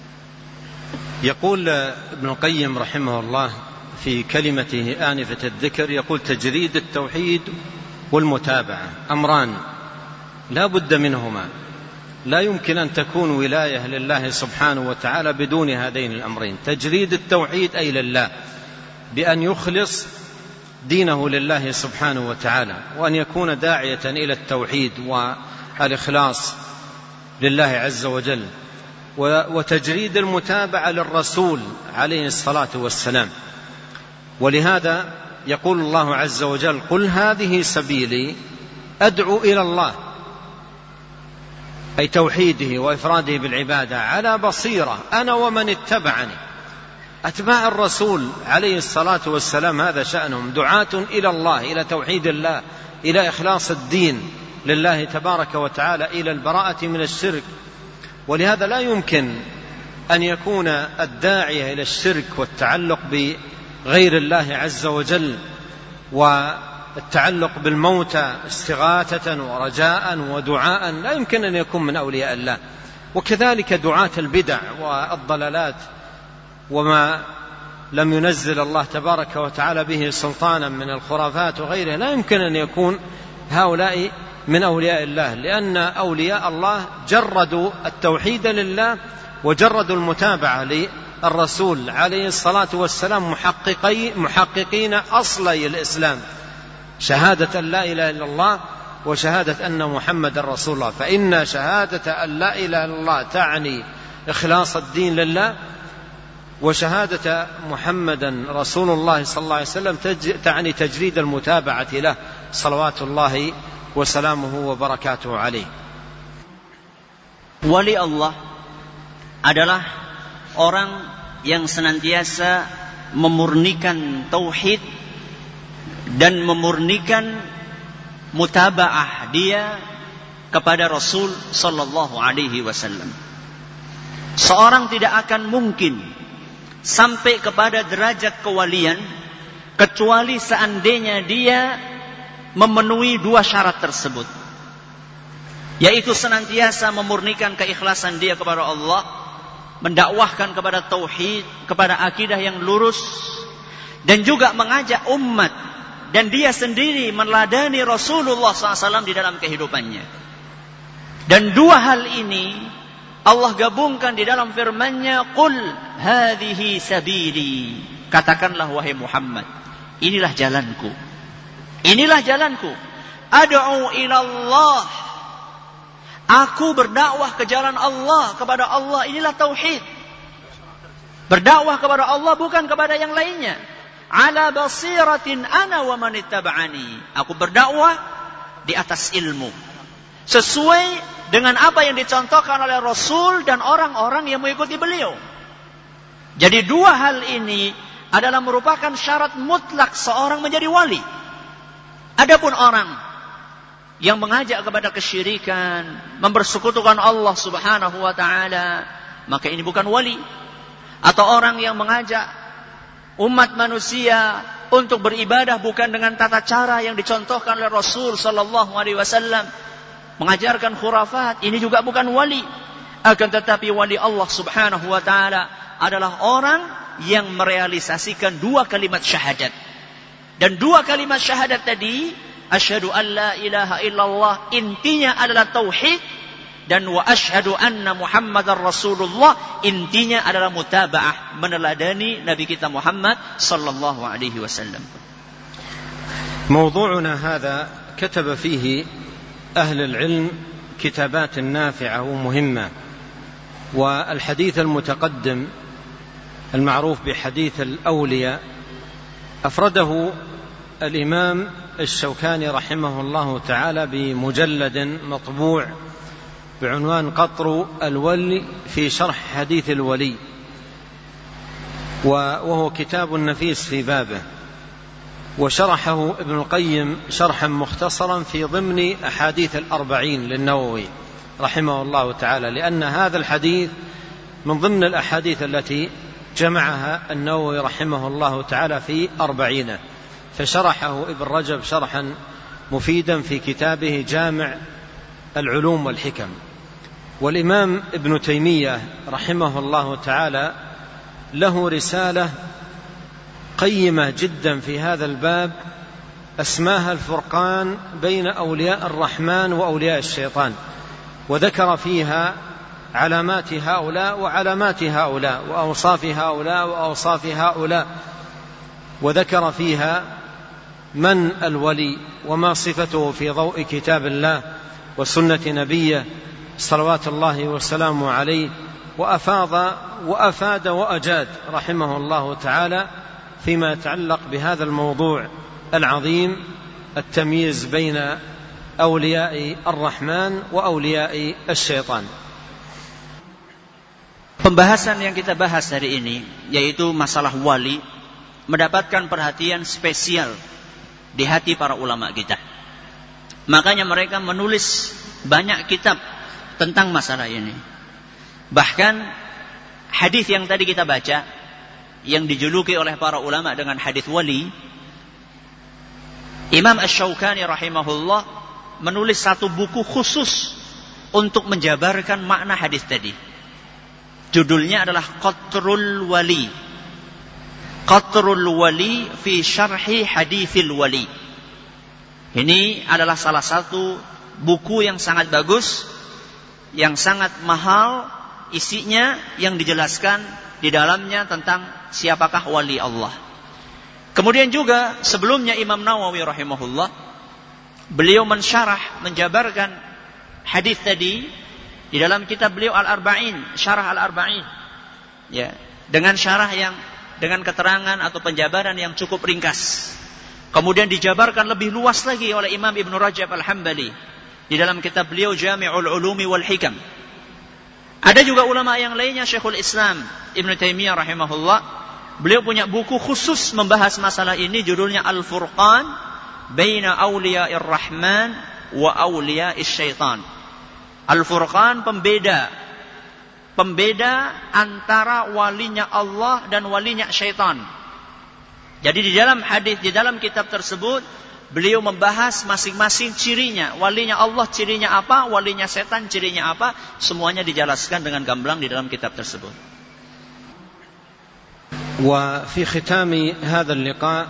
يقول ابن القيم رحمه الله في كلمته آنفة الذكر، يقول تجريد التوحيد والمتابعة أمران لا بد منهما، لا يمكن أن تكون ولاية لله سبحانه وتعالى بدون هذين الأمرين. تجريد التوحيد أي لله، بأن يخلص دينه لله سبحانه وتعالى، وأن يكون داعية إلى التوحيد والإخلاص لله عز وجل. وتجريد المتابعة للرسول عليه الصلاة والسلام. ولهذا يقول الله عز وجل قل هذه سبيلي أدعو إلى الله، أي توحيده وإفراده بالعبادة على بصيرة أنا ومن اتبعني. أتباع الرسول عليه الصلاة والسلام هذا شأنهم، دعاة إلى الله، إلى توحيد الله، إلى إخلاص الدين لله تبارك وتعالى، إلى البراءة من الشرك. ولهذا لا يمكن أن يكون الداعية إلى الشرك والتعلق بغير الله عز وجل والتعلق بالموتى استغاثة ورجاء ودعاء، لا يمكن أن يكون من أولياء الله. وكذلك دعاة البدع والضلالات وما لم ينزل الله تبارك وتعالى به سلطانا من الخرافات وغيرها، لا يمكن أن يكون هؤلاء من أولياء الله، لأن أولياء الله جردوا التوحيد لله وجردوا المتابعة للرسول عليه الصلاة والسلام، محققين أصلي الإسلام، شهادة أن لا إله إلا الله وشهادة أن محمد رسول الله. فإن شهادة أن لا إله إلا الله تعني إخلاص الدين لله، وشهادة محمدا رسول الله صلى الله عليه وسلم تعني تجريد المتابعة له صلوات الله وسلامه وبركاته عليه. Wali Allah adalah orang yang senantiasa memurnikan tauhid dan memurnikan mutabaah dia kepada Rasul sallallahu alaihi wasallam. Seorang tidak akan mungkin sampai kepada derajat kewalian kecuali seandainya dia memenuhi 2 syarat tersebut, yaitu senantiasa memurnikan keikhlasan dia kepada Allah, mendakwahkan kepada tauhid, kepada akidah yang lurus, dan juga mengajak umat dan dia sendiri meneladani Rasulullah SAW di dalam kehidupannya. Dan 2 hal ini Allah gabungkan di dalam firman-Nya, "Qul hadhihi sabili." Katakanlah wahai Muhammad, inilah jalanku. Inilah jalanku. Ad'u ila Allah. Aku berdakwah ke jalan Allah, kepada Allah. Inilah tauhid. Berdakwah kepada Allah bukan kepada yang lainnya. Ala basiratin ana wa man ittaba'ani. Aku berdakwah di atas ilmu, sesuai dengan apa yang dicontohkan oleh Rasul dan orang-orang yang mengikuti beliau. Jadi dua hal ini adalah merupakan syarat mutlak seorang menjadi wali. Adapun orang yang mengajak kepada kesyirikan, mempersekutukan Allah Subhanahu wa taala, maka ini bukan wali. Atau orang yang mengajak umat manusia untuk beribadah bukan dengan tata cara yang dicontohkan oleh Rasul sallallahu alaihi wasallam, mengajarkan khurafat, ini juga bukan wali. Akan tetapi wali Allah Subhanahu wa taala adalah orang yang merealisasikan dua kalimat syahadat. Dan dua kalimat syahadat tadi, asyhadu an la ilaha illallah, intinya adalah tauhid, dan wa asyhadu anna Muhammadar Rasulullah, intinya adalah mutaba'ah, meneladani Nabi kita Muhammad sallallahu alaihi wasallam. موضوعنا هذا كتب فيه أهل العلم كتابات نافعة ومهمة، والحديث المتقدم المعروف بحديث الأولياء أفرده الإمام الشوكاني رحمه الله تعالى بمجلد مطبوع بعنوان قطر الولي في شرح حديث الولي، وهو كتاب نفيس في بابه، وشرحه ابن القيم شرحا مختصرا في ضمن أحاديث الأربعين للنووي رحمه الله تعالى، لأن هذا الحديث من ضمن الأحاديث التي جمعها النووي رحمه الله تعالى في 40، فشرحه ابن رجب شرحا مفيدا في كتابه جامع العلوم والحكم. والإمام ابن تيمية رحمه الله تعالى له رسالة قيمة جدا في هذا الباب اسماها الفرقان بين أولياء الرحمن وأولياء الشيطان، وذكر فيها علامات هؤلاء وعلامات هؤلاء، وأوصاف هؤلاء وأوصاف هؤلاء، وذكر فيها من الولي وما صفته في ضوء كتاب الله وسنة نبيه صلوات الله وسلامه عليه، وأفاد وأجاد رحمه الله تعالى فيما يتعلق بهذا الموضوع العظيم، التمييز بين أولياء الرحمن وأولياء الشيطان. Pembahasan yang kita bahas hari ini, yaitu masalah wali, mendapatkan perhatian spesial di hati para ulama kita. Makanya mereka menulis banyak kitab tentang masalah ini. Bahkan hadis yang tadi kita baca, yang dijuluki oleh para ulama dengan hadis wali, Imam Asy-Syaukani rahimahullah menulis satu buku khusus untuk menjabarkan makna hadis tadi. Judulnya adalah Qatrul Wali. Qatrul Wali fi syarhi hadithil wali. Ini adalah salah satu buku yang sangat bagus, yang sangat mahal isinya, yang dijelaskan di dalamnya tentang siapakah wali Allah. Kemudian juga sebelumnya Imam Nawawi rahimahullah, beliau mensyarah, menjabarkan hadis tadi di dalam kitab beliau Al-Arba'in, Syarah Al-Arba'in. Ya, dengan syarah yang dengan keterangan atau penjabaran yang cukup ringkas. Kemudian dijabarkan lebih luas lagi oleh Imam Ibn Rajab Al-Hambali di dalam kitab beliau Jami'ul Ulumi wal Hikam. Ada juga ulama yang lainnya, Syekhul Islam Ibn Taimiyah rahimahullah, beliau punya buku khusus membahas masalah ini, judulnya Al-Furqan Baina Awliya'ir Rahman wa Awliya'is Syaitan. Al-Furqan, pembeda antara walinya Allah dan walinya syaitan. Jadi di dalam hadis, di dalam kitab tersebut, beliau membahas masing-masing cirinya. Walinya Allah cirinya apa, walinya setan cirinya apa, semuanya dijelaskan dengan gamblang di dalam kitab tersebut. وفي ختام هذا اللقاء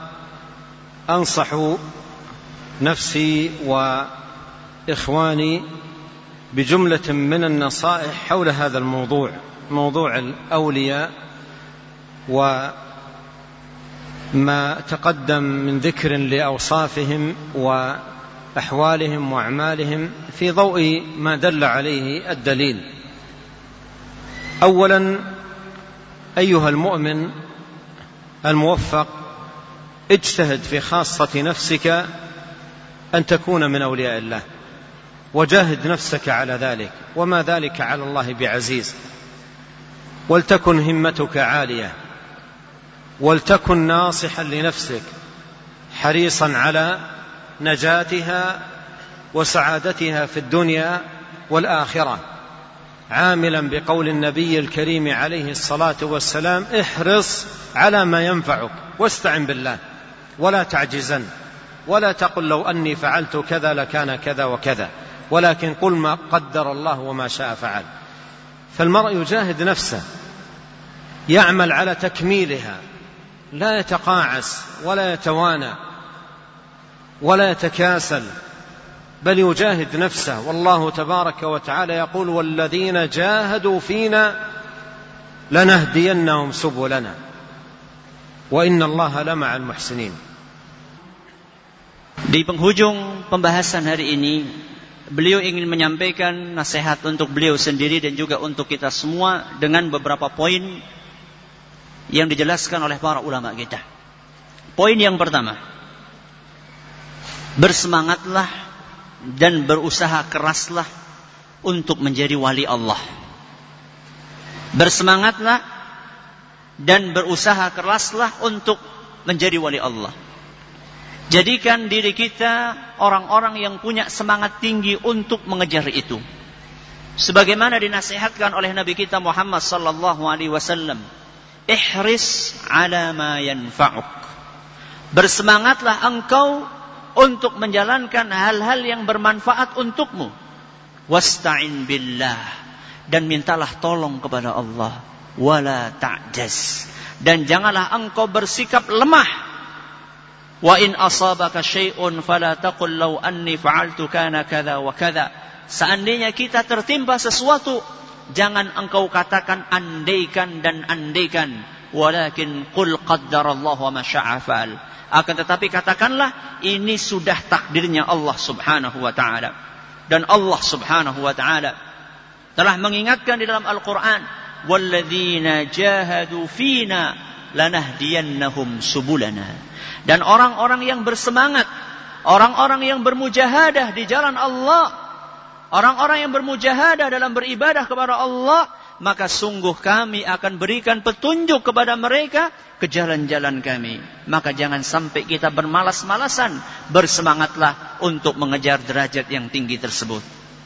أنصح نفسي وإخواني بجملة من النصائح حول هذا الموضوع، موضوع الأولياء، وما تقدم من ذكر لأوصافهم وأحوالهم وأعمالهم في ضوء ما دل عليه الدليل. أولا، أيها المؤمن الموفق، اجتهد في خاصة نفسك أن تكون من أولياء الله، وجاهد نفسك على ذلك، وما ذلك على الله بعزيز. ولتكن همتك عالية، ولتكن ناصحا لنفسك حريصا على نجاتها وسعادتها في الدنيا والآخرة، عاملا بقول النبي الكريم عليه الصلاة والسلام: احرص على ما ينفعك واستعن بالله ولا تعجزن، ولا تقل لو أني فعلت كذا لكان كذا وكذا، ولكن قل ما قدر الله وما شاء فعل. فالمرء يجاهد نفسه، يعمل على تكميلها، لا يتقاعس ولا يتوانى ولا يتكاسل، بل يجاهد نفسه. والله تبارك وتعالى يقول: والذين جاهدوا فينا لنهدينهم سبلنا وإن الله لمع المحسنين. Di penghujung pembahasan hari ini, beliau ingin menyampaikan nasihat untuk beliau sendiri dan juga untuk kita semua dengan beberapa poin yang dijelaskan oleh para ulama kita. Poin yang pertama, bersemangatlah dan berusaha keraslah untuk menjadi wali Allah. Bersemangatlah dan berusaha keraslah untuk menjadi wali Allah. Jadikan diri kita orang-orang yang punya semangat tinggi untuk mengejar itu. Sebagaimana dinasihatkan oleh Nabi kita Muhammad sallallahu alaihi wasallam, ihris ala ma yanfa'uk. Bersemangatlah engkau untuk menjalankan hal-hal yang bermanfaat untukmu. Wasta'in billah, dan mintalah tolong kepada Allah. Wala ta'jaz, dan janganlah engkau bersikap lemah. Wa in asabaka syai'un fala taqul law anni fa'altu kana kadza wa kadza. Seandainya kita tertimpa sesuatu, jangan engkau katakan andaikan dan andaikan, walakin qul qaddarallahu wa ma syaa fa'al. Akan tetapi katakanlah ini sudah takdirnya Allah Subhanahu wa taala. Dan Allah Subhanahu wa taala telah mengingatkan di dalam Al-Qur'an, walladzina jahadu fina lanahdiyannahum subulana. Dan orang-orang yang bersemangat, orang-orang yang bermujahadah di jalan Allah, orang-orang yang bermujahadah dalam beribadah kepada Allah, maka sungguh kami akan berikan petunjuk kepada mereka ke jalan-jalan kami. Maka jangan sampai kita bermalas-malasan, bersemangatlah untuk mengejar derajat yang tinggi tersebut.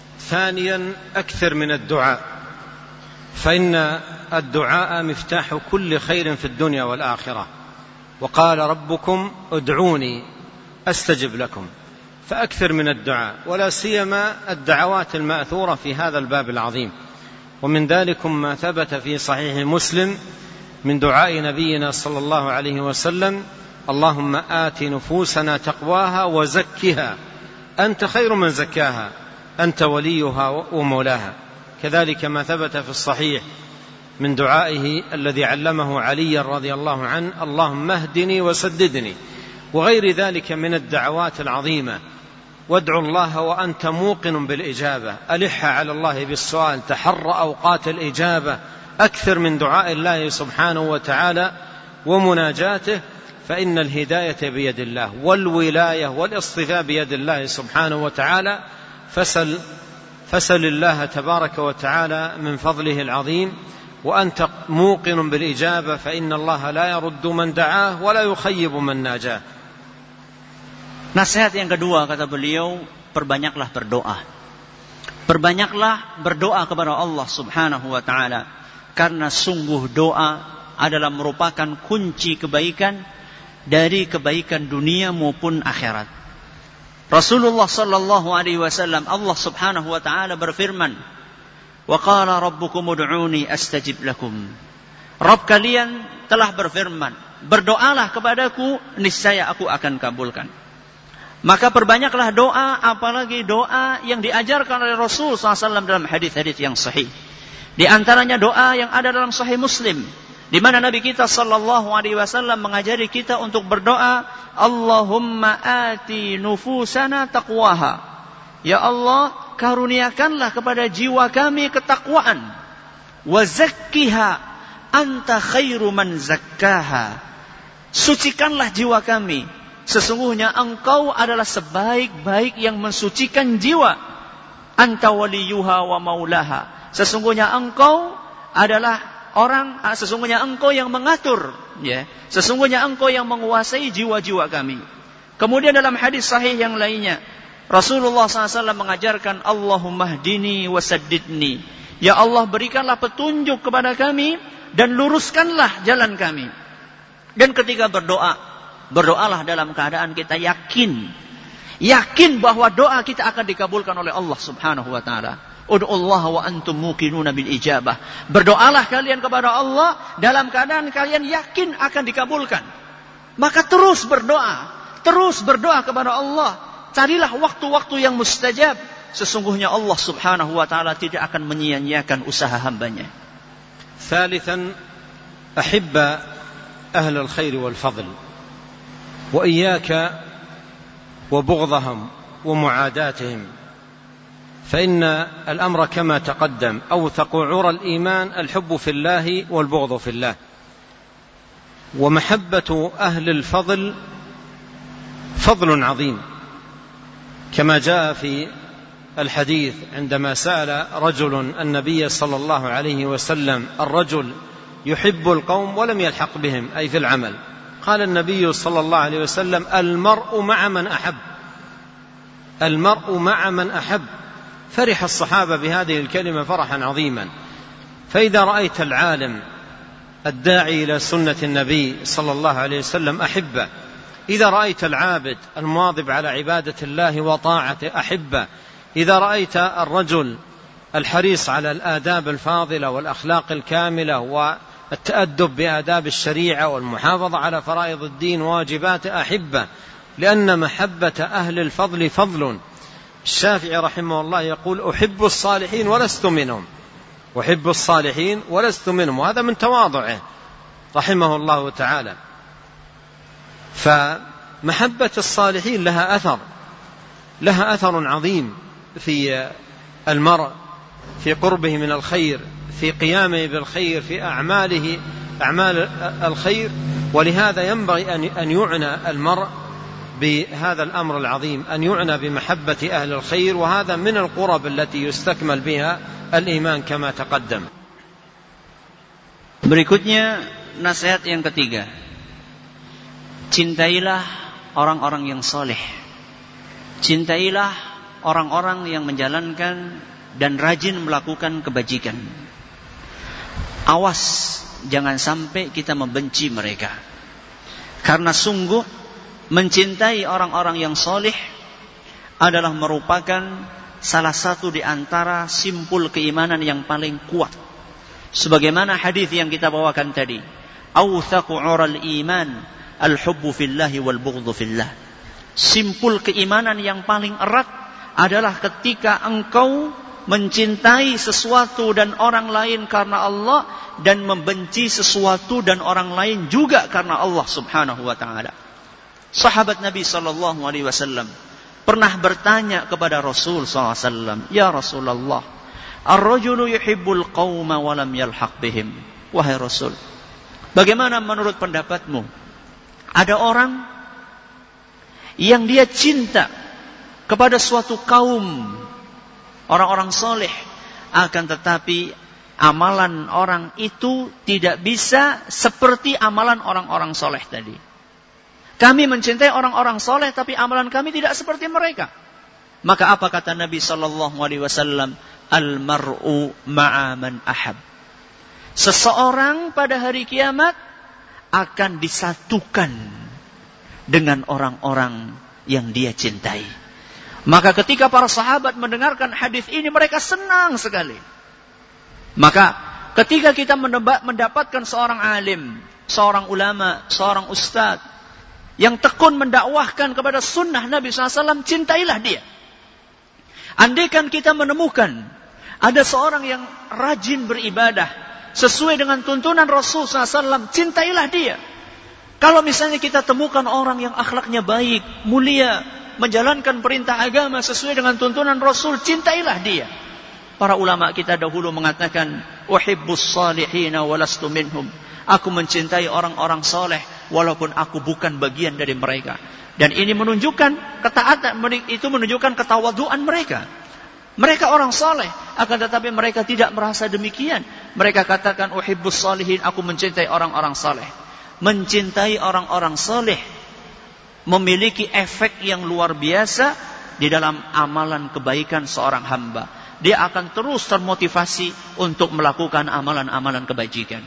ثانيا، أكثر من الدعاء، فإن الدعاء مفتاح كل خير في الدنيا والآخرة، وقال ربكم ادعوني أستجب لكم، فأكثر من الدعاء، ولا سيما الدعوات المأثورة في هذا الباب العظيم. ومن ذلك ما ثبت في صحيح مسلم من دعاء نبينا صلى الله عليه وسلم: اللهم آت نفوسنا تقواها وزكها أنت خير من زكاها أنت وليها ومولاها. كذلك ما ثبت في الصحيح من دعائه الذي علمه علي رضي الله عنه: اللهم اهدني وسددني، وغير ذلك من الدعوات العظيمة. وادعوا الله وأنت موقن بالإجابة، ألح على الله بالسؤال، تحر أوقات الإجابة، أكثر من دعاء الله سبحانه وتعالى ومناجاته، فإن الهداية بيد الله، والولاية والاصطفاء بيد الله سبحانه وتعالى. فسل الله تبارك وتعالى من فضله العظيم، وأنت موقن بالإجابة، فإن الله لا يرد من دعاه ولا يخيب من ناجاه. Nasihat yang kedua, kata beliau, perbanyaklah berdoa. Perbanyaklah berdoa kepada Allah Subhanahu wa taala, karena sungguh doa adalah merupakan kunci kebaikan dari kebaikan dunia maupun akhirat. Rasulullah sallallahu alaihi wasallam, Allah Subhanahu wa taala berfirman, wa qala rabbukum ud'uni astajib lakum. Rabb kalian telah berfirman, berdoalah kepadaku, niscaya aku akan kabulkan. Maka perbanyaklah doa, apalagi doa yang diajarkan oleh Rasul SAW dalam hadis-hadis yang sahih. Di antaranya doa yang ada dalam Sahih Muslim, di mana Nabi kita SAW mengajari kita untuk berdoa, Allahumma ati nufusana taqwaha. Ya Allah, karuniakanlah kepada jiwa kami ketakwaan. Wa zakkiha anta khairu man zakkaha. Sucikanlah jiwa kami. Sesungguhnya engkau adalah sebaik-baik yang mensucikan jiwa. Anta waliyuha wa maulaha. Sesungguhnya engkau adalah sesungguhnya engkau yang mengatur, ya. Sesungguhnya engkau yang menguasai jiwa-jiwa kami. Kemudian dalam hadis sahih yang lainnya, Rasulullah SAW mengajarkan, Allahumma hdini wa saddidni. Ya Allah, berikanlah petunjuk kepada kami dan luruskanlah jalan kami. Dan ketika berdoa, berdoalah dalam keadaan kita yakin bahwa doa kita akan dikabulkan oleh Allah Subhanahu wa taala. Ud'ullaha wa antum muqinuna bil ijabah. Berdoalah kalian kepada Allah dalam keadaan kalian yakin akan dikabulkan. Maka terus berdoa kepada Allah. Carilah waktu-waktu yang mustajab. Sesungguhnya Allah Subhanahu wa taala tidak akan menyia-nyiakan usaha hambanya. Thalithan, ahibba ahli al-khair wal fadl. Wa iyyaka wa bughdahum wa mu'adatihim. فإن الأمر كما تقدم أوثق عرى الإيمان الحب في الله والبغض في الله. ومحبة أهل الفضل فضل عظيم، كما جاء في الحديث عندما سأل رجل النبي صلى الله عليه وسلم: الرجل يحب القوم ولم يلحق بهم، أي في العمل. قال النبي صلى الله عليه وسلم: المرء مع من أحب، المرء مع من أحب. فرح الصحابة بهذه الكلمة فرحا عظيما. فإذا رأيت العالم الداعي إلى سنة النبي صلى الله عليه وسلم أحبه، إذا رأيت العابد المواظب على عبادة الله وطاعته أحبه، إذا رأيت الرجل الحريص على الآداب الفاضلة والأخلاق الكاملة والتأدب بآداب الشريعة والمحافظة على فرائض الدين وواجباته أحبه، لأن محبة أهل الفضل فضل. الشافعي رحمه الله يقول: أحب الصالحين ولست منهم، أحب الصالحين ولست منهم، وهذا من تواضعه رحمه الله تعالى. فمحبة الصالحين لها أثر عظيم في المرء، في قربه من الخير، في قيامه بالخير، في أعمال الخير. ولهذا ينبغي أن يعنى المرء بهذا الأمر العظيم، أن يعنى بمحبة أهل الخير، وهذا من القرب التي يستكمل بها الإيمان كما تقدم. Berikutnya nasihat yang ketiga, cintailah orang-orang yang soleh, cintailah orang-orang yang menjalankan dan rajin melakukan kebajikan. Awas jangan sampai kita membenci mereka, karena sungguh mencintai orang-orang yang soleh adalah merupakan salah satu di antara simpul keimanan yang paling kuat. Sebagaimana hadis yang kita bawakan tadi, awthaqu 'ural iman al-hubbu fillahi wal bughdhu fillah. Simpul keimanan yang paling erat adalah ketika engkau mencintai sesuatu dan orang lain karena Allah, dan membenci sesuatu dan orang lain juga karena Allah Subhanahu wa taala. Sahabat Nabi sallallahu alaihi wasallam pernah bertanya kepada Rasul sallallahu alaihi wasallam, "Ya Rasulullah, ar-rajulu yuhibbul qauma wa lam yalhaq bihim." Wahai Rasul, bagaimana menurut pendapatmu? Ada orang yang dia cinta kepada suatu kaum orang-orang soleh, akan tetapi amalan orang itu tidak bisa seperti amalan orang-orang soleh tadi. Kami mencintai orang-orang soleh, tapi amalan kami tidak seperti mereka. Maka apa kata Nabi sallallahu alaihi wasallam? Al-mar'u ma'a man ahab. Seseorang pada hari kiamat akan disatukan dengan orang-orang yang dia cintai. Maka ketika para sahabat mendengarkan hadis ini, mereka senang sekali. Maka ketika kita mendapatkan seorang alim, seorang ulama, seorang ustadz yang tekun mendakwahkan kepada sunnah Nabi SAW, cintailah dia. Andaikan kita menemukan ada seorang yang rajin beribadah sesuai dengan tuntunan Rasul SAW, cintailah dia. Kalau misalnya kita temukan orang yang akhlaknya baik, mulia, menjalankan perintah agama sesuai dengan tuntunan Rasul, cintailah dia. Para ulama kita dahulu mengatakan, uhibbus salihina walastu minhum. Aku mencintai orang-orang soleh walaupun aku bukan bagian dari mereka. Dan ini menunjukkan ketaatan, itu menunjukkan ketawaduan mereka. Mereka orang soleh, akan tetapi mereka tidak merasa demikian. Mereka katakan, uhibbus salihin, aku mencintai orang-orang soleh. Mencintai orang-orang soleh memiliki efek yang luar biasa di dalam amalan kebaikan seorang hamba. Dia akan terus termotivasi untuk melakukan amalan-amalan kebajikan.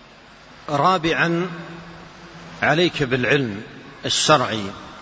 رابعا عليك بالعلم الشرعي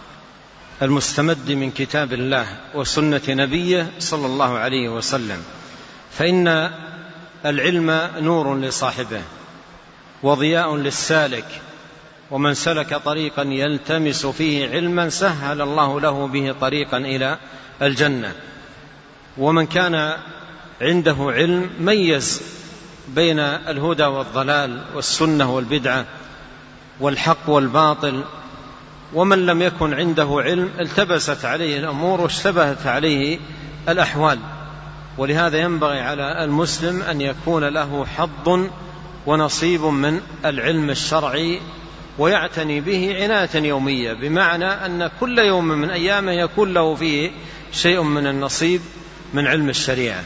المستمد من كتاب الله وسنة نبيه صلى الله عليه وسلم، فإن العلم نور لصاحبه وضياء للسالك، ومن سلك طريقا يلتمس فيه علما سهل الله له به طريقا إلى الجنة. ومن كان عنده علم ميز بين الهدى والضلال والسنة والبدعة والحق والباطل، ومن لم يكن عنده علم التبست عليه الأمور واشتبهت عليه الأحوال. ولهذا ينبغي على المسلم أن يكون له حظ ونصيب من العلم الشرعي ويعتني به عناية يومية، بمعنى أن كل يوم من أيامه يكون له فيه شيء من النصيب من علم الشريعة.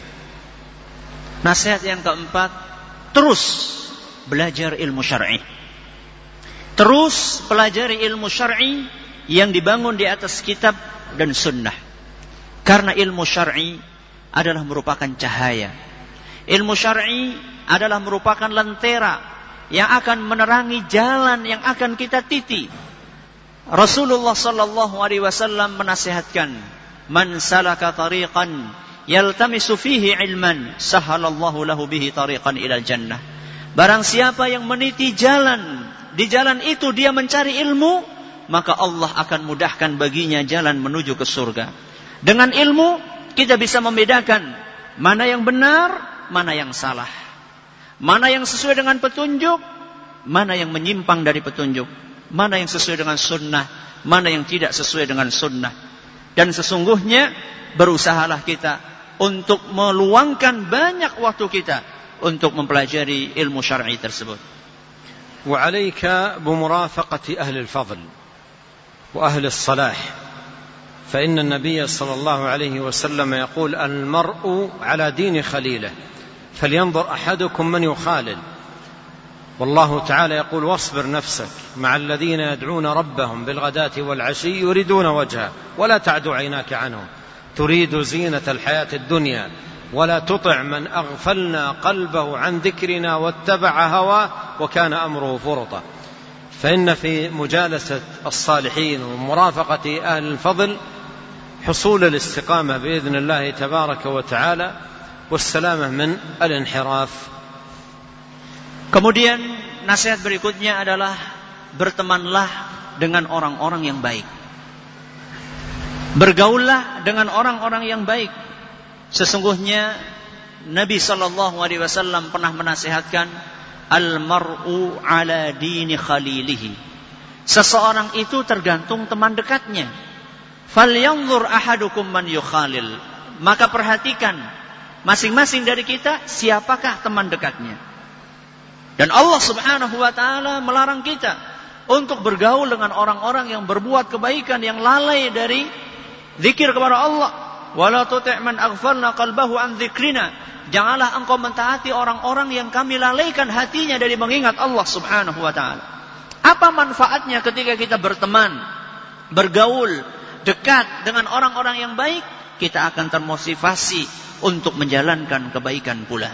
Nasihat yang keempat, terus belajar ilmu syar'i. Terus pelajari ilmu syar'i yang dibangun di atas kitab dan sunnah. Karena ilmu syar'i adalah merupakan cahaya. Ilmu syar'i adalah merupakan lentera yang akan menerangi jalan yang akan kita titi. Rasulullah sallallahu alaihi wasallam menasihatkan, "Man salaka tariqan yaltamisu fihi ilman, sahalallahu lahu bihi tariqan ilal jannah." Barang siapa yang meniti jalan, di jalan itu dia mencari ilmu, maka Allah akan mudahkan baginya jalan menuju ke surga. Dengan ilmu kita bisa membedakan mana yang benar, mana yang salah, mana yang sesuai dengan petunjuk, mana yang menyimpang dari petunjuk, mana yang sesuai dengan sunnah, mana yang tidak sesuai dengan sunnah. Dan sesungguhnya berusahalah kita untuk meluangkan banyak waktu kita untuk mempelajari ilmu syar'i tersebut. وعليك بمرافقة أهل الفضل وأهل الصلاح، فإن النبي صلى الله عليه وسلم يقول: المرء على دين خليله فلينظر أحدكم من يخالل. والله تعالى يقول: واصبر نفسك مع الذين يدعون ربهم بالغداة والعشي يريدون وجهه ولا تعد عيناك عنهم تريد زينة الحياة الدنيا ولا تطع من أغفلنا قلبه عن ذكرنا واتبع هواه وكان أمره فرطا. فإن في مجالسة الصالحين ومرافقة أهل الفضل حصول الاستقامة بإذن الله تبارك وتعالى والسلامة من الانحراف. Kemudian nasihat berikutnya adalah bertemanlah dengan orang-orang yang baik. Bergaullah dengan orang-orang yang baik. Sesungguhnya Nabi SAW pernah menasihatkan, al-mar'u ala dini khalilihi. Seseorang itu tergantung teman dekatnya. Falyanzur ahadukum man yukhalil. Maka perhatikan masing-masing dari kita siapakah teman dekatnya. Dan Allah Subhanahu wa taala melarang kita untuk bergaul dengan orang-orang yang berbuat kebaikan, yang lalai dari zikir kepada Allah. Wala tuti' man aghfalna qalbahu an dzikrina. Janganlah engkau mentaati orang-orang yang kami lalaikan hatinya dari mengingat Allah Subhanahu wa taala. Apa manfaatnya ketika kita berteman, bergaul, dekat dengan orang-orang yang baik? Kita akan termotivasi untuk menjalankan kebaikan pula.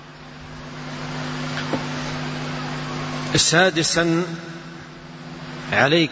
سادسا عليك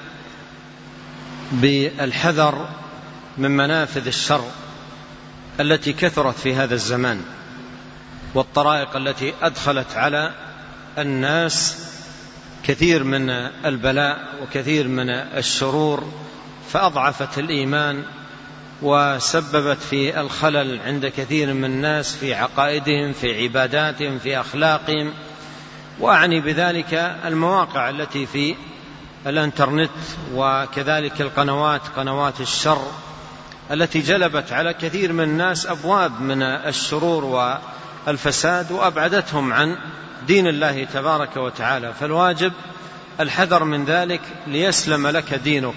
بالحذر من منافذ الشر التي كثرت في هذا الزمان والطرائق التي أدخلت على الناس كثير من البلاء وكثير من الشرور، فأضعفت الإيمان وسببت في الخلل عند كثير من الناس في عقائدهم، في عباداتهم، في أخلاقهم. وأعني بذلك المواقع التي في الانترنت، وكذلك قنوات الشر التي جلبت على كثير من الناس أبواب من الشرور والفساد وأبعدتهم عن دين الله تبارك وتعالى. فالواجب الحذر من ذلك ليسلم لك دينك،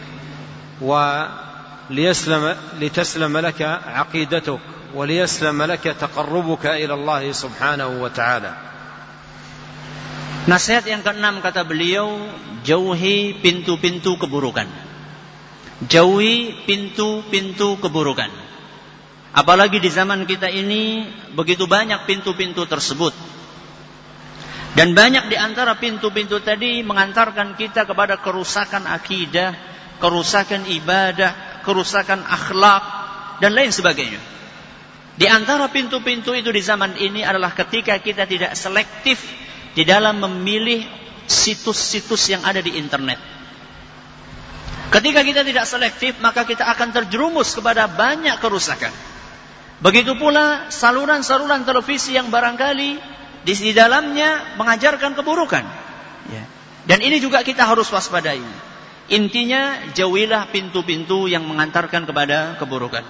ولتسلم لك عقيدتك، وليسلم لك تقربك إلى الله سبحانه وتعالى. Nasihat yang keenam, kata beliau, jauhi pintu-pintu keburukan. Jauhi pintu-pintu keburukan. Apalagi di zaman kita ini begitu banyak pintu-pintu tersebut. Dan banyak di antara pintu-pintu tadi mengantarkan kita kepada kerusakan akidah, kerusakan ibadah, kerusakan akhlak, dan lain sebagainya. Di antara pintu-pintu itu di zaman ini adalah ketika kita tidak selektif di dalam memilih situs-situs yang ada di internet. Ketika kita tidak selektif, maka kita akan terjerumus kepada banyak kerusakan. Begitu pula saluran-saluran televisi yang barangkali di dalamnya mengajarkan keburukan. Dan ini juga kita harus waspadai. Intinya, jauhilah pintu-pintu yang mengantarkan kepada keburukan.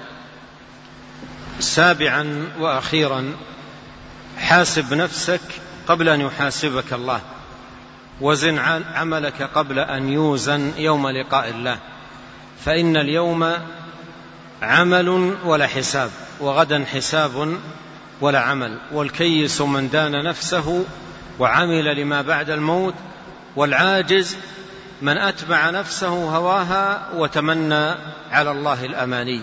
Sabi'an wa akhiran, hasib nafsak قبل أن يحاسبك الله، وزن عملك قبل أن يوزن يوم لقاء الله، فإن اليوم عمل ولا حساب، وغدا حساب ولا عمل، والكيس من دان نفسه وعمل لما بعد الموت، والعاجز من أتبع نفسه هواها وتمنى على الله الأماني.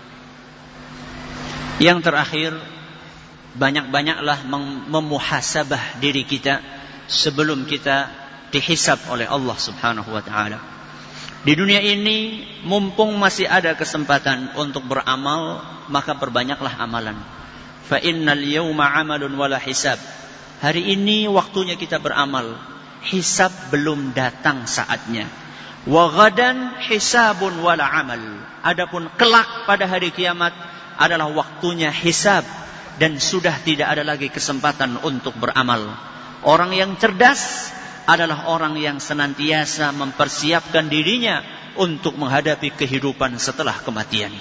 Yang terakhir, banyak-banyaklah memuhasabah diri kita sebelum kita dihisab oleh Allah Subhanahu wa ta'ala. Di dunia ini, mumpung masih ada kesempatan untuk beramal, maka perbanyaklah amalan. Fa innal yawma 'amalun wala hisab. Hari ini waktunya kita beramal, hisab belum datang saatnya. Wa ghadan hisabun wala 'amal. Adapun kelak pada hari kiamat adalah waktunya hisab, dan sudah tidak ada lagi kesempatan untuk beramal. Orang yang cerdas adalah orang yang senantiasa mempersiapkan dirinya untuk menghadapi kehidupan setelah kematian.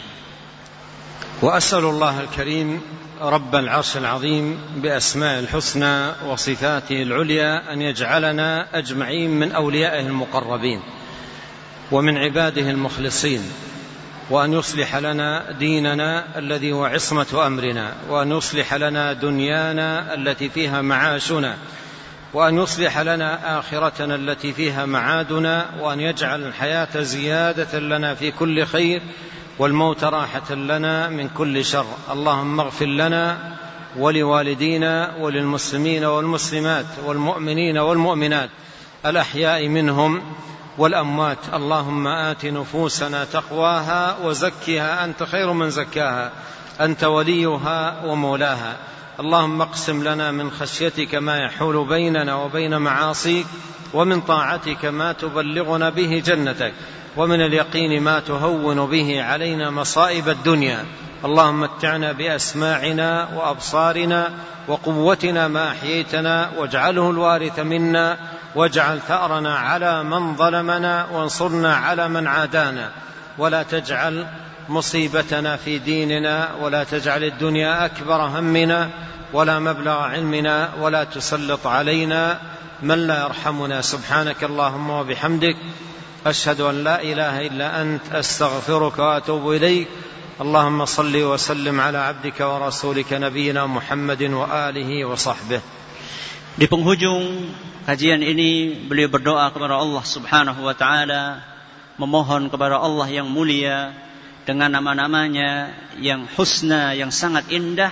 Wa as'alullah al-karim rabbal 'arsyil 'azim bi asma'il husna wa sifatihi al-'ulya an yaj'alana ajma'in min awliya'ihi al-muqarrabin wa min 'ibadihi al-mukhlisin, وأن يصلح لنا ديننا الذي هو عصمة أمرنا، وأن يصلح لنا دنيانا التي فيها معاشنا، وأن يصلح لنا آخرتنا التي فيها معادنا، وأن يجعل الحياة زيادة لنا في كل خير والموت راحة لنا من كل شر. اللهم اغفر لنا ولوالدينا وللمسلمين والمسلمات والمؤمنين والمؤمنات الأحياء منهم والأموات. اللهم آت نفوسنا تقواها وزكها أنت خير من زكاها، أنت وليها ومولاها. اللهم اقسم لنا من خشيتك ما يحول بيننا وبين معاصيك، ومن طاعتك ما تبلغنا به جنتك، ومن اليقين ما تهون به علينا مصائب الدنيا. اللهم متعنا بأسماعنا وأبصارنا وقوتنا ما أحييتنا، واجعله الوارث منا، واجعل ثأرنا على من ظلمنا، وانصرنا على من عادانا، ولا تجعل مصيبتنا في ديننا، ولا تجعل الدنيا أكبر همنا ولا مبلغ علمنا، ولا تسلط علينا من لا يرحمنا. سبحانك اللهم وبحمدك، أشهد أن لا إله إلا أنت، أستغفرك وأتوب إليك. اللهم صل وسلم على عبدك ورسولك نبينا محمد وآله وصحبه. Di penghujung kajian ini, beliau berdoa kepada Allah Subhanahu wa ta'ala, memohon kepada Allah yang mulia dengan nama-namanya yang husna, yang sangat indah,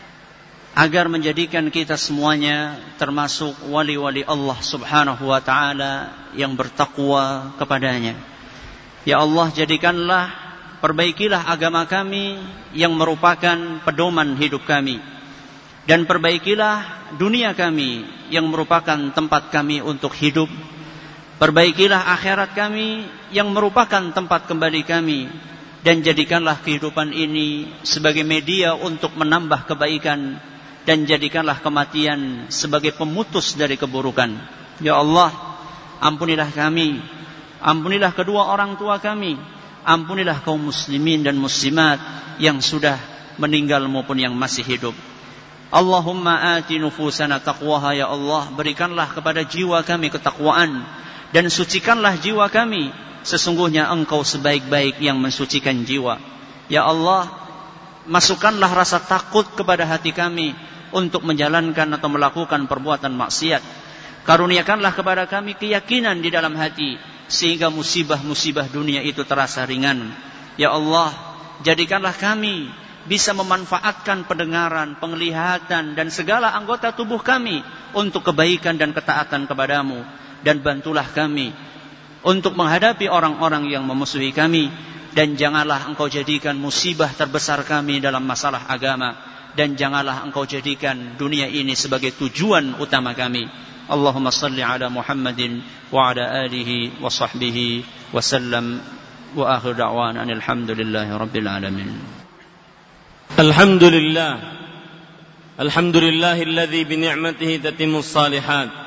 agar menjadikan kita semuanya termasuk wali-wali Allah Subhanahu wa ta'ala yang bertakwa kepadanya. Ya Allah, jadikanlah, perbaikilah agama kami yang merupakan pedoman hidup kami, dan perbaikilah dunia kami yang merupakan tempat kami untuk hidup, Perbaikilah akhirat kami yang merupakan tempat kembali kami, dan jadikanlah kehidupan ini sebagai media untuk menambah kebaikan, dan jadikanlah kematian sebagai pemutus dari keburukan. Ya Allah, ampunilah kami, ampunilah kedua orang tua kami, ampunilah kaum muslimin dan muslimat yang sudah meninggal maupun yang masih hidup. Allahumma ati nufusana taqwaha, ya Allah, berikanlah kepada jiwa kami ketakwaan dan sucikanlah jiwa kami, sesungguhnya Engkau sebaik-baik yang mensucikan jiwa. Ya Allah, masukkanlah rasa takut kepada hati kami untuk menjalankan atau melakukan perbuatan maksiat. Karuniakanlah kepada kami keyakinan di dalam hati, sehingga musibah-musibah dunia itu terasa ringan. Ya Allah, jadikanlah kami bisa memanfaatkan pendengaran, penglihatan, dan segala anggota tubuh kami untuk kebaikan dan ketaatan kepadamu. Dan bantulah kami untuk menghadapi orang-orang yang memusuhi kami. Dan janganlah Engkau jadikan musibah terbesar kami dalam masalah agama. Dan janganlah Engkau jadikan dunia ini sebagai tujuan utama kami. Allahumma salli ala Muhammadin wa ala alihi wa sahbihi wa sallam. Wa akhir da'wana alhamdulillahi rabbil alamin. Alhamdulillah. Alhamdulillahilladzi bi ni'matihi tatimmus salihat.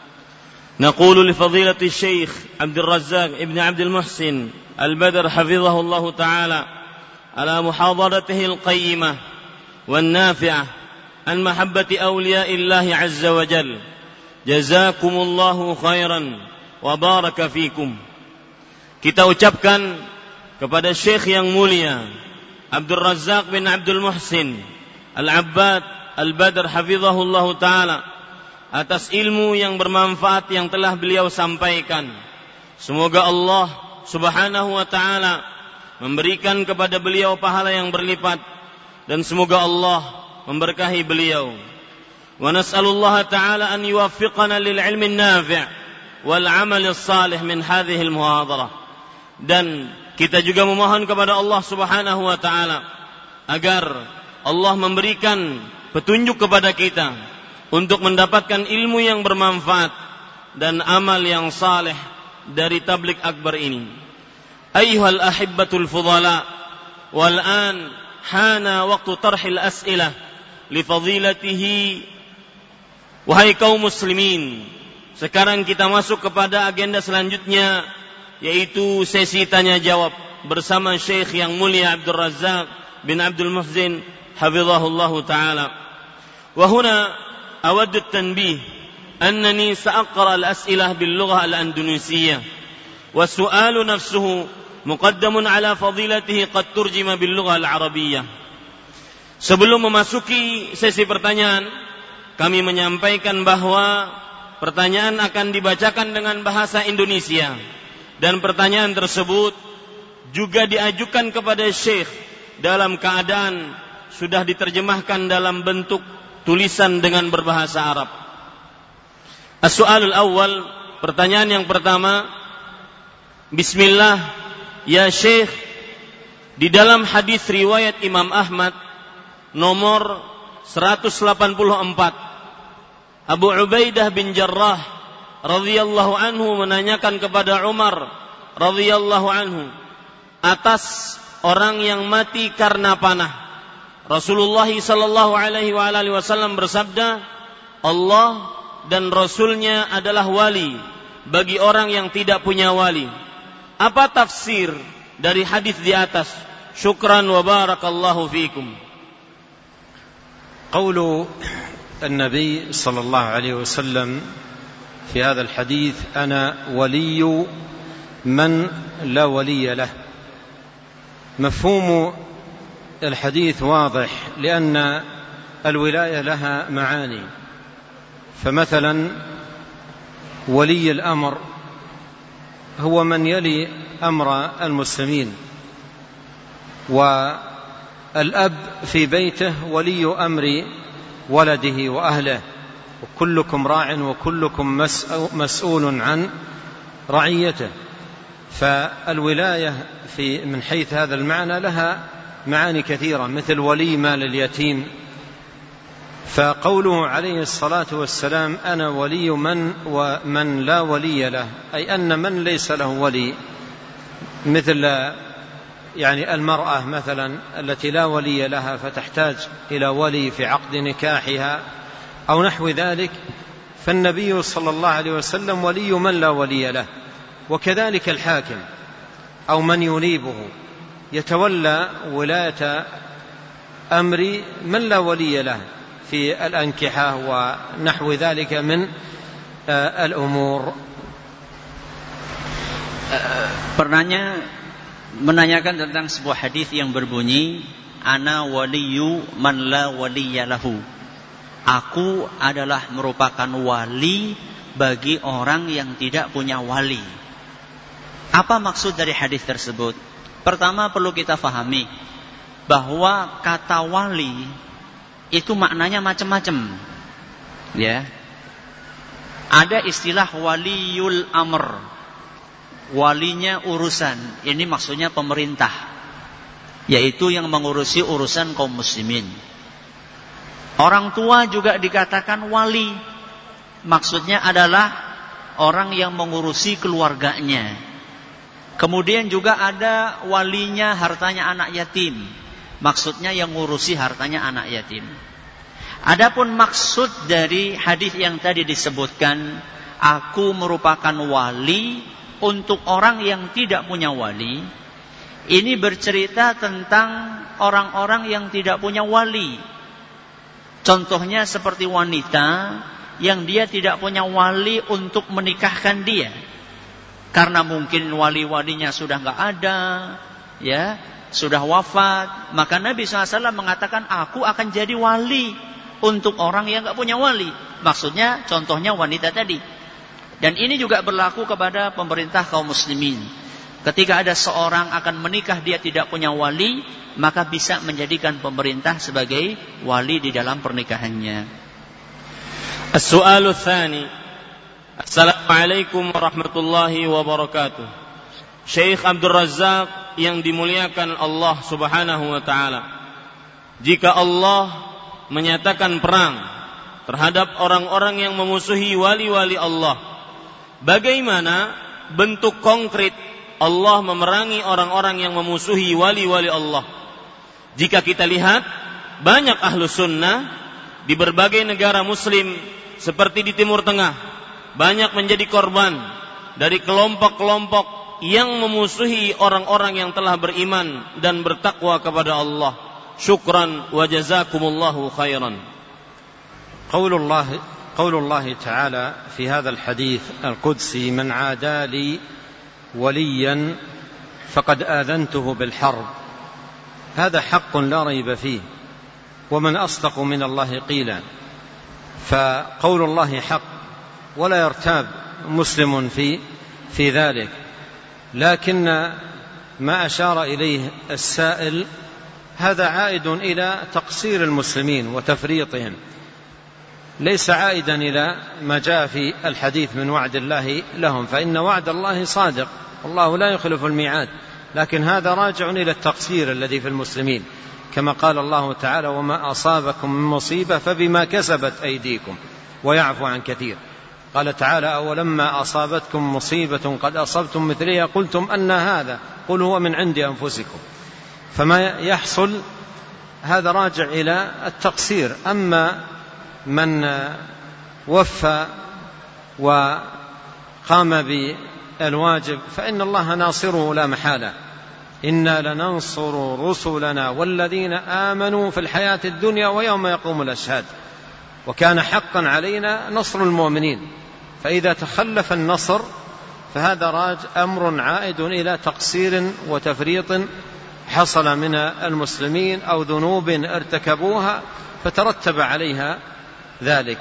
نقول لفضيلة الشيخ عبد الرزاق ابن عبد المحسن البدر حفظه الله تعالى على محاضرته القيمة والنافعة عن محبة أولياء الله عز وجل. جزاكم الله خيرا وبارك فيكم. Kita ucapkan kepada Syekh yang mulia Abdul Razak bin Abdul Muhsin Al-Abbad Al-Badr hafizahullahu ta'ala atas ilmu yang bermanfaat yang telah beliau sampaikan. Semoga Allah subhanahu wa ta'ala memberikan kepada beliau pahala yang berlipat, dan semoga Allah memberkahi beliau. Wa nas'alullaha ta'ala an yuwaffiqana lil ilmi nafi' wal amal salih min hadhihi al muhadarah. Dan kita juga memohon kepada Allah subhanahu wa ta'ala agar Allah memberikan petunjuk kepada kita untuk mendapatkan ilmu yang bermanfaat dan amal yang saleh dari tabligh akbar ini. Ayyuhal ahibbatul fudala, wal an hana waqtu tarhil as'ilah li fadilatihi. Wahai kaum muslimin, sekarang kita masuk kepada agenda selanjutnya, yaitu sesi tanya jawab bersama Syekh yang mulia Abdul Razak bin Abdul Muhsin hafizahullahu ta'ala. Wa huna أود التنبيه أنني سأقرأ الأسئلة باللغة الأندونيسية، والسؤال نفسه مقدم على فضيلته قد ترجم باللغة العربية. Sebelum memasuki sesi pertanyaan, kami menyampaikan bahwa pertanyaan akan dibacakan dengan bahasa Indonesia, dan pertanyaan tersebut juga diajukan kepada Syekh dalam keadaan sudah diterjemahkan dalam bentuk tulisan dengan berbahasa Arab. As-su'alul awwal, pertanyaan yang pertama. Bismillah, ya Syekh, di dalam hadis riwayat Imam Ahmad nomor 184, Abu Ubaidah bin Jarrah radhiyallahu anhu menanyakan kepada Umar radhiyallahu anhu atas orang yang mati karena panah. Rasulullah sallallahu alaihi wasallam bersabda, Allah dan Rasulnya adalah wali bagi orang yang tidak punya wali. Apa tafsir dari hadis di atas? Syukran wa barakallahu fikum. قول النبي صلى الله عليه وسلم في هذا الحديث أنا ولي من لا ولي له. مفهوم الحديث واضح، لأن الولاية لها معاني. فمثلا ولي الأمر هو من يلي أمر المسلمين، والأب في بيته ولي أمر ولده وأهله، وكلكم راع وكلكم مسؤول عن رعيته. فالولاية من حيث هذا المعنى لها معاني كثيرة، مثل ولي مال اليتيم، فقوله عليه الصلاة والسلام أنا ولي من ومن لا ولي له، أي أن من ليس له ولي، مثل يعني المرأة مثلا التي لا ولي لها فتحتاج إلى ولي في عقد نكاحها أو نحو ذلك، فالنبي صلى الله عليه وسلم ولي من لا ولي له. وكذلك الحاكم أو من ينيبه يتولى ولاية أمر من لا ولي له في الأنكحة ونحو ذلك من الأمور. menanyakan tentang sebuah hadis yang berbunyi ana waliyu man la waliya lahu. Aku adalah merupakan wali bagi orang yang tidak punya wali. Apa maksud dari hadis tersebut? Pertama perlu kita fahami bahwa kata wali itu maknanya macam-macam. Ya. Ada istilah waliyul amr. Walinya urusan, ini maksudnya pemerintah, yaitu yang mengurusi urusan kaum muslimin. Orang tua juga dikatakan wali, maksudnya adalah orang yang mengurusi keluarganya. Kemudian juga ada walinya hartanya anak yatim, maksudnya yang mengurusi hartanya anak yatim. Adapun maksud dari hadis yang tadi disebutkan, aku merupakan wali untuk orang yang tidak punya wali, ini bercerita tentang orang-orang yang tidak punya wali. Contohnya seperti wanita yang dia tidak punya wali untuk menikahkan dia, karena mungkin wali-walinya sudah enggak ada, ya, sudah wafat. Maka Nabi SAW mengatakan aku akan jadi wali untuk orang yang enggak punya wali. Maksudnya contohnya wanita tadi. Dan ini juga berlaku kepada pemerintah kaum muslimin. Ketika ada seorang akan menikah dia tidak punya wali, maka bisa menjadikan pemerintah sebagai wali di dalam pernikahannya. As-su'alu tsani. Assalamualaikum warahmatullahi wabarakatuh. Syekh Abdul Razzaq yang dimuliakan Allah Subhanahu wa taala. Jika Allah menyatakan perang terhadap orang-orang yang memusuhi wali-wali Allah, bagaimana bentuk konkret Allah memerangi orang-orang yang memusuhi wali-wali Allah? Jika kita lihat, banyak ahlu sunnah di berbagai negara muslim seperti di Timur Tengah banyak menjadi korban dari kelompok-kelompok yang memusuhi orang-orang yang telah beriman dan bertakwa kepada Allah. Syukran wa jazakumullahu khairan. قول الله تعالى في هذا الحديث القدسي من عادى لي وليا فقد آذنته بالحرب، هذا حق لا ريب فيه، ومن أصدق من الله قيلا. فقول الله حق ولا يرتاب مسلم في ذلك، لكن ما أشار إليه السائل هذا عائد إلى تقصير المسلمين وتفريطهم، ليس عائدا إلى ما جاء في الحديث من وعد الله لهم، فإن وعد الله صادق، الله لا يخلف الميعاد، لكن هذا راجع إلى التقصير الذي في المسلمين، كما قال الله تعالى وما أصابكم من مصيبة فبما كسبت أيديكم ويعفو عن كثير. قال تعالى أولما أصابتكم مصيبة قد أصبتم مثلها قلتم أن هذا قل هو من عند أنفسكم. فما يحصل هذا راجع إلى التقصير. أما من وفى وقام بالواجب فإن الله ناصره لا محالة، إنا لننصر رسلنا والذين آمنوا في الحياة الدنيا ويوم يقوم الأشهاد، وكان حقا علينا نصر المؤمنين. فإذا تخلف النصر فهذا أمر عائد إلى تقصير وتفريط حصل من المسلمين أو ذنوب ارتكبوها فترتب عليها ذلك.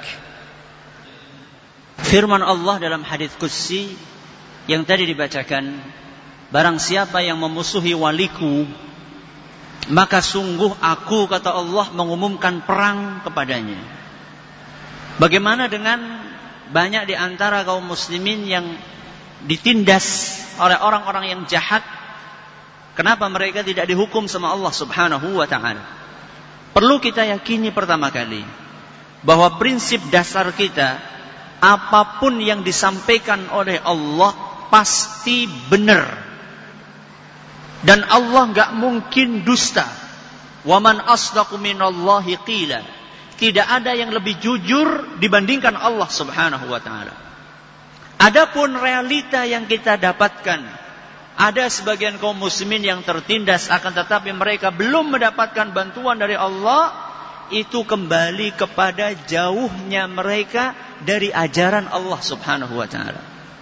Firman Allah dalam hadis qudsi yang tadi dibacakan, barang siapa yang memusuhi waliku, maka sungguh aku, kata Allah, mengumumkan perang kepadanya. Bagaimana dengan banyak di antara kaum muslimin yang ditindas oleh orang-orang yang jahat? Kenapa mereka tidak dihukum sama Allah Subhanahu wa ta'ala? Perlu kita yakini pertama kali bahwa prinsip dasar kita, apapun yang disampaikan oleh Allah pasti benar. Dan Allah enggak mungkin dusta. Wa man asdaqu minallahi qila. Tidak ada yang lebih jujur dibandingkan Allah Subhanahu wa taala. Adapun realita yang kita dapatkan, ada sebagian kaum muslimin yang tertindas, akan tetapi mereka belum mendapatkan bantuan dari Allah. Itu kembali kepada jauhnya mereka dari ajaran Allah Subhanahu wa taala.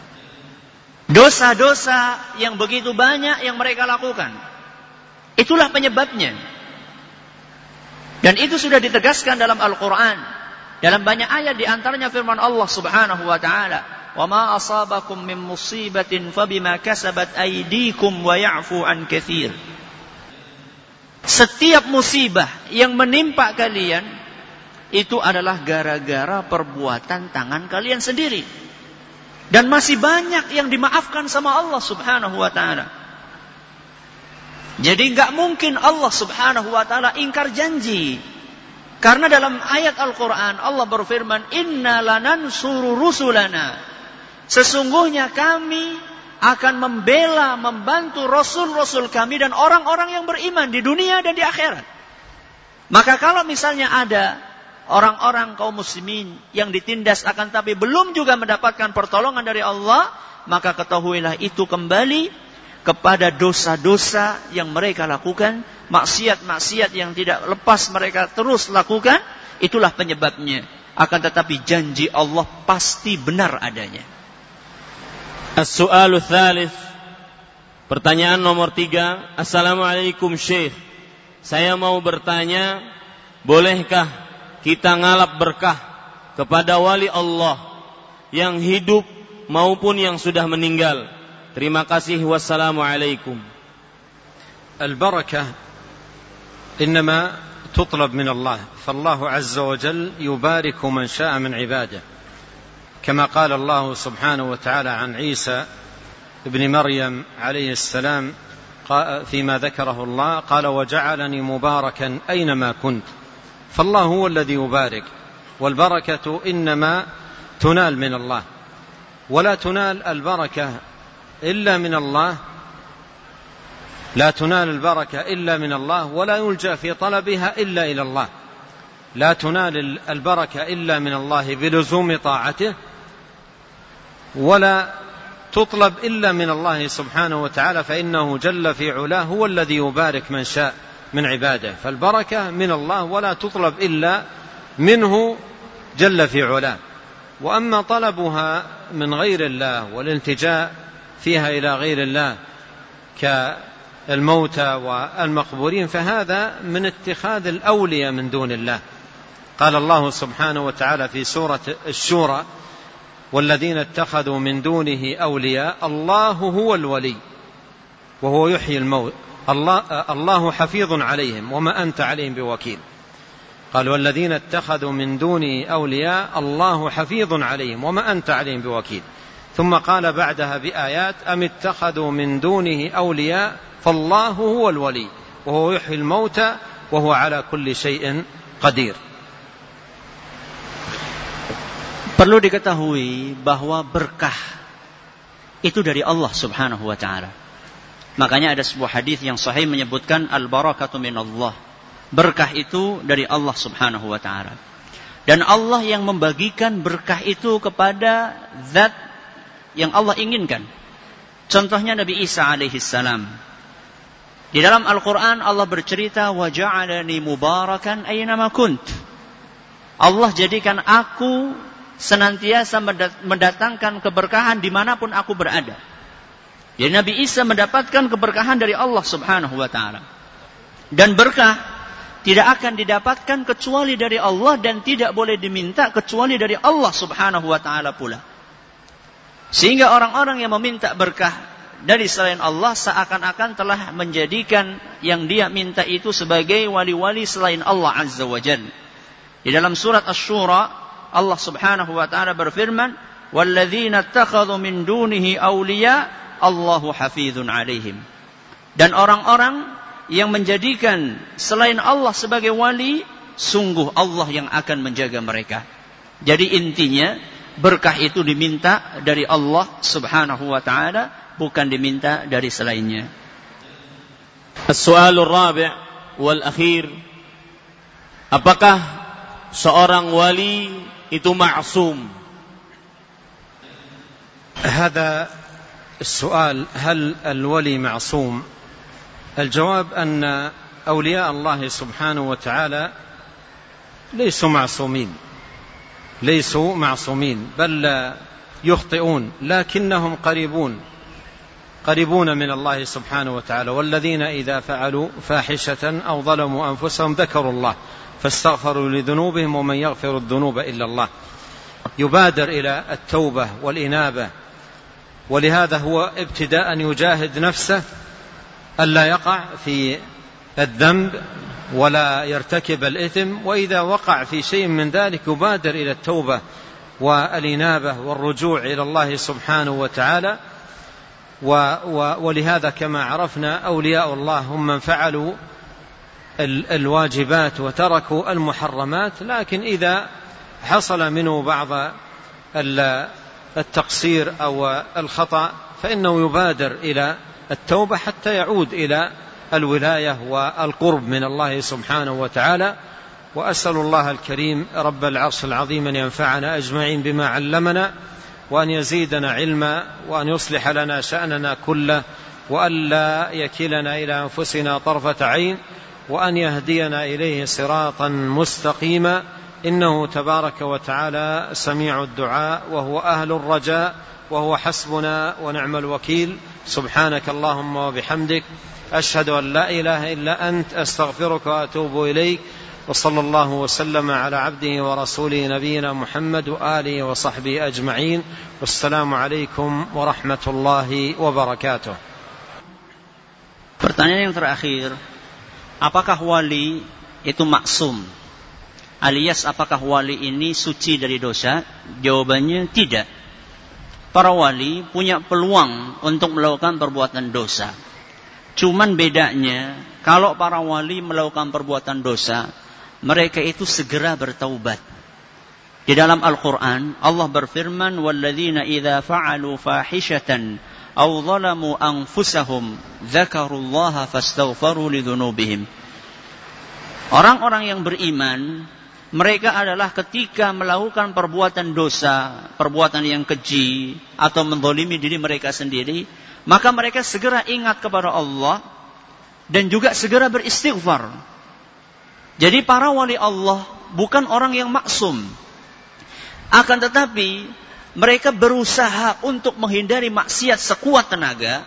Dosa-dosa yang begitu banyak yang mereka lakukan, itulah penyebabnya. Dan itu sudah ditegaskan dalam Al-Quran, dalam banyak ayat, di antaranya firman Allah Subhanahu wa taala, "Wa ma asabakum min musibatin fabima kasabat aydikum wa ya'fu an katsir." Setiap musibah yang menimpa kalian itu adalah gara-gara perbuatan tangan kalian sendiri. Dan masih banyak yang dimaafkan sama Allah Subhanahu wa taala. Jadi enggak mungkin Allah Subhanahu wa taala ingkar janji. Karena dalam ayat Al-Qur'an Allah berfirman, "Inna lanansuru rusulana." Sesungguhnya kami akan membela, membantu rasul-rasul kami dan orang-orang yang beriman di dunia dan di akhirat. Maka kalau misalnya ada orang-orang kaum muslimin yang ditindas akan tapi belum juga mendapatkan pertolongan dari Allah, maka ketahuilah itu kembali kepada dosa-dosa yang mereka lakukan, maksiat-maksiat yang tidak lepas mereka terus lakukan, itulah penyebabnya. Akan tetapi janji Allah pasti benar adanya. As-su'alu tsalits. Pertanyaan nomor 3. Assalamualaikum Syekh. Saya mau bertanya, bolehkah kita ngalap berkah kepada wali Allah yang hidup maupun yang sudah meninggal? Terima kasih. Wassalamualaikum. Al-barakah innama tutlab min Allah. Fallahu azza wa jalla yubariku man syaa min ibadihi. كما قال الله سبحانه وتعالى عن عيسى ابن مريم عليه السلام فيما ذكره الله قال وجعلني مباركا أينما كنت. فالله هو الذي يبارك، والبركة إنما تنال من الله، ولا تنال البركة إلا من الله، لا تنال البركة إلا من الله، ولا يلجأ في طلبها إلا إلى الله. لا تنال البركة إلا من الله بلزوم طاعته، ولا تطلب إلا من الله سبحانه وتعالى، فإنه جل في علاه هو الذي يبارك من شاء من عباده. فالبركة من الله ولا تطلب إلا منه جل في علاه. وأما طلبها من غير الله والالتجاء فيها إلى غير الله كالموتى والمقبورين فهذا من اتخاذ الأولياء من دون الله. قال الله سبحانه وتعالى في سورة الشورى والذين اتخذوا من دونه أولياء الله هو الولي وهو يحيي الموت الله حفيظ عليهم وما أنت عليهم بوكيل. قال والذين اتخذوا من دونه أولياء الله حفيظ عليهم وما أنت عليهم بوكيل. ثم قال بعدها بآيات أم اتخذوا من دونه أولياء فالله هو الولي وهو يحيي الموتى وهو على كل شيء قدير. Perlu diketahui bahwa berkah itu dari Allah Subhanahu wa taala. Makanya ada sebuah hadis yang sahih menyebutkan al-barakatu minallah. Berkah itu dari Allah Subhanahu wa taala. Dan Allah yang membagikan berkah itu kepada zat yang Allah inginkan. Contohnya Nabi Isa alaihi salam. Di dalam Al-Qur'an Allah bercerita wa ja'alani mubarakan aynama kunt. Allah jadikan aku senantiasa mendatangkan keberkahan dimanapun aku berada. Jadi Nabi Isa mendapatkan keberkahan dari Allah Subhanahu wa ta'ala. Dan berkah tidak akan didapatkan kecuali dari Allah dan tidak boleh diminta kecuali dari Allah Subhanahu wa ta'ala pula. Sehingga orang-orang yang meminta berkah dari selain Allah seakan-akan telah menjadikan yang dia minta itu sebagai wali-wali selain Allah Azza wa Jalla. Di dalam surat Asy-Syura Allah Subhanahu wa ta'ala berfirman, "Walladzina ittakhadhu min dunihi awliya, Allahu hafizun 'alaihim." Dan orang-orang yang menjadikan selain Allah sebagai wali, sungguh Allah yang akan menjaga mereka. Jadi intinya berkah itu diminta dari Allah Subhanahu wa taala, bukan diminta dari selainnya. As-su'alur rabi' wal akhir, apakah seorang wali itu ma'sum? هذا السؤال هل الولي معصوم؟ الجواب أن أولياء الله سبحانه وتعالى ليسوا معصومين بل يخطئون، لكنهم قريبون من الله سبحانه وتعالى. والذين إذا فعلوا فاحشة أو ظلموا أنفسهم ذكروا الله فاستغفروا لذنوبهم ومن يغفر الذنوب إلا الله. يبادر إلى التوبة والإنابة، ولهذا هو ابتداء يجاهد نفسه ألا يقع في الذنب ولا يرتكب الإثم، وإذا وقع في شيء من ذلك يبادر إلى التوبة والإنابة والرجوع إلى الله سبحانه وتعالى. ولهذا كما عرفنا أولياء الله هم من فعلوا الواجبات وتركوا المحرمات، لكن إذا حصل منه بعض التقصير أو الخطأ فإنه يبادر إلى التوبة حتى يعود إلى الولاية والقرب من الله سبحانه وتعالى. وأسأل الله الكريم رب العرش العظيم أن ينفعنا أجمعين بما علمنا، وأن يزيدنا علما، وأن يصلح لنا شأننا كله، وأن لا يكلنا إلى أنفسنا طرفة عين، وأن يهدينا إليه صراطا مستقيما، إنه تبارك وتعالى سميع الدعاء وهو أهل الرجاء وهو حسبنا ونعم الوكيل. سبحانك اللهم وبحمدك أشهد أن لا إله إلا أنت أستغفرك وأتوب إليك. وصلى الله وسلم على عبده ورسوله نبينا محمد وآله وصحبه أجمعين. والسلام عليكم ورحمة الله وبركاته. Pertanyaan yang terakhir, apakah wali itu maksum? Alias apakah wali ini suci dari dosa? Jawabannya tidak. Para wali punya peluang untuk melakukan perbuatan dosa. Cuman bedanya, kalau para wali melakukan perbuatan dosa, mereka itu segera bertaubat. Di dalam Al-Quran, Allah berfirman, وَالَّذِينَ إِذَا فَعَلُوا فَاحِشَةً أَوْ ظَلَمُوا أَنفُسَهُمْ ذَكَرُوا اللَّهَ فَاسْتَغْفَرُوا لِذُنُوبِهِمْ. Orang-orang yang beriman, mereka adalah ketika melakukan perbuatan dosa, perbuatan yang keji, atau menzalimi diri mereka sendiri, maka mereka segera ingat kepada Allah dan juga segera beristighfar. Jadi para wali Allah bukan orang yang maksum. Akan tetapi mereka berusaha untuk menghindari maksiat sekuat tenaga.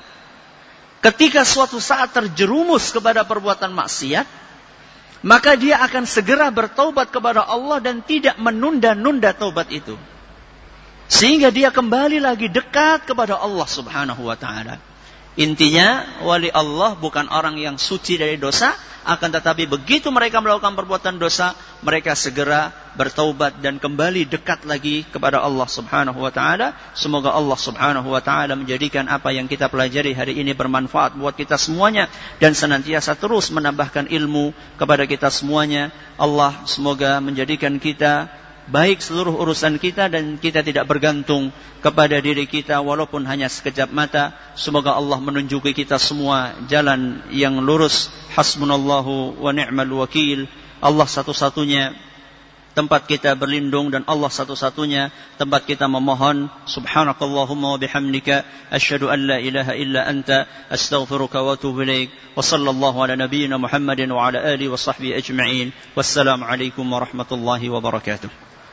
Ketika suatu saat terjerumus kepada perbuatan maksiat, maka dia akan segera bertaubat kepada Allah dan tidak menunda-nunda taubat itu. Sehingga dia kembali lagi dekat kepada Allah Subhanahu wa ta'ala. Intinya, wali Allah bukan orang yang suci dari dosa, akan tetapi begitu mereka melakukan perbuatan dosa, mereka segera bertaubat dan kembali dekat lagi kepada Allah Subhanahu wa ta'ala. Semoga Allah Subhanahu wa ta'ala menjadikan apa yang kita pelajari hari ini bermanfaat buat kita semuanya, dan senantiasa terus menambahkan ilmu kepada kita semuanya. Allah semoga menjadikan kita baik seluruh urusan kita, dan kita tidak bergantung kepada diri kita walaupun hanya sekejap mata. Semoga Allah menunjuki kita semua jalan yang lurus. Hasbunallahu wa ni'mal wakil. Allah satu-satunya tempat kita berlindung, dan Allah satu-satunya tempat kita memohon. Subhanakallahumma wa bihamdika asyhadu an la ilaha illa anta astaghfiruka wa atubu ilaik. Wa sallallahu ala nabiyyina Muhammadin wa ala alihi wa sahbihi ajma'in. Wassalamu alaikum warahmatullahi wabarakatuh.